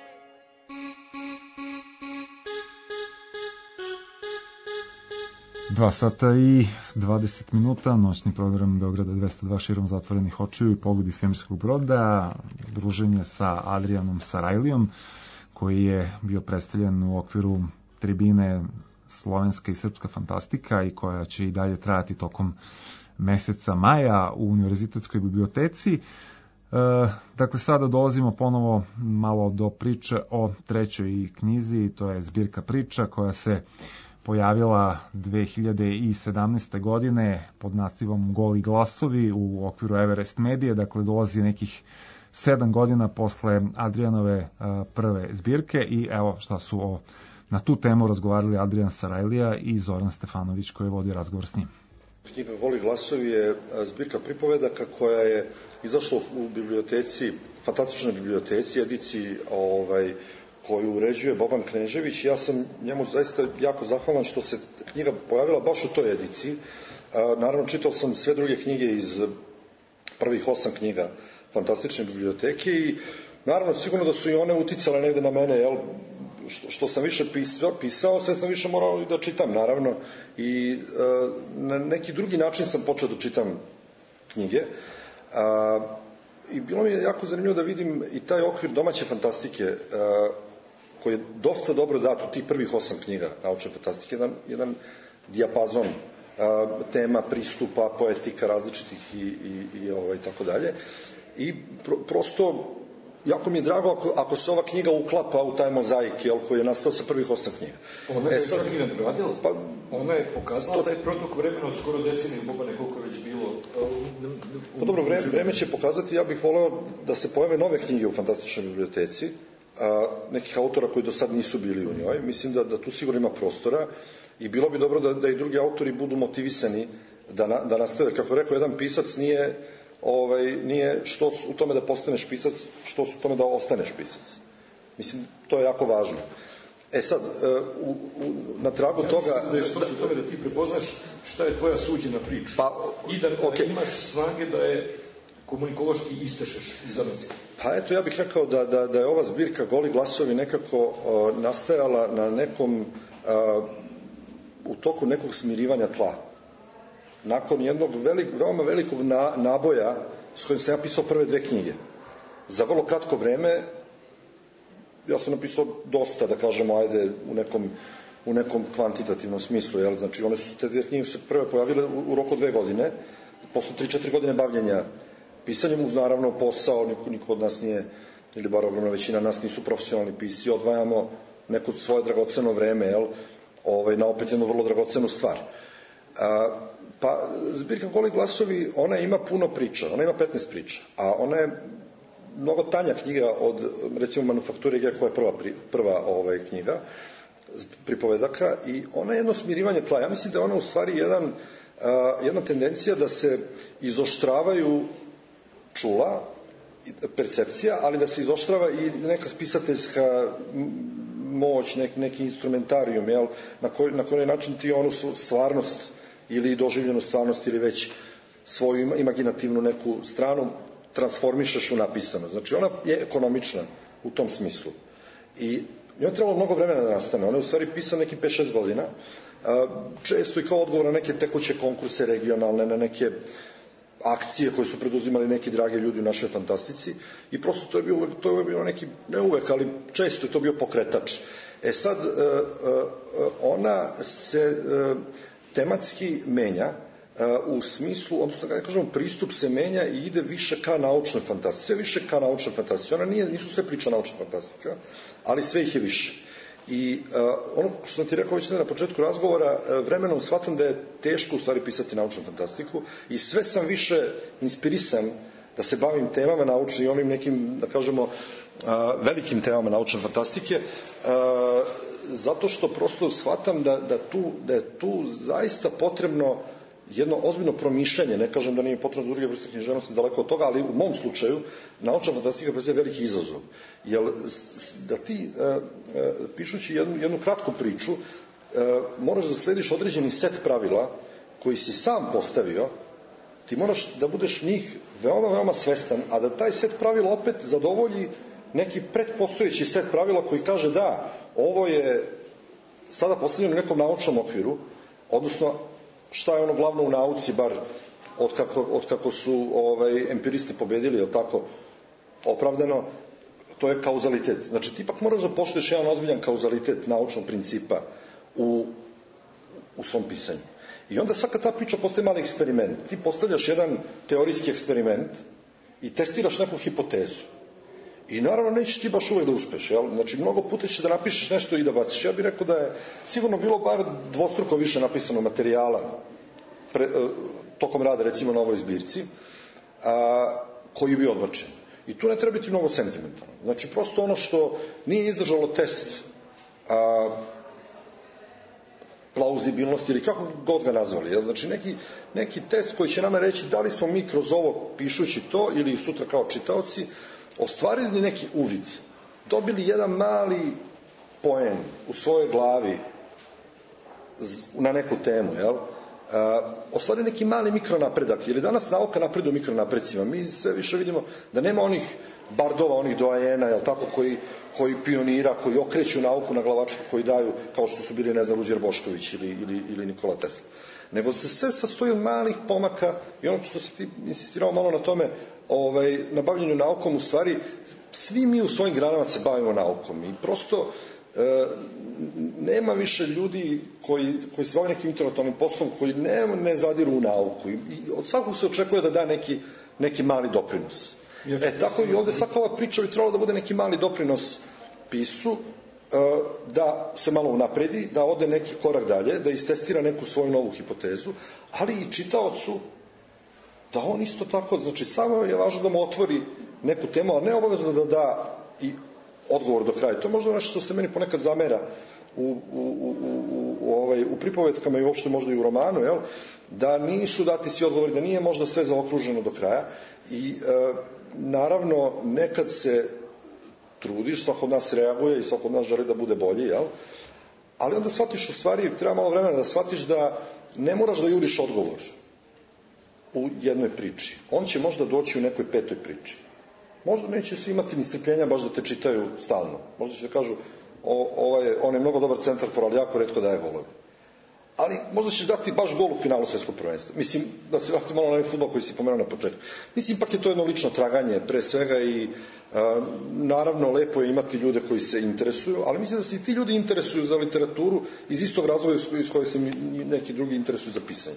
2 sata i 20 minuta, noćni program Beograda 202 širom zatvorenih očiju i pogledi svemirskog broda, druženje sa Adrianom Sarajlijom, koji je bio predstavljen u okviru tribine Slovenska i Srpska fantastika i koja će i dalje trajati tokom meseca maja u Univerzitetskoj biblioteci. Dakle, sada dolazimo ponovo malo do priče o trećoj knjizi, to je zbirka priča koja se pojavila 2017. godine pod nazivom Goli glasovi u okviru Everest Medije, dakle dolazi nekih 7 godina posle Adrianove prve zbirke i evo šta su na tu temu razgovarali Adrian Sarajlija i Zoran Stefanović koji vodi razgovor s njim. Knjiga Goli glasovi je zbirka pripovedaka koja je izašla u biblioteci, fantastičnoj biblioteci, ediciji koju uređuje Boban Knežević. Ja sam njemu zaista jako zahvalan što se knjiga pojavila baš u toj ediciji. Naravno, čitao sam sve druge knjige iz prvih 8 knjiga fantastične biblioteke i naravno, sigurno da su i one uticale negde na mene, jel, što sam više pisao, sve sam više morao i da čitam, naravno, i na neki drugi način sam počeo da čitam knjige. I bilo mi je jako zanimljivo da vidim i taj okvir domaće fantastike, koji je dosta dobro dat u tih prvih 8 knjiga naučne fantastike, jedan dijapazon tema, pristupa, poetika različitih i tako dalje. I prosto, jako mi je drago ako se ova knjiga uklapa u taj mozaik, koji je nastao sa prvih 8 knjiga. Ona je čak i nadgradila. Ona je pokazala taj protok vremena od skoro decenije, Bobane, koliko je već bilo. Pa dobro, vreme će pokazati. Ja bih voleo da se pojave nove knjige u Fantastičnoj biblioteci, nekih autora koji do sad nisu bili u njoj. Mislim da tu sigurno ima prostora i bilo bi dobro da i drugi autori budu motivisani da nastave. Kako rekao jedan pisac, nije što u tome da postaneš pisac, što u tome da ostaneš pisac. Mislim, to je jako važno. Sad, na tragu toga... Ja mislim da je što u tome da ti prepoznaš šta je tvoja suđena priča. I da imaš snage da je komunikološki istešeš i zanosi. Pa eto, ja bih rekao da je ova zbirka Goli glasovi nekako nastajala na nekom, u toku nekog smirivanja tla. Nakon jednog veoma velikog naboja s kojim sam ja pisao prve 2 knjige. Za vrlo kratko vreme ja sam napisao dosta, da kažemo, ajde, u nekom kvantitativnom smislu, jel? Znači, te 2 knjige su prve pojavile u roku 2 godine, posle 3-4 godine bavljenja pisanjem, uz naravno posao, niko od nas nije, ili bar ogromna većina nas nisu profesionalni pisci, odvajamo neko svoje dragoceno vreme, jel? Na opet jednu vrlo dragocenu stvar. Pa, zbirka Goli glasovi, ona ima puno priča, ona ima 15 priča, a ona je mnogo tanja knjiga od, recimo, Manufakture G, koja je prva knjiga pripovedaka, i ona je jedno smirivanje tla. Ja mislim da je ona u stvari jedna tendencija da se izoštravaju čula, percepcija, ali da se izoštrava i neka spisateljska moć, neki instrumentarijum, jel? Na koji način ti onu stvarnost ili doživljenu stvarnost ili već svoju imaginativnu neku stranu transformišeš u napisano. Znači, ona je ekonomična u tom smislu. I njoj je trebalo mnogo vremena da nastane. Ona je u stvari pisana neki 5-6 godina, često i kao odgovor na neke tekuće konkurse regionalne, na neke akcije koje su preduzimali neki dragi ljudi u našoj fantastici, i prosto to je bilo neki, ne uvek, ali često je to bio pokretač. Sad, ona se tematski menja u smislu, odnosno, kada kažemo, pristup se menja i ide više ka naučnoj fantastiki. Sve više ka naučnoj fantastiki. Ona nisu sve priča naučna fantastika, ali sve ih je više. I ono što sam ti rekao već na početku razgovora, vremenom shvatam da je teško u stvari pisati naučnu fantastiku i sve sam više inspirisan da se bavim temama naučne i onim nekim, da kažemo, velikim temama naučne fantastike, zato što prosto shvatam da je tu zaista potrebno jedno ozbiljno promišljanje. Ne kažem da nije potrebno za druge vrste književnosti, daleko od toga, ali u mom slučaju naučna fantastika predstavlja veliki izazov. Jer da ti, pišući jednu kratku priču, moraš da slediš određeni set pravila koji si sam postavio, ti moraš da budeš njih veoma, veoma svestan, a da taj set pravila opet zadovolji neki pretpostojeći set pravila koji kaže da, ovo je sada postavljeno u nekom naučnom okviru, odnosno šta je ono glavno u nauci, bar od kako su empiristi pobedili, je tako, opravdano, to je kauzalitet. Znači, ti ipak moraš da poštuješ jedan ozbiljan kauzalitet naučnog principa u svom pisanju. I onda svaka ta priča postaje mali eksperiment. Ti postavljaš jedan teorijski eksperiment i testiraš neku hipotezu. I naravno nećeš ti baš uvek da uspeš, jel? Znači, mnogo puta ćeš da napišeš nešto i da baciš. Ja bih rekao da je sigurno bilo bar dvostruko više napisano materijala tokom rada, recimo, na ovoj zbirci, koji bi odbačen. I tu ne treba biti mnogo sentimentalno. Znači, prosto ono što nije izdržalo test plauzibilnosti, ili kako god ga nazvali, jel? Znači, neki test koji će nama reći da li smo mi kroz ovo, pišući to, ili sutra kao čitaoci, ostvarili neki uvid, dobili jedan mali poen u svojoj glavi na neku temu, jel? Ostvarili neki mali mikronapredak, jer danas nauka napreduje u mikronapredcima. Mi sve više vidimo da nema onih bardova, onih doajena, jel tako, koji pionira, koji okreću nauku na glavačku, koji daju, kao što su bili, ne znam, Ruđer Bošković ili Nikola Tesla. Nego se sve sastoji od malih pomaka i ono što si ti insistirao malo na tome, na bavljenju naukom, u stvari, svi mi u svojim granama se bavimo naukom i prosto nema više ljudi koji se bave nekim intelektualnim poslom, koji ne zadiru u nauku i od svakog se očekuje da da neki mali doprinos. Tako i ovde svaka ova priča bi trebalo da bude neki mali doprinos pisu, da se malo unapredi, da ode neki korak dalje, da istestira neku svoju novu hipotezu, ali i čitaocu da on isto tako, znači samo je važno da mu otvori neku temu, a ne obavezno da da i odgovor do kraja. To je možda nešto što se meni ponekad zamera u pripovetkama i uopšte možda i u romanu, da nisu dati svi odgovori, da nije možda sve zaokruženo do kraja i naravno nekad se trudiš, svako od nas reaguje i svako od nas želi da bude bolji, ali onda shvatiš u stvari, treba malo vremena da shvatiš da ne moraš da juriš odgovor u jednoj priči. On će možda doći u nekoj petoj priči. Možda neće svi imati ni strpljenja baš da te čitaju stalno. Možda će da kažu on je mnogo dobar centarfor, ali jako retko daje golove. Ali možda ćeš dati baš gol u finalu svetskog prvenstva. Mislim, da se vratimo malo na ovaj fudbal koji si pomenuo na početku. Mislim, ipak je to jedno lično traganje pre svega i naravno lepo je imati ljude koji se interesuju, ali mislim da se i ti ljudi interesuju za literaturu iz istog razloga iz kojeg se neki drugi interesuju za pisanje.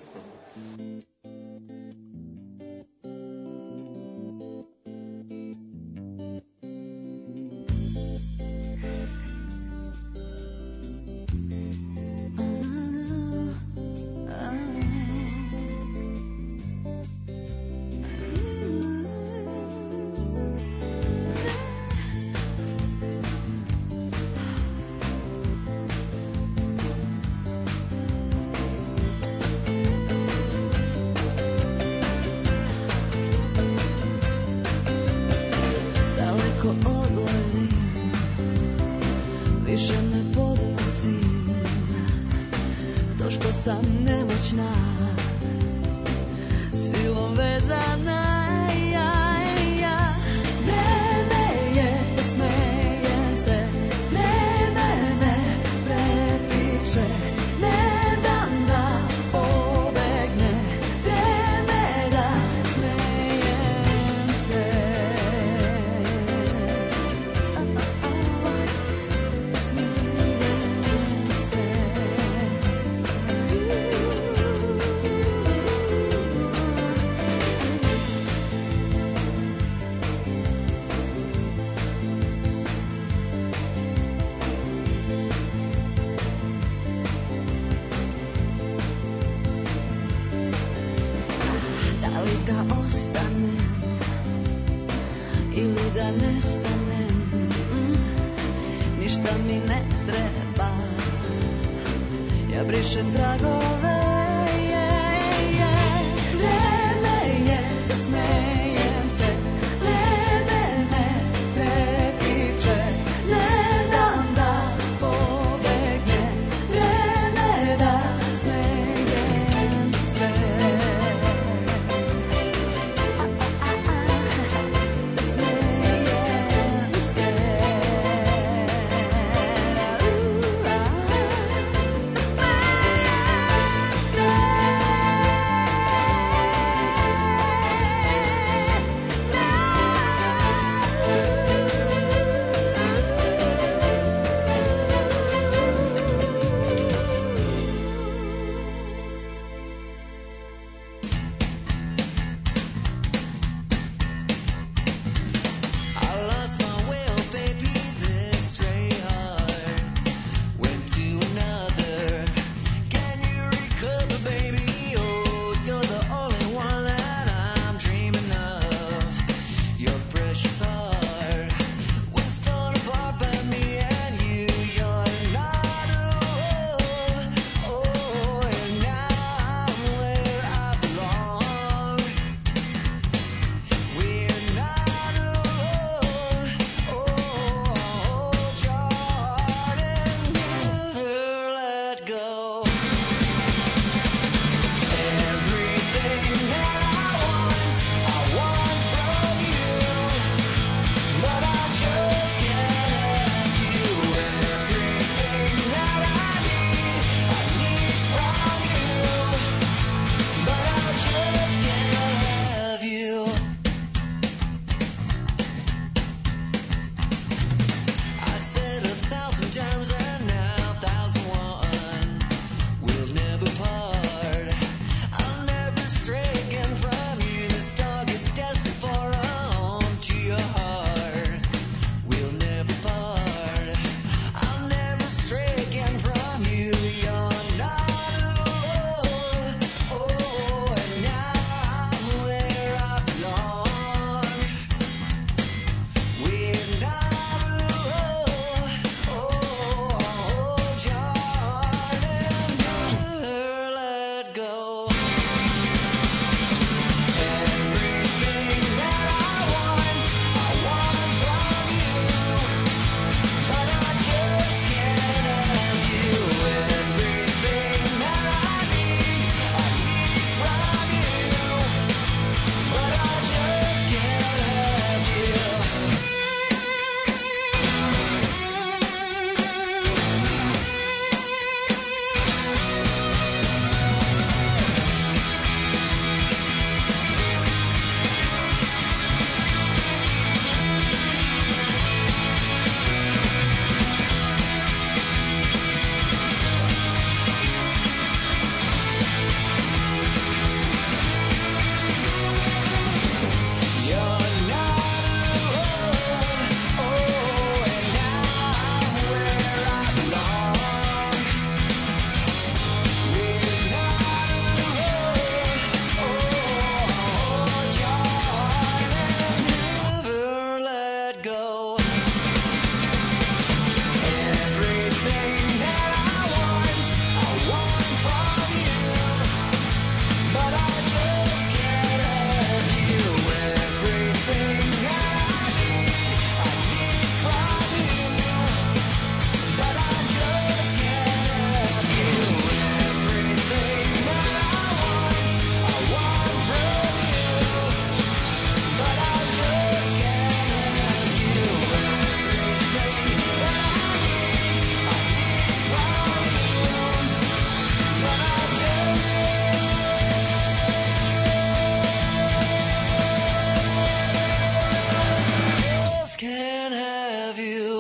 have you.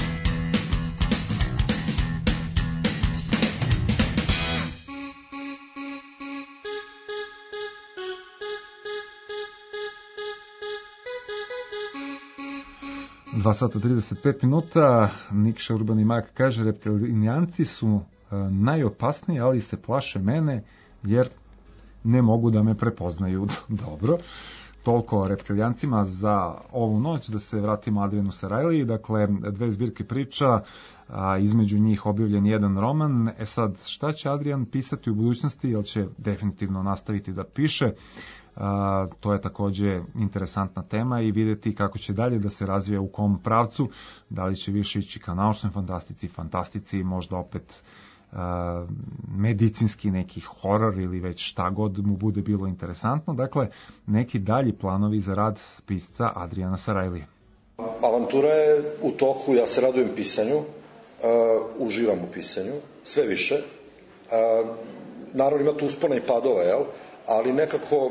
Dva sata 35 minuta, Nikša Urbani Mak kaže, reptilijanci su najopasniji, ali se plaše mene jer ne mogu da me prepoznaju. Dobro, toliko o reptilijancima za ovu noć. Da se vratimo Adrianu Sarajliji. Dakle, 2 zbirke priča, između njih objavljen jedan roman. Sad, šta će Adrian pisati u budućnosti, jer će definitivno nastaviti da piše? To je takođe interesantna tema i videti kako će dalje da se razvija, u kom pravcu, da li će više ići ka naučnoj fantastici, možda opet medicinski neki horor ili već šta god mu bude bilo interesantno. Dakle, neki dalji planovi za rad pisca Adriana Sarajlije. Avantura je u toku, ja se radujem pisanju, uživam u pisanju, sve više. Naravno ima tu uspona i padova, ali nekako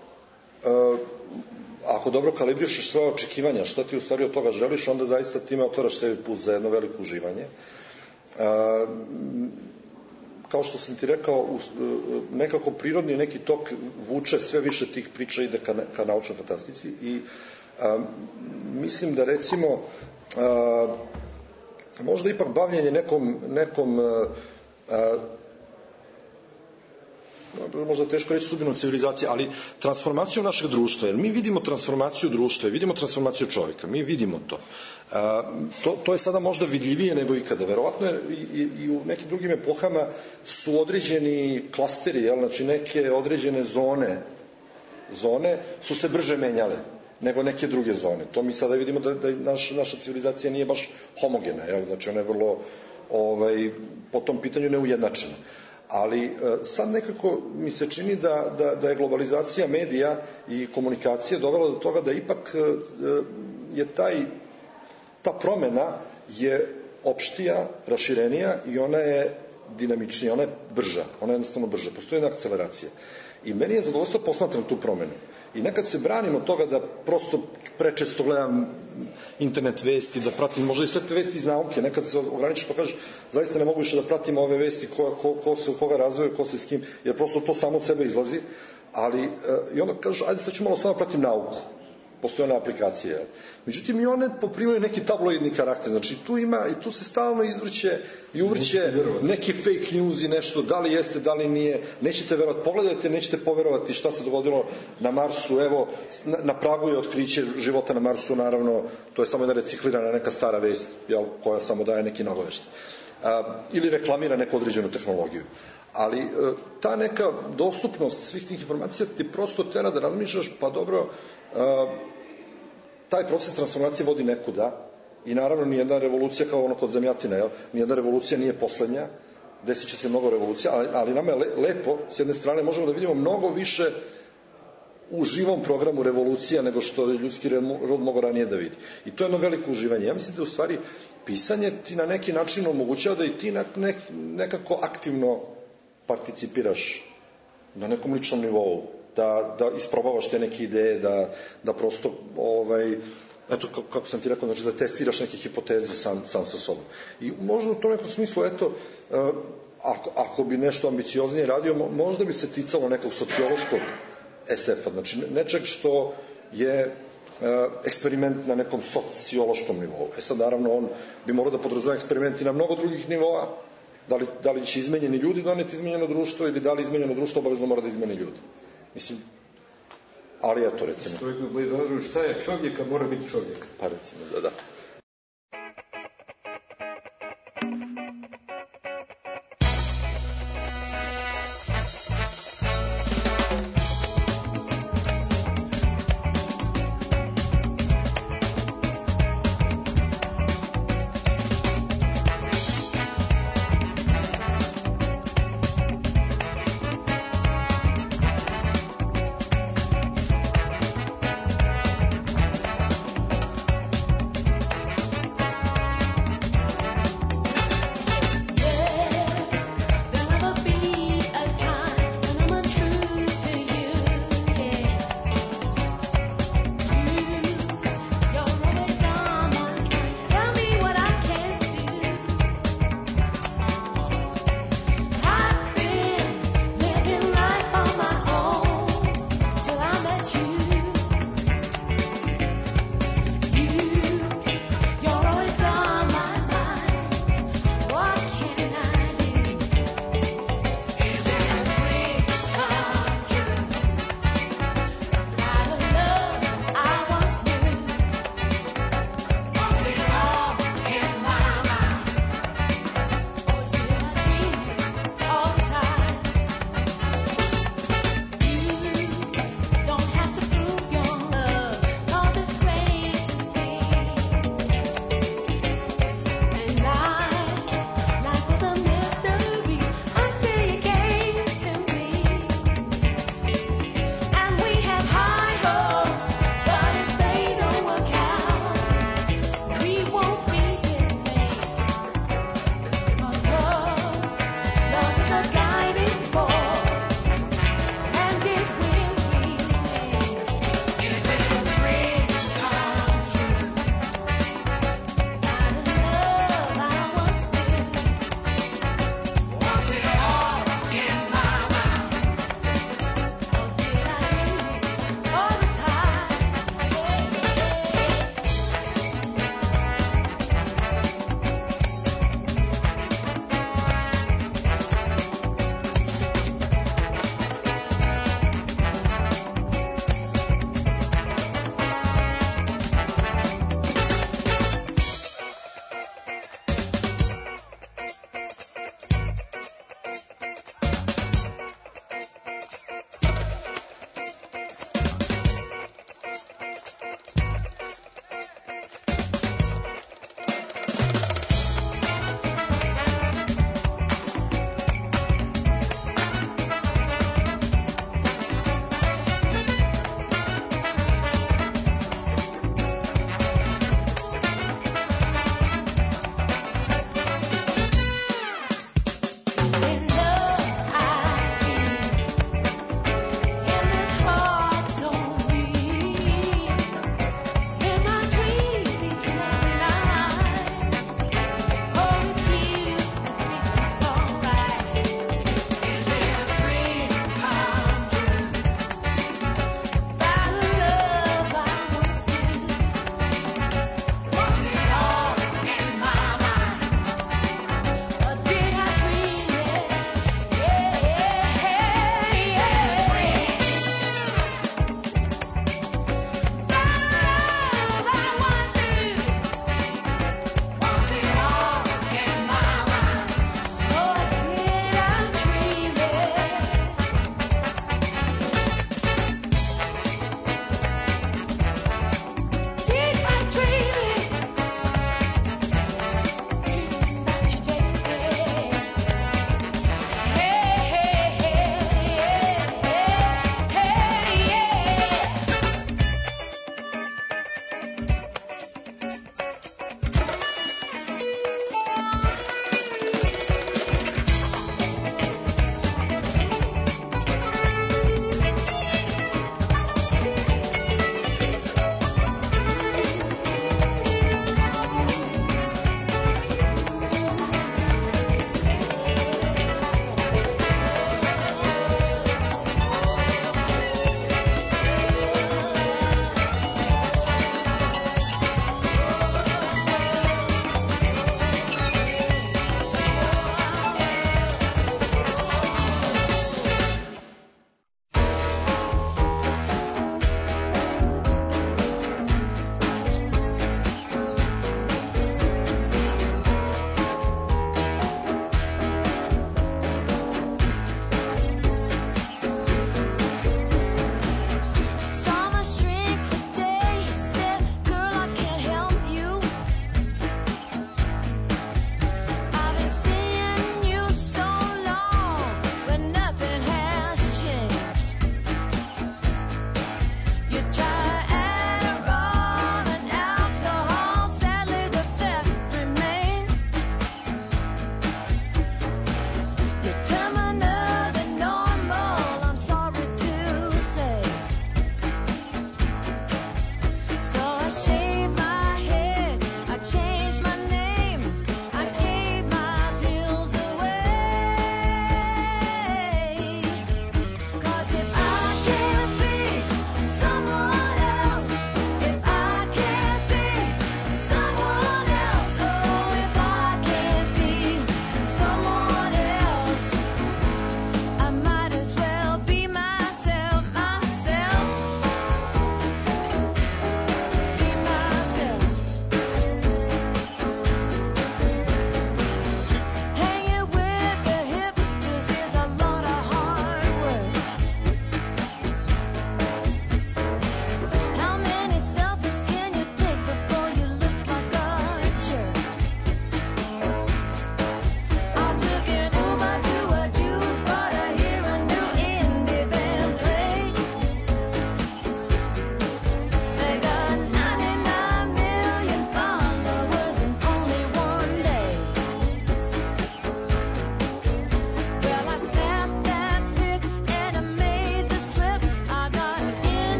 ako dobro kalibrišeš svoje očekivanja, šta ti u stvari od toga želiš, onda zaista time otvaraš sebi put za jedno veliko uživanje. Kao što sam ti rekao, nekako prirodni neki tok vuče, sve više tih priča ide ka naučnoj fantastici i mislim da recimo možda ipak bavljenje nekom možda teško reći sudbinom civilizacije, ali transformaciju našeg društva, jer mi vidimo transformaciju društva, vidimo transformaciju čovjeka, mi vidimo to. To je sada možda vidljivije nego ikada. Verovatno i u nekim drugim epohama su određeni klasteri, znači neke određene zone su se brže menjale nego neke druge zone. To mi sada vidimo da naša civilizacija nije baš homogena, znači ona je vrlo po tom pitanju neujednačena. Ali sad nekako mi se čini da je globalizacija medija i komunikacije dovela do toga da ipak je ta promena je opštija, raširenija i ona je dinamičnija, ona je brža, ona je jednostavno brža, postoji jedna akceleracija. I meni je zadovoljstvo posmatram tu promenu. I nekad se branim od toga da prosto prečesto gledam internet vesti, da pratim možda i sve te vesti iz nauke, nekad se ograničiš pa kažeš zaista ne mogu više da pratim ove vesti, ko se u koga razvoju, ko se s kim, jer prosto to samo od sebe izlazi, ali i onda kažeš ajde sad ću malo samo pratim nauku, postoje one aplikacije. Međutim i one poprimaju neki tabloidni karakter, znači tu ima i tu se stalno izvrće i uvrće neki fake news i nešto, da li jeste, da li nije, nećete verovati, pogledajte, nećete poverovati šta se dogodilo na Marsu, evo, na pragu je otkriće života na Marsu, naravno, to je samo jedna reciklirana neka stara vest, koja samo daje neki nagoveštaj. Ili reklamira neku određenu tehnologiju. Ali ta neka dostupnost svih tih informacija ti prosto tera da razmišljaš, pa dobro, taj proces transformacije vodi nekuda i naravno nijedna revolucija kao ono kod zemljatina, nijedna revolucija nije poslednja, desit će se mnogo revolucija, ali nama je lepo, s jedne strane možemo da vidimo mnogo više u živom programu revolucija nego što ljudski rod mogo ranije da vidi. I to je jedno veliko uživanje. Ja mislim da u stvari pisanje ti na neki način omogućava da i ti nekako aktivno participiraš na nekom ličnom nivou, da isprobavaš te neke ideje, da prosto, eto, kako sam ti rekao, znači da testiraš neke hipoteze sam sa sobom. I možda u tom nekom smislu, eto, ako bi nešto ambicioznije radio, možda bi se ticalo nekog sociološkog SF-a, znači nečeg što je eksperiment na nekom sociološkom nivou. Sad, naravno, on bi morao da podrazumeva eksperimenti na mnogo drugih nivoa, da li će izmenjeni ljudi doneti izmenjeno društvo ili da li izmenjeno društvo obavezno mora da izmeni ljudi. Mislim, ali eto, recimo. Šta je čovjek, a mora biti čovjek? Pa recimo, da.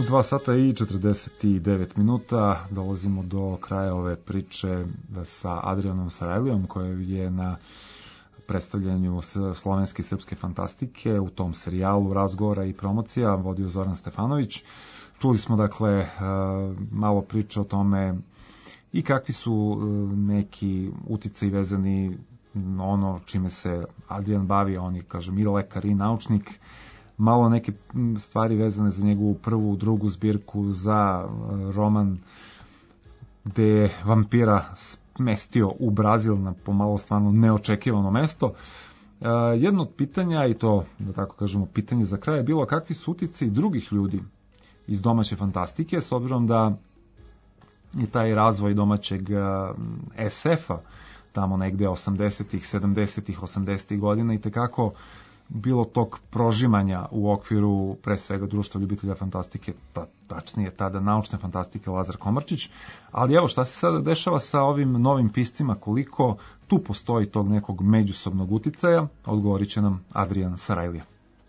2 sata i 49 minuta dolazimo do kraja ove priče sa Adrianom Sarajlijom, koji je na predstavljanju slovenske i srpske fantastike u tom serijalu razgovora i promocija vodio Zoran Stefanović. Čuli smo dakle malo priče o tome i kakvi su neki uticaji vezani ono čime se Adrian bavi, on je, kažem, i lekar i naučnik, malo neke stvari vezane za njegovu prvu, drugu zbirku, za roman gde je vampira smestio u Brazil na pomalo stvarno neočekivano mesto. Jedno od pitanja, i to, da tako kažemo, pitanje za kraj je bilo kakvi su uticaji drugih ljudi iz domaće fantastike, s obzirom da je taj razvoj domaćeg SF-a tamo negde 80-ih, 70-ih, 80-ih godina i tekako bilo tog prožimanja u okviru pre svega društva ljubitelja fantastike, tačnije tada naučne fantastike Lazar Komarčić, ali evo šta se sada dešava sa ovim novim piscima, koliko tu postoji tog nekog međusobnog uticaja, odgovorit će nam Adrian Sarajlija.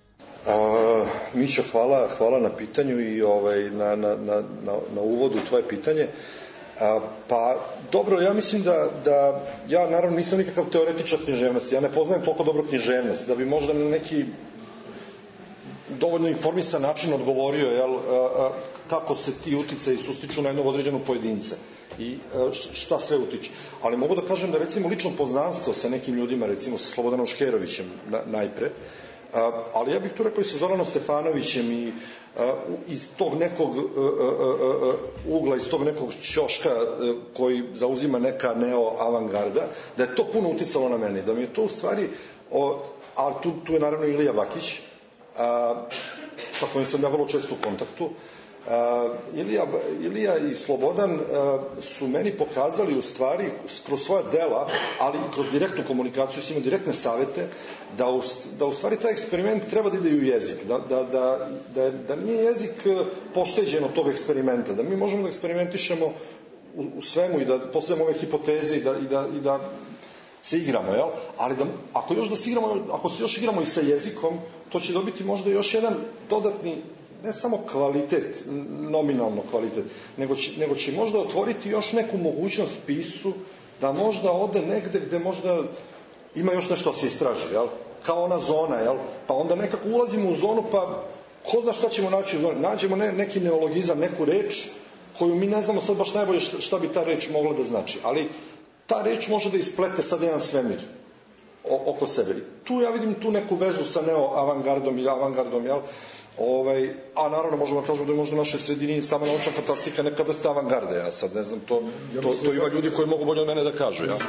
Mićo, hvala na pitanju i na uvodu u tvoje pitanje. Pa dobro, ja mislim da ja naravno nisam nikakav teoretičar književnosti, ja ne poznajem toliko dobro književnost, da bi možda na neki dovoljno informisan način odgovorio kako se ti uticaji sustiču na jednog određenog pojedinca i šta sve utiče. Ali mogu da kažem da recimo lično poznanstvo sa nekim ljudima, recimo sa Slobodanom Škerovićem najpre, ali ja bih tu rekao i sa Zoranom Stefanovićem i iz tog nekog ugla, iz tog nekog ćoška koji zauzima neka neo-avangarda, da je to puno uticalo na mene, da mi je to u stvari, a tu je naravno Ilija Bakić, sa kojim sam ja vrlo često u kontaktu. Ilija i Slobodan su meni pokazali u stvari kroz svoja dela, ali i kroz direktnu komunikaciju, s njima direktne savete, da u stvari taj eksperiment treba da ide i u jezik, da nije jezik pošteđen od tog eksperimenta, da mi možemo da eksperimentišemo u svemu i da postavljamo ove hipoteze i da se igramo, jel? Ali ako se još igramo i sa jezikom, to će dobiti možda još jedan dodatni, ne samo kvalitet, nominalno kvalitet, nego će možda otvoriti još neku mogućnost piscu da možda ode negde gde možda ima još nešto da se istraži, jel? Kao ona zona, jel? Pa onda nekako ulazimo u zonu, pa ko zna šta ćemo naći u zoni? Nađemo neki neologizam, neku reč koju mi ne znamo sad baš najbolje šta bi ta reč mogla da znači, ali ta reč može da isplete sad jedan svemir oko sebe. I tu ja vidim tu neku vezu sa neo-avangardom i avangardom, jel? A naravno možemo da kažemo da je možda u našoj sredini sama naučna fantastika neka vrsta avangarde, ja sad ne znam, to ima ljudi koji mogu bolje od mene da kažu, ja.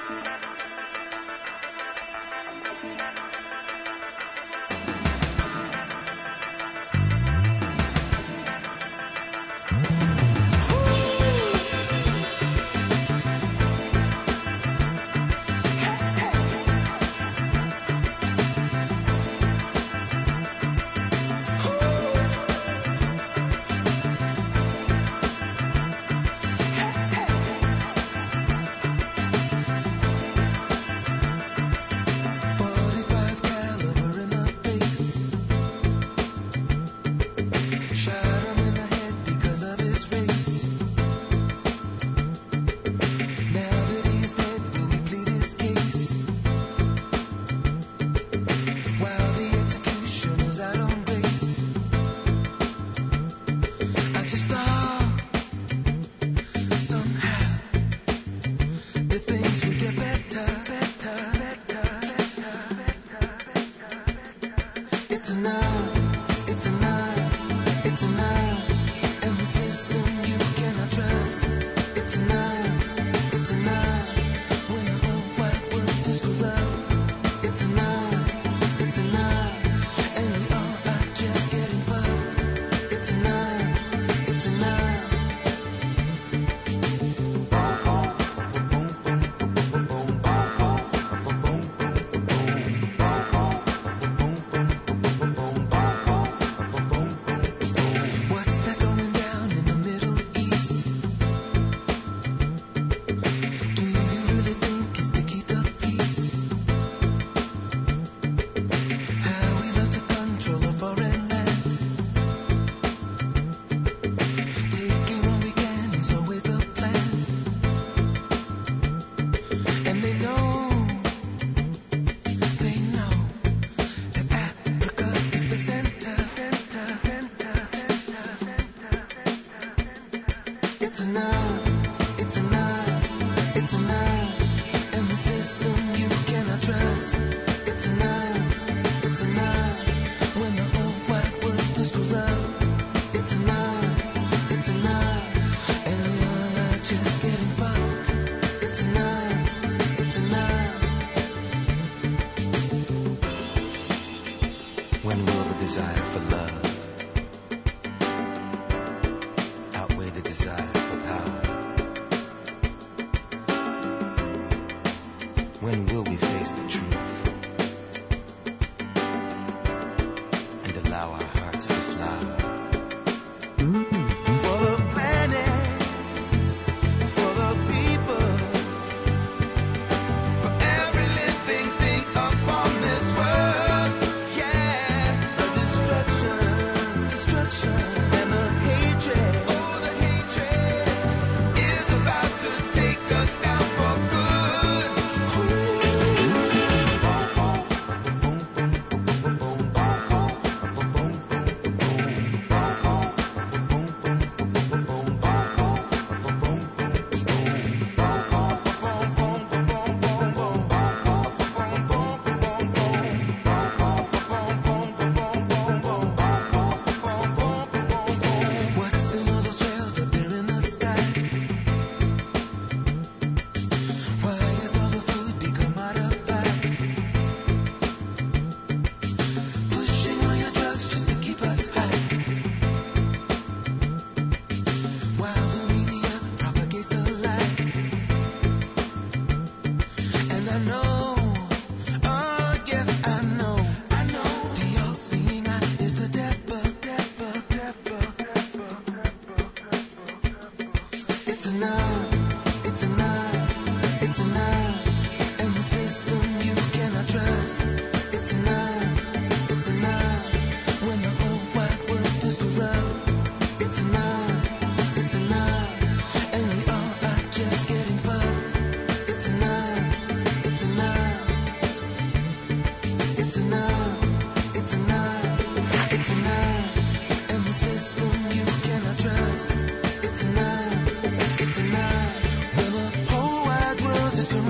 It's enough, it's enough, it's enough. And the system you cannot trust. It's enough, it's enough. When the whole wide world just goes up. It's enough, it's enough. And we all are just getting fucked. It's enough, it's enough. When will the desire for love outweigh the desire for power? When will we face the truth and allow our hearts to flower? For the planet, for the people, for every living thing upon this world. Yeah, the destruction, destruction, and the hatred. Oh, the hatred is about to take us down for good. What's in all those trails up there in the sky? Why has all the food become modified? Pushing all your drugs just to keep us high. While the media propagates the lie. And I know, oh yes I know, the all-seeing eye is the devil. It's enough, it's enough, it's enough. And the system you cannot trust. It's enough, it's enough. When the whole wide world just goes up. It's enough, it's enough. And we all are just getting fucked. It's enough, it's enough. It's enough, it's enough, it's enough. And the system you cannot trust. It's enough, it's enough. When the whole wide world is corrupt.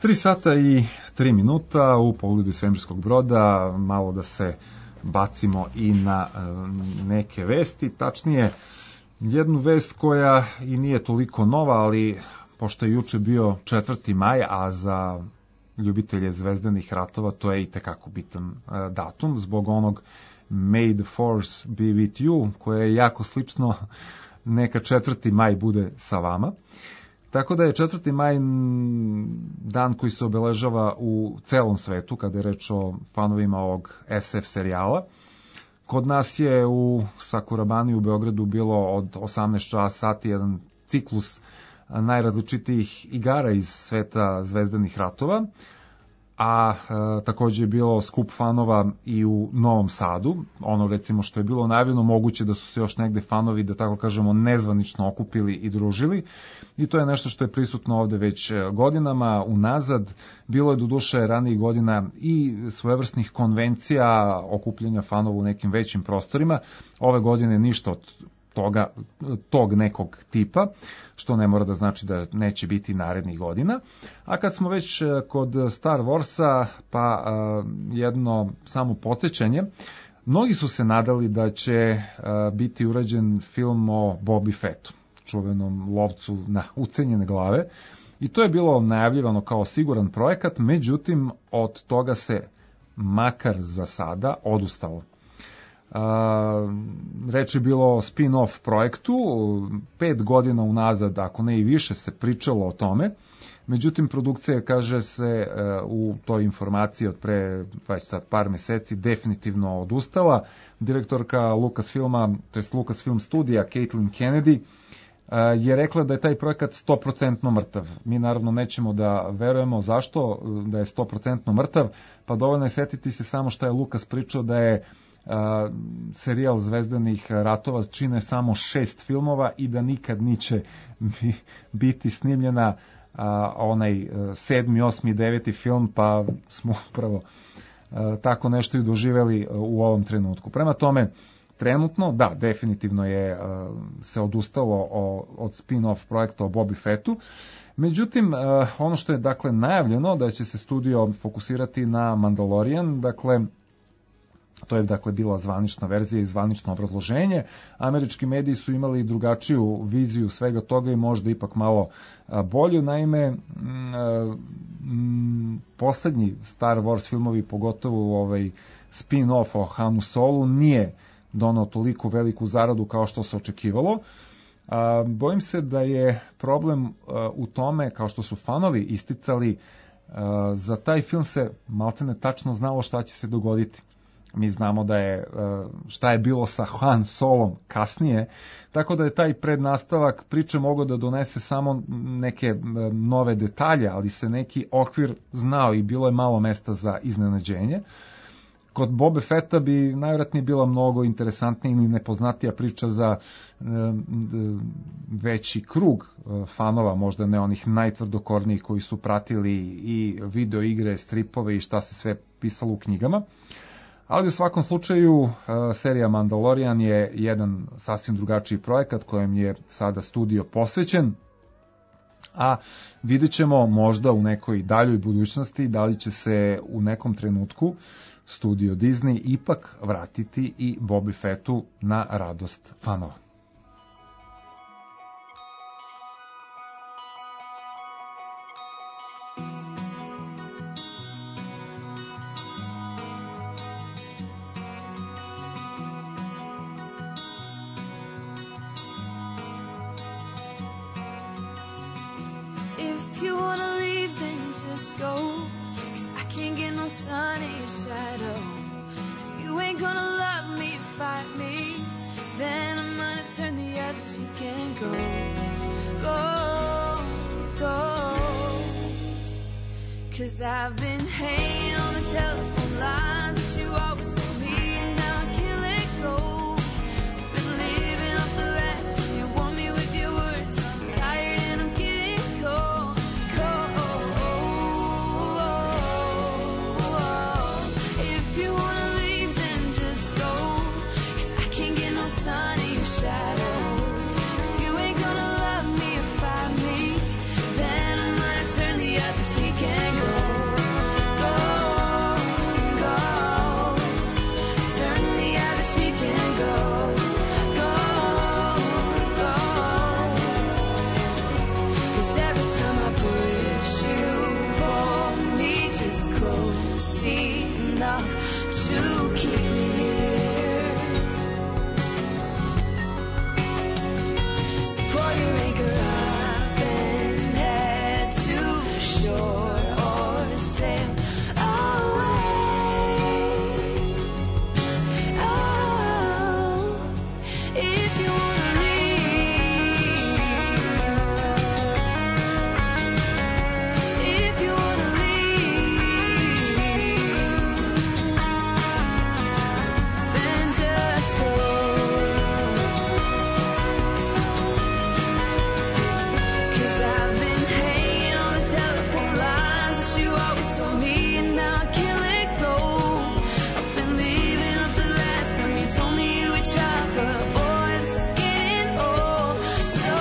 3 sata i 3 minuta u pogledu svemirskog broda, malo da se bacimo i na neke vesti, tačnije jednu vest koja i nije toliko nova, ali pošto je juče bio 4. maj, a za ljubitelje zvezdanih ratova to je i tekako bitan datum, zbog onog May the Force be with you, koje je jako slično neka 4. maj bude sa vama. Tako da je 4. maj dan koji se obeležava u celom svetu, kada je reč o fanovima ovog SF serijala. Kod nas je u Sakurabani u Beogradu bilo od 18 sati jedan ciklus najrazličitijih igara iz sveta zvezdanih ratova, a takođe je bilo skup fanova i u Novom Sadu. Ono recimo što je bilo najavljeno, moguće da su se još negde fanovi, da tako kažemo, nezvanično okupili i družili, i to je nešto što je prisutno ovde već godinama unazad. Bilo je doduše ranijih godina i svojevrsnih konvencija okupljanja fanova u nekim većim prostorima. Ove godine ništa od tog nekog tipa, što ne mora da znači da neće biti narednih godina. A kad smo već kod Star Warsa, pa jedno samo podsjećanje, mnogi su se nadali da će biti urađen film o Bobi Fettu, čuvenom lovcu na ucenjene glave, i to je bilo najavljivano kao siguran projekat, međutim od toga se makar za sada odustalo. Reč je bilo o spin-off projektu, 5 godina unazad, ako ne i više, se pričalo o tome. Međutim, produkcija, kaže se u toj informaciji od pre par meseci, definitivno odustala. Direktorka Lucasfilma, to jest Lucasfilm studija, Caitlin Kennedy, je rekla da je taj projekat 100% mrtav. Mi naravno nećemo da verujemo zašto da je 100% mrtav, pa dovoljno je setiti se samo šta je Lucas pričao, da je serijal zvezdanih ratova čine samo 6 filmova i da nikad neće biti snimljena onaj 7., 8., 9. film, pa smo upravo tako nešto i doživeli u ovom trenutku. Prema tome, trenutno, da, definitivno je se odustalo od spin-off projekta o Bobi Fettu. Međutim, ono što je dakle najavljeno, da će se studio fokusirati na Mandalorian, dakle to je dakle bila zvanična verzija i zvanično obrazloženje. Američki mediji su imali drugačiju viziju svega toga i možda ipak malo bolju. Naime, poslednji Star Wars filmovi, pogotovo ovaj spin-off o Hanu Solu, nije donao toliko veliku zaradu kao što se očekivalo. Bojim se da je problem u tome, kao što su fanovi isticali, za taj film se maltene tačno znalo šta će se dogoditi. Mi znamo da je šta je bilo sa Han Solom kasnije, tako da je taj prednastavak priče mogao da donese samo neke nove detalje, ali se neki okvir znao i bilo je malo mesta za iznenađenje. Kod Bobe Fetta bi najvjerojatnije bila mnogo interesantnija ili nepoznatija priča za veći krug fanova, možda ne onih najtvrdokornijih koji su pratili i video igre, stripove i šta se sve pisalo u knjigama. Ali u svakom slučaju serija Mandalorian je jedan sasvim drugačiji projekat kojem je sada studio posvećen, a vidjet ćemo možda u nekoj daljoj budućnosti da li će se u nekom trenutku studio Disney ipak vratiti i Bobi Fettu na radost fanova. I've been hanging on the telephone lines that you always told me, and now I can't let go. Been living off the last time you want me with your words. I'm tired and I'm getting cold, If you wanna leave, then just go, 'cause I can't get no sun in your shadow. If you ain't gonna love me or fight me, then I'm gonna turn the other cheek and go. see enough to keep me here. So pour your anchor up and head to shore or sail away. Oh, if you wanna leave, if you wanna leave, then just go. 'Cause I've been hanging on the telephone lines that you always told me, and now I can't let go. I've been leaving up the last time you told me you would try, but boy, this is getting old. So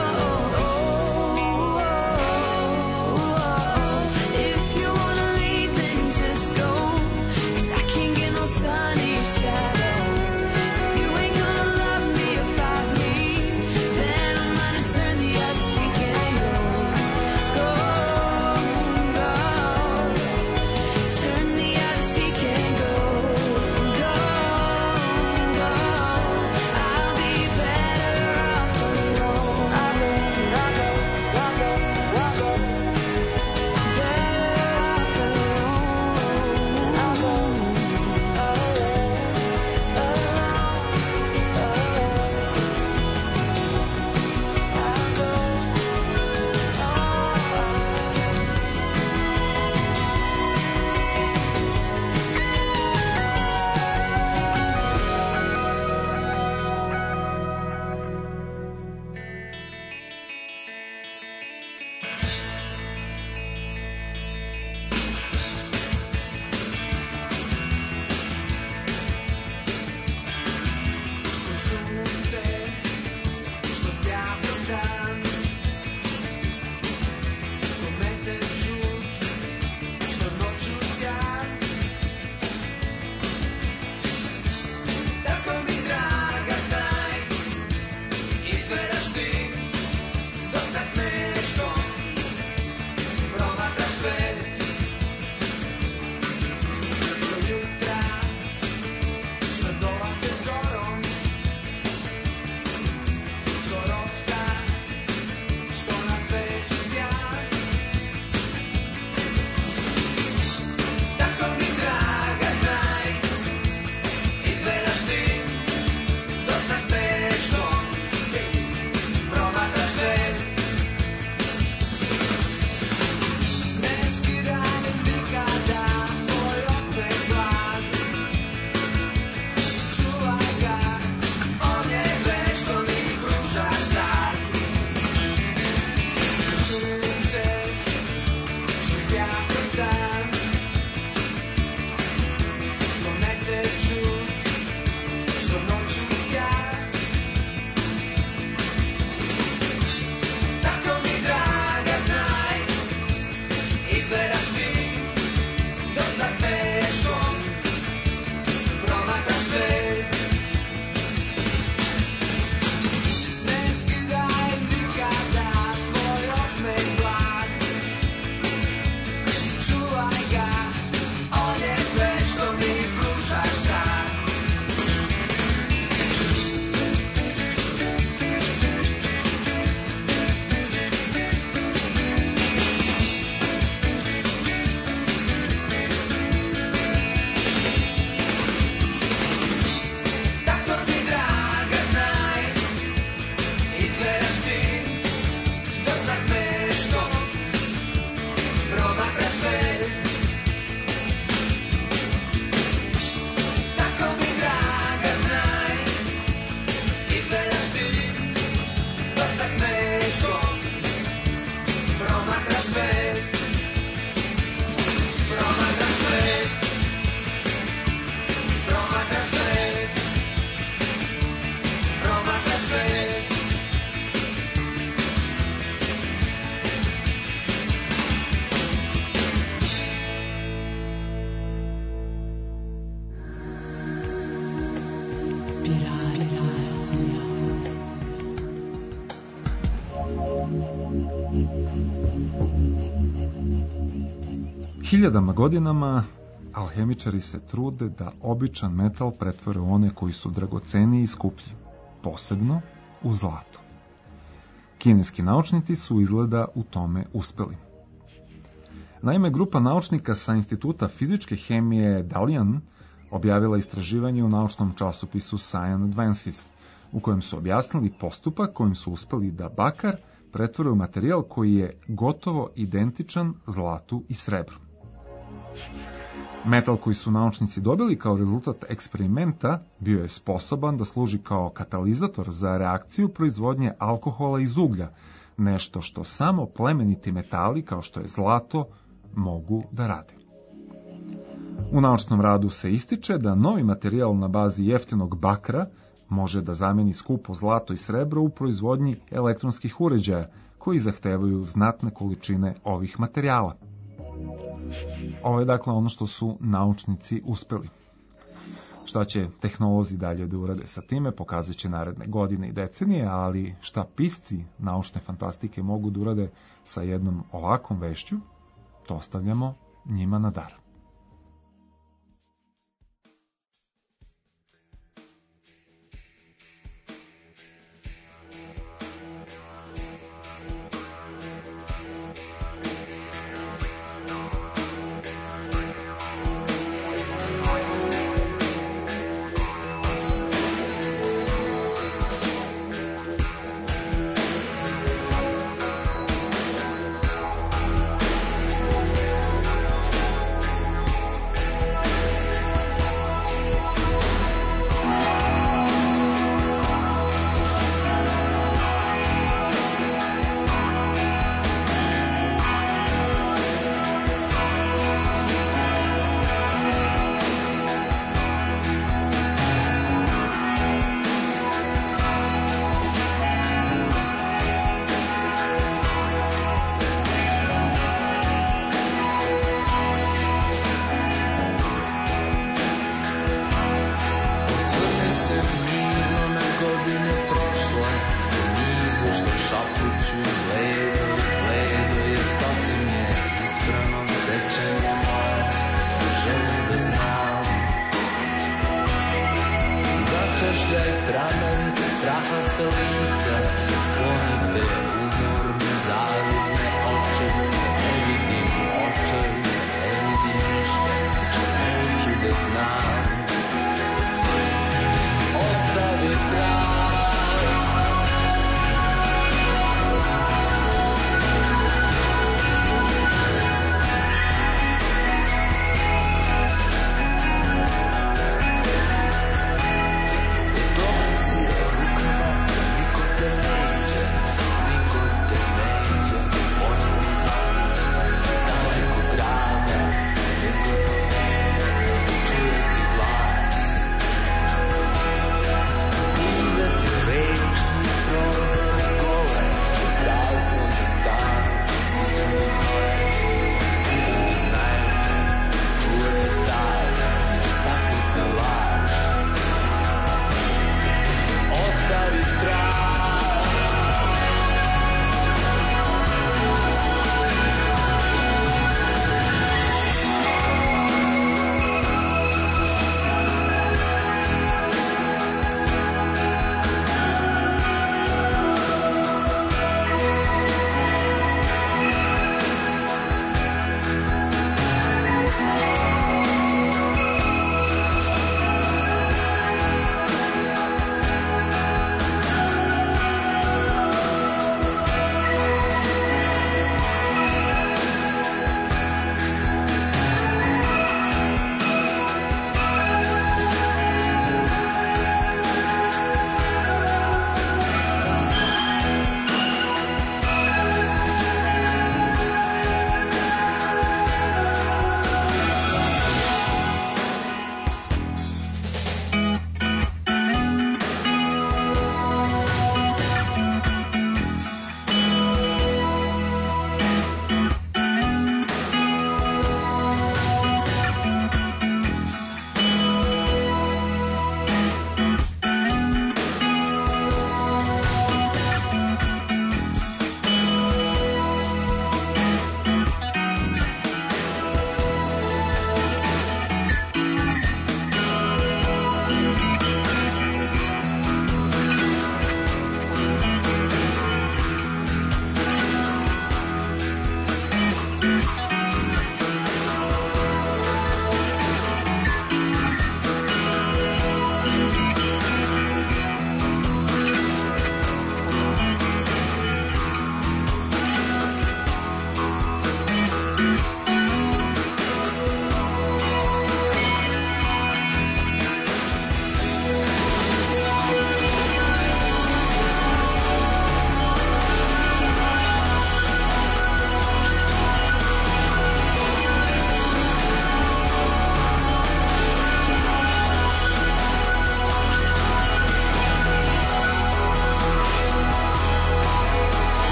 if you wanna leave, then just go. 'Cause I can't get no sun in shadow. If you ain't gonna love me or fight me, then I'm gonna turn the other cheek and go. Go, go. Turn the other cheek and go. Go, go. I'll be better off alone. I'll go. Better off alone. I'll go. Hiljadama godinama alhemičari se trude da običan metal pretvore u one koji su dragoceniji i skuplji, posebno u zlato. Kineski naučnici su izgleda u tome uspeli. Naime, grupa naučnika sa Instituta fizičke hemije Dalian objavila istraživanje u naučnom časopisu Science Advances, u kojem su objasnili postupak kojim su uspeli da bakar pretvore u materijal koji je gotovo identičan zlatu i srebru. Metal koji su naučnici dobili kao rezultat eksperimenta bio je sposoban da služi kao katalizator za reakciju proizvodnje alkohola iz uglja, nešto što samo plemeniti metali kao što je zlato mogu da rade. U naučnom radu se ističe da novi materijal na bazi jeftinog bakra može da zameni skupo zlato i srebro u proizvodnji elektronskih uređaja koji zahtevaju znatne količine ovih materijala. Ovo je dakle ono što su naučnici uspeli. Šta će tehnolozi dalje da urade sa time, pokazat će naredne godine i decenije, ali šta pisci naučne fantastike mogu da urade sa jednom ovakvom vešću, to ostavljamo njima na dar.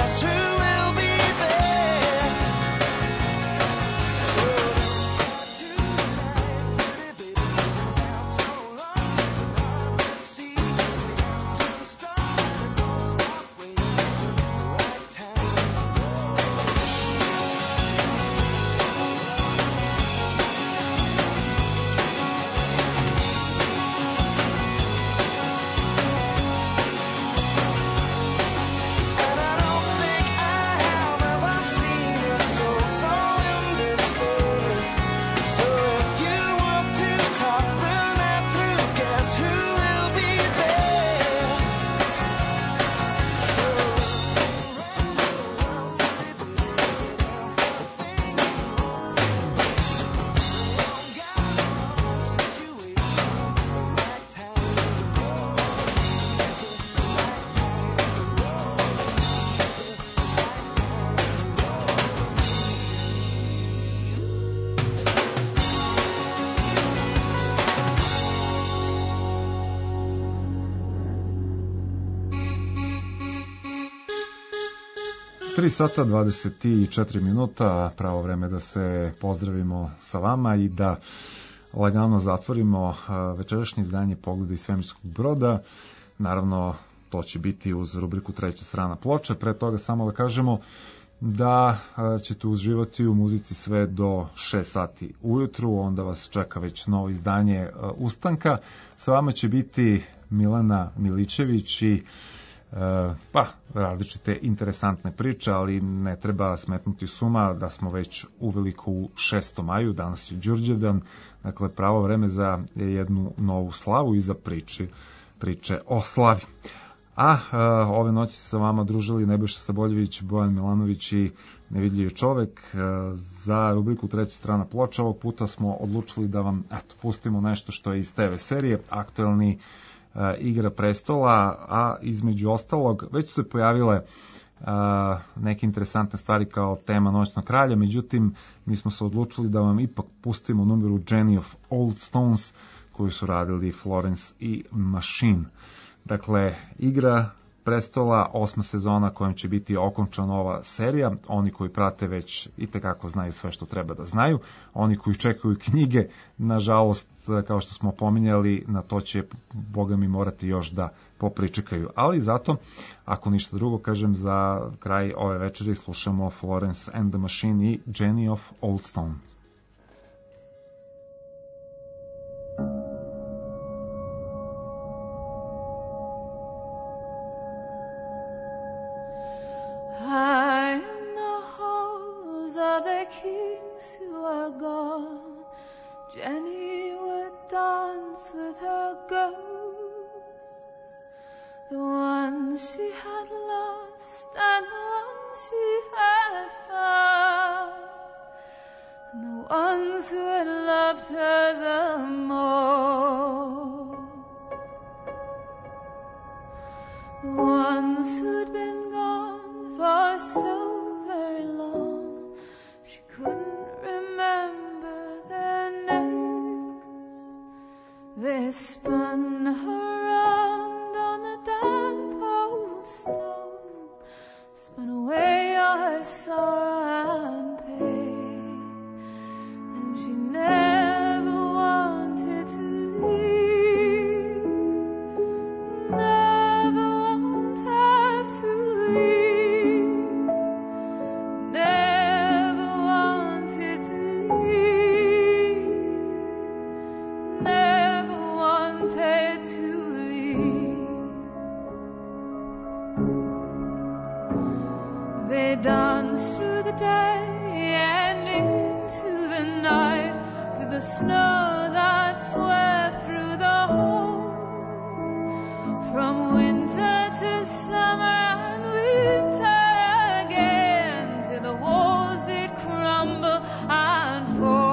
guess who will be there? So sata 24 minuta, pravo vreme da se pozdravimo sa vama i da lagano zatvorimo večerašnje izdanje Pogledi svemirskog broda. Naravno, to će biti uz rubriku Treća strana ploče. Pre toga samo da kažemo da ćete uživati u muzici sve do 6 sati ujutru, onda vas čeka već novo izdanje Ustanka. Sa vama će biti Milena Milićević i različite interesantne priče, ali ne treba smetnuti suma da smo već uveliko u 6. maju, danas je Đurđevdan, dakle pravo vreme za jednu novu slavu i za priče o slavi. A ove noći se sa vama družili Nebojša Saboljević, Bojan Milanović i Nevidljivi čovek. Za rubriku Treća strana ploča ovog puta smo odlučili da vam pustimo nešto što je iz TV serije, aktuelni Igra prestola, a između ostalog već su se pojavile neke interesantne stvari kao tema Noćnog kralja, međutim mi smo se odlučili da vam ipak pustimo numeru Jenny of Old Stones koju su radili Florence i Machine. Dakle, Igra prestola, 8. sezona kojom će biti okončana ova serija. Oni koji prate već itekako znaju sve što treba da znaju. Oni koji čekaju knjige, nažalost, kao što smo pominjali, na to će, boga mi, morati još da popričekaju. Ali zato, ako ništa drugo, kažem, za kraj ove večeri slušamo Florence and the Machine i Jenny of Old Stones. High in the halls of the kings who are gone, Jenny would dance with her ghosts, the ones she had lost and the ones she had found, and the ones who had loved her the most, the ones who'd been gone for so very long, she couldn't remember their names. They spun her round on the damp old stone, spun away all her sorrow and pain, and she never wanted to leave, never wanted to leave, never wanted to leave, never wanted to leave. They danced through the day and into the night, through the snow that swept through the hole, from winter to summer and winter again, till the walls did crumble and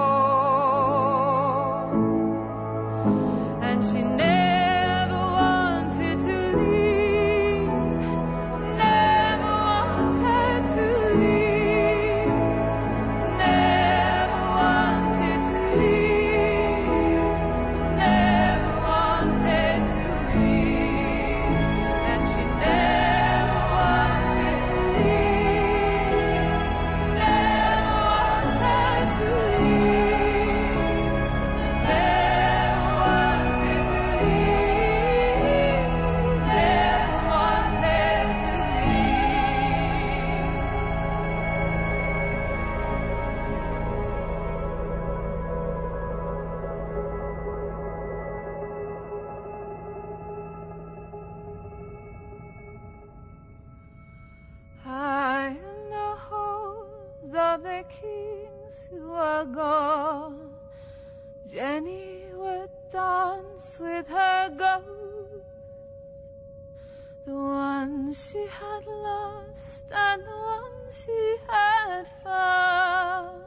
fall. And she never wanted to leave, never wanted to leave, never wanted to leave, walks with her ghost, the one she had lost and the one she had found,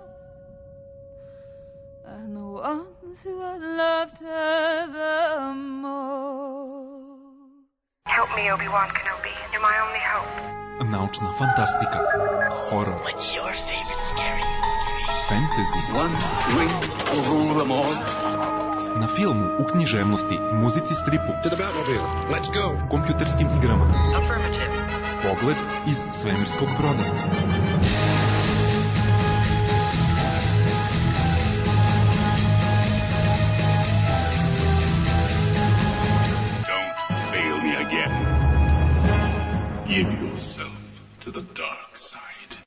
and the ones who had loved her the most. Help me, Obi-Wan Kenobi. You're my only hope. Научна фантастика, хорор, What's your favorite scary? фентези, One ring will rule them all. на филму, у книжевности, музици, стрипу, To the Batmobile. Let's go. компјутерским играма. Affirmative. Поглед из свемирског брода.